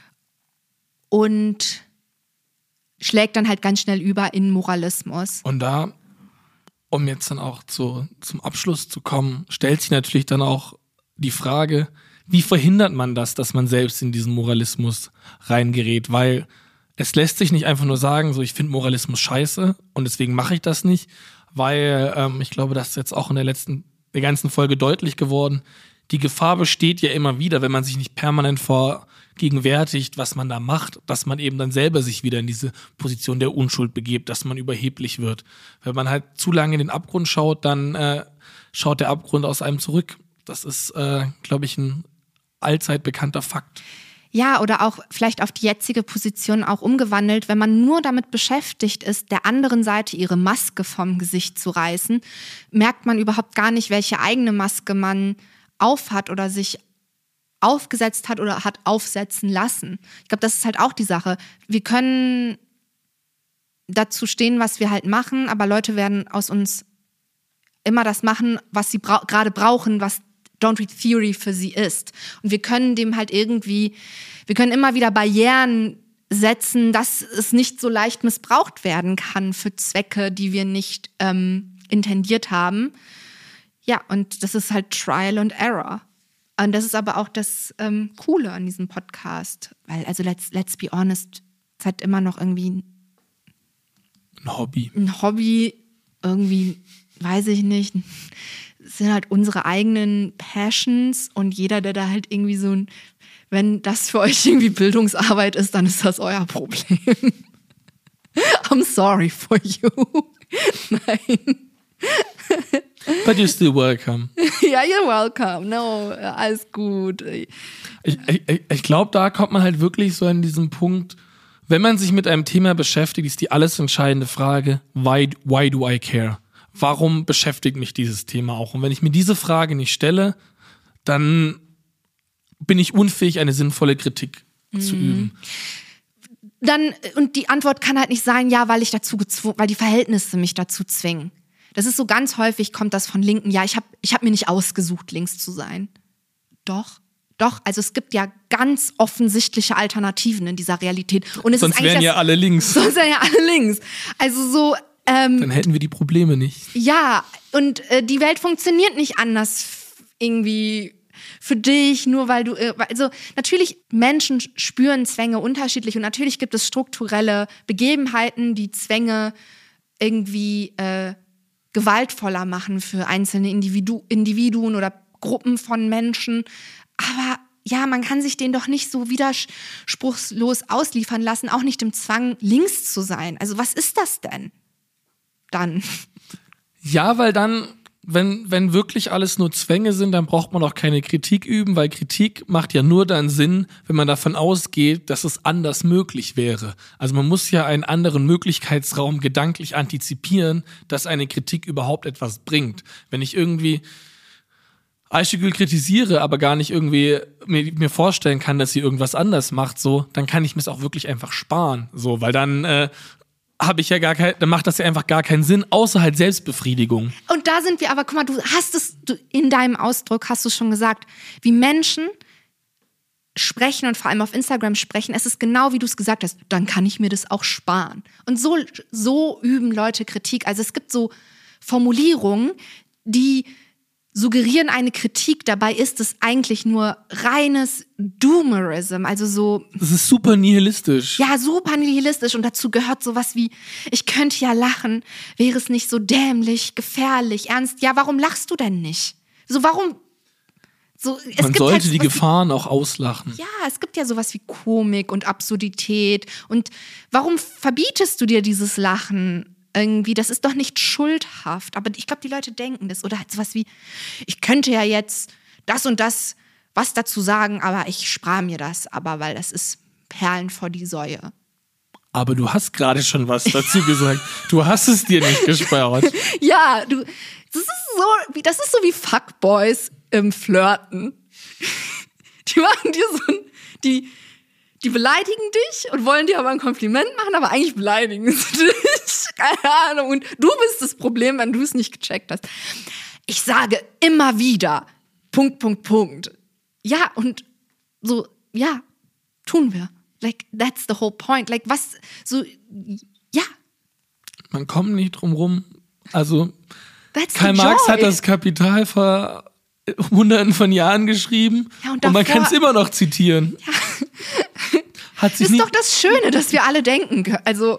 und schlägt dann halt ganz schnell über in Moralismus. Und da, um jetzt dann auch zu, zum Abschluss zu kommen, stellt sich natürlich dann auch die Frage, wie verhindert man das, dass man selbst in diesen Moralismus reingerät? Weil es lässt sich nicht einfach nur sagen, so ich finde Moralismus scheiße und deswegen mache ich das nicht, weil ähm, ich glaube, das ist jetzt auch in der letzten, der ganzen Folge deutlich geworden, die Gefahr besteht ja immer wieder, wenn man sich nicht permanent vergegenwärtigt, was man da macht, dass man eben dann selber sich wieder in diese Position der Unschuld begibt, dass man überheblich wird. Wenn man halt zu lange in den Abgrund schaut, dann äh, schaut der Abgrund aus einem zurück. Das ist, äh, glaube ich, ein allzeit bekannter Fakt. Ja, oder auch vielleicht auf die jetzige Position auch umgewandelt, wenn man nur damit beschäftigt ist, der anderen Seite ihre Maske vom Gesicht zu reißen, merkt man überhaupt gar nicht, welche eigene Maske man aufhat oder sich aufgesetzt hat oder hat aufsetzen lassen. Ich glaube, das ist halt auch die Sache. Wir können dazu stehen, was wir halt machen, aber Leute werden aus uns immer das machen, was sie bra- gerade brauchen, was Don't Read Theory für sie ist. Und wir können dem halt irgendwie, wir können immer wieder Barrieren setzen, dass es nicht so leicht missbraucht werden kann für Zwecke, die wir nicht ähm, intendiert haben. Ja, und das ist halt Trial and Error. Und das ist aber auch das ähm, Coole an diesem Podcast. Weil, also let's, let's be honest, es ist halt immer noch irgendwie ein, ein Hobby. Ein Hobby, irgendwie, weiß ich nicht, es sind halt unsere eigenen Passions und jeder, der da halt irgendwie so ein, wenn das für euch irgendwie Bildungsarbeit ist, dann ist das euer Problem. I'm sorry for you. Nein. But you're still welcome. Ja, you're welcome. No, alles gut. Ich, ich, ich glaube, da kommt man halt wirklich so an diesen Punkt, wenn man sich mit einem Thema beschäftigt, ist die alles entscheidende Frage, why, why do I care? Warum beschäftigt mich dieses Thema auch? Und wenn ich mir diese Frage nicht stelle, dann bin ich unfähig, eine sinnvolle Kritik mhm. zu üben. Dann, und die Antwort kann halt nicht sein, ja, weil ich dazu gezwungen, weil die Verhältnisse mich dazu zwingen. Das ist so ganz häufig, kommt das von Linken, ja, ich habe ich hab mir nicht ausgesucht, links zu sein. Doch, doch, also es gibt ja ganz offensichtliche Alternativen in dieser Realität. Und es sonst ist wären das, ja alle links. Sonst wären ja alle links. Also so, ähm, dann hätten wir die Probleme nicht. Ja, und äh, die Welt funktioniert nicht anders irgendwie für dich, nur weil du, äh, also natürlich, Menschen spüren Zwänge unterschiedlich und natürlich gibt es strukturelle Begebenheiten, die Zwänge irgendwie äh, gewaltvoller machen für einzelne Individu- Individuen oder Gruppen von Menschen. Aber ja, man kann sich denen doch nicht so widerspruchslos ausliefern lassen, auch nicht dem Zwang, links zu sein. Also was ist das denn dann? Ja, weil dann wenn, wenn wirklich alles nur Zwänge sind, dann braucht man auch keine Kritik üben, weil Kritik macht ja nur dann Sinn, wenn man davon ausgeht, dass es anders möglich wäre. Also man muss ja einen anderen Möglichkeitsraum gedanklich antizipieren, dass eine Kritik überhaupt etwas bringt. Wenn ich irgendwie Ayşegül kritisiere, aber gar nicht irgendwie mir, mir vorstellen kann, dass sie irgendwas anders macht, so, dann kann ich mir es auch wirklich einfach sparen, so, weil dann äh, habe ich ja gar kein, dann macht das ja einfach gar keinen Sinn, außer halt Selbstbefriedigung. Und da sind wir aber, guck mal, du hast es, du, in deinem Ausdruck hast du schon gesagt, wie Menschen sprechen und vor allem auf Instagram sprechen, es ist genau wie du es gesagt hast, dann kann ich mir das auch sparen. Und so, so üben Leute Kritik. Also es gibt so Formulierungen, die suggerieren eine Kritik, dabei ist es eigentlich nur reines Doomerism, also so... Das ist super nihilistisch. Ja, super nihilistisch und dazu gehört sowas wie, ich könnte ja lachen, wäre es nicht so dämlich, gefährlich, ernst. Ja, warum lachst du denn nicht? So, warum... So, es Man gibt sollte halt die Gefahren auch auslachen. Ja, es gibt ja sowas wie Komik und Absurdität und warum verbietest du dir dieses Lachen? Irgendwie, das ist doch nicht schuldhaft. Aber ich glaube, die Leute denken das. Oder halt sowas wie, ich könnte ja jetzt das und das was dazu sagen, aber ich spare mir das. Aber weil das ist Perlen vor die Säue. Aber du hast gerade schon was dazu gesagt. Du hast es dir nicht gespart. Ja, du, das ist so, wie, das ist so wie Fuckboys im Flirten. Die machen dir so ein, die, die beleidigen dich und wollen dir aber ein Kompliment machen, aber eigentlich beleidigen sie dich. Keine Ahnung. Und du bist das Problem, wenn du es nicht gecheckt hast. Ich sage immer wieder, Punkt, Punkt, Punkt. Ja, und so, ja, tun wir. Like, that's the whole point. Like, was, so, ja. Man kommt nicht drum rum. Also, That's Karl Marx hat das Kapital vor hunderten von Jahren geschrieben ja, und, und man davor, kann es immer noch zitieren. Ja. Hat sich das ist nie doch das Schöne, dass wir alle denken können. Also,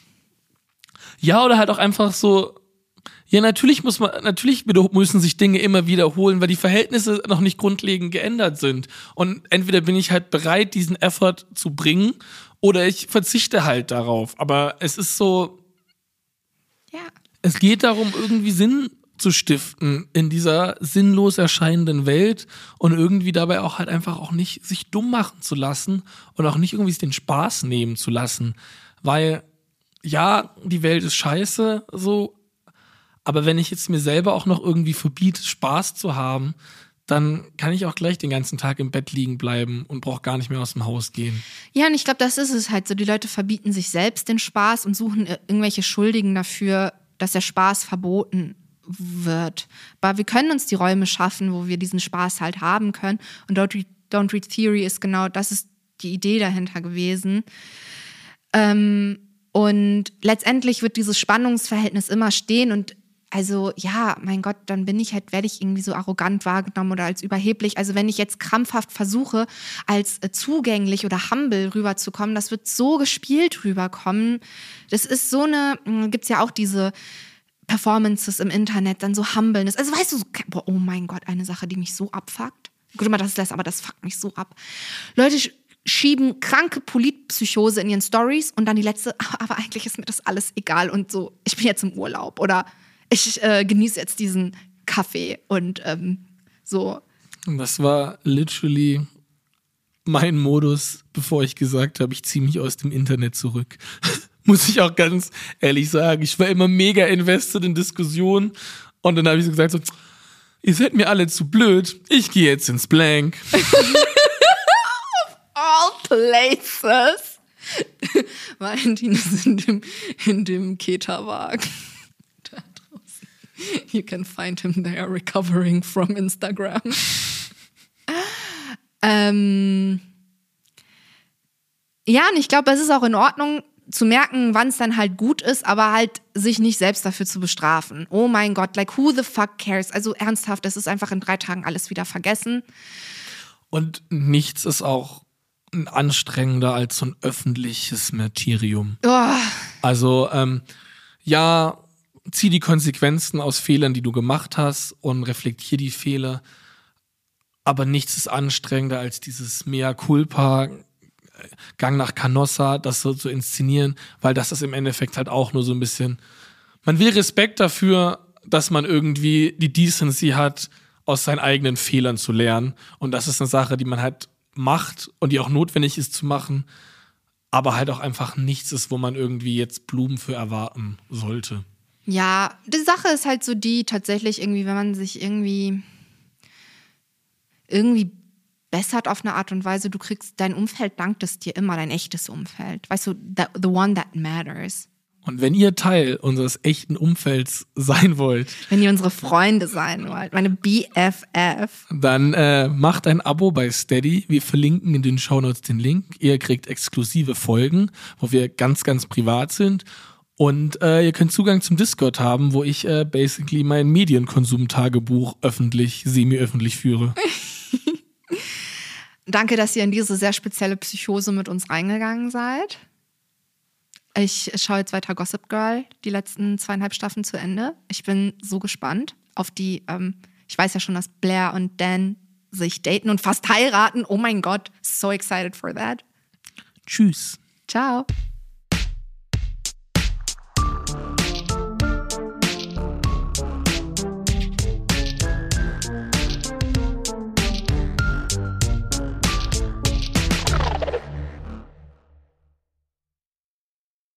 ja, oder halt auch einfach so, ja, natürlich muss man, natürlich müssen sich Dinge immer wiederholen, weil die Verhältnisse noch nicht grundlegend geändert sind. Und entweder bin ich halt bereit, diesen Effort zu bringen, oder ich verzichte halt darauf. Aber es ist so, ja. Es geht darum, irgendwie Sinn zu stiften in dieser sinnlos erscheinenden Welt und irgendwie dabei auch halt einfach auch nicht sich dumm machen zu lassen und auch nicht irgendwie den Spaß nehmen zu lassen. Weil, ja, die Welt ist scheiße, so, aber wenn ich jetzt mir selber auch noch irgendwie verbiete, Spaß zu haben, dann kann ich auch gleich den ganzen Tag im Bett liegen bleiben und brauche gar nicht mehr aus dem Haus gehen. Ja, und ich glaube, das ist es halt so. Die Leute verbieten sich selbst den Spaß und suchen irgendwelche Schuldigen dafür, dass der Spaß verboten wird. Aber wir können uns die Räume schaffen, wo wir diesen Spaß halt haben können. Und Don't Read, Don't Read Theory ist genau, das ist die Idee dahinter gewesen. Ähm, und letztendlich wird dieses Spannungsverhältnis immer stehen und also ja, mein Gott, dann bin ich halt, werde ich irgendwie so arrogant wahrgenommen oder als überheblich. Also wenn ich jetzt krampfhaft versuche, als äh, zugänglich oder humble rüberzukommen, das wird so gespielt rüberkommen. Das ist so eine, mh, gibt's ja auch diese Performances im Internet, dann so Humbleness. Also weißt du, so, boah, oh mein Gott, eine Sache, die mich so abfuckt. Gut, immer das ist das, aber das fuckt mich so ab. Leute sch- schieben kranke Politpsychose in ihren Stories und dann die letzte, aber eigentlich ist mir das alles egal und so, ich bin jetzt im Urlaub oder ich äh, genieße jetzt diesen Kaffee und ähm, so. Das war literally mein Modus, bevor ich gesagt habe, ich ziehe mich aus dem Internet zurück. Muss ich auch ganz ehrlich sagen. Ich war immer mega invested in Diskussionen und dann habe ich so gesagt, so, ihr seid mir alle zu blöd, ich gehe jetzt ins Blank. All places. Valentin ist in dem, in dem Keta-Wagen. You can find him there recovering from Instagram. ähm, ja, und ich glaube, es ist auch in Ordnung zu merken, wann es dann halt gut ist, aber halt sich nicht selbst dafür zu bestrafen. Oh mein Gott, like who the fuck cares? Also ernsthaft, das ist einfach in drei Tagen alles wieder vergessen. Und nichts ist auch anstrengender als so ein öffentliches Martyrium. Oh. Also, ähm, ja, zieh die Konsequenzen aus Fehlern, die du gemacht hast und reflektier die Fehler. Aber nichts ist anstrengender als dieses Mea culpa, Gang nach Canossa, das so zu inszenieren, weil das ist im Endeffekt halt auch nur so ein bisschen, man will Respekt dafür dass man irgendwie die Decency hat, aus seinen eigenen Fehlern zu lernen. Und das ist eine Sache, die man halt macht und die auch notwendig ist zu machen, aber halt auch einfach nichts ist, wo man irgendwie jetzt Blumen für erwarten sollte. Ja, die Sache ist halt so die, tatsächlich irgendwie, wenn man sich irgendwie irgendwie bessert auf eine Art und Weise, du kriegst, dein Umfeld dankt es dir immer, dein echtes Umfeld. Weißt du, the, the one that matters. Und wenn ihr Teil unseres echten Umfelds sein wollt, wenn ihr unsere Freunde sein wollt, meine B F F, dann äh, macht ein Abo bei Steady. Wir verlinken in den Shownotes den Link. Ihr kriegt exklusive Folgen, wo wir ganz, ganz privat sind. Und äh, ihr könnt Zugang zum Discord haben, wo ich äh, basically mein Medienkonsum-Tagebuch öffentlich, semi-öffentlich führe. Danke, dass ihr in diese sehr spezielle Psychose mit uns reingegangen seid. Ich schaue jetzt weiter Gossip Girl, die letzten zweieinhalb Staffeln zu Ende. Ich bin so gespannt auf die, ähm, ich weiß ja schon, dass Blair und Dan sich daten und fast heiraten. Oh mein Gott, so excited for that. Tschüss. Ciao.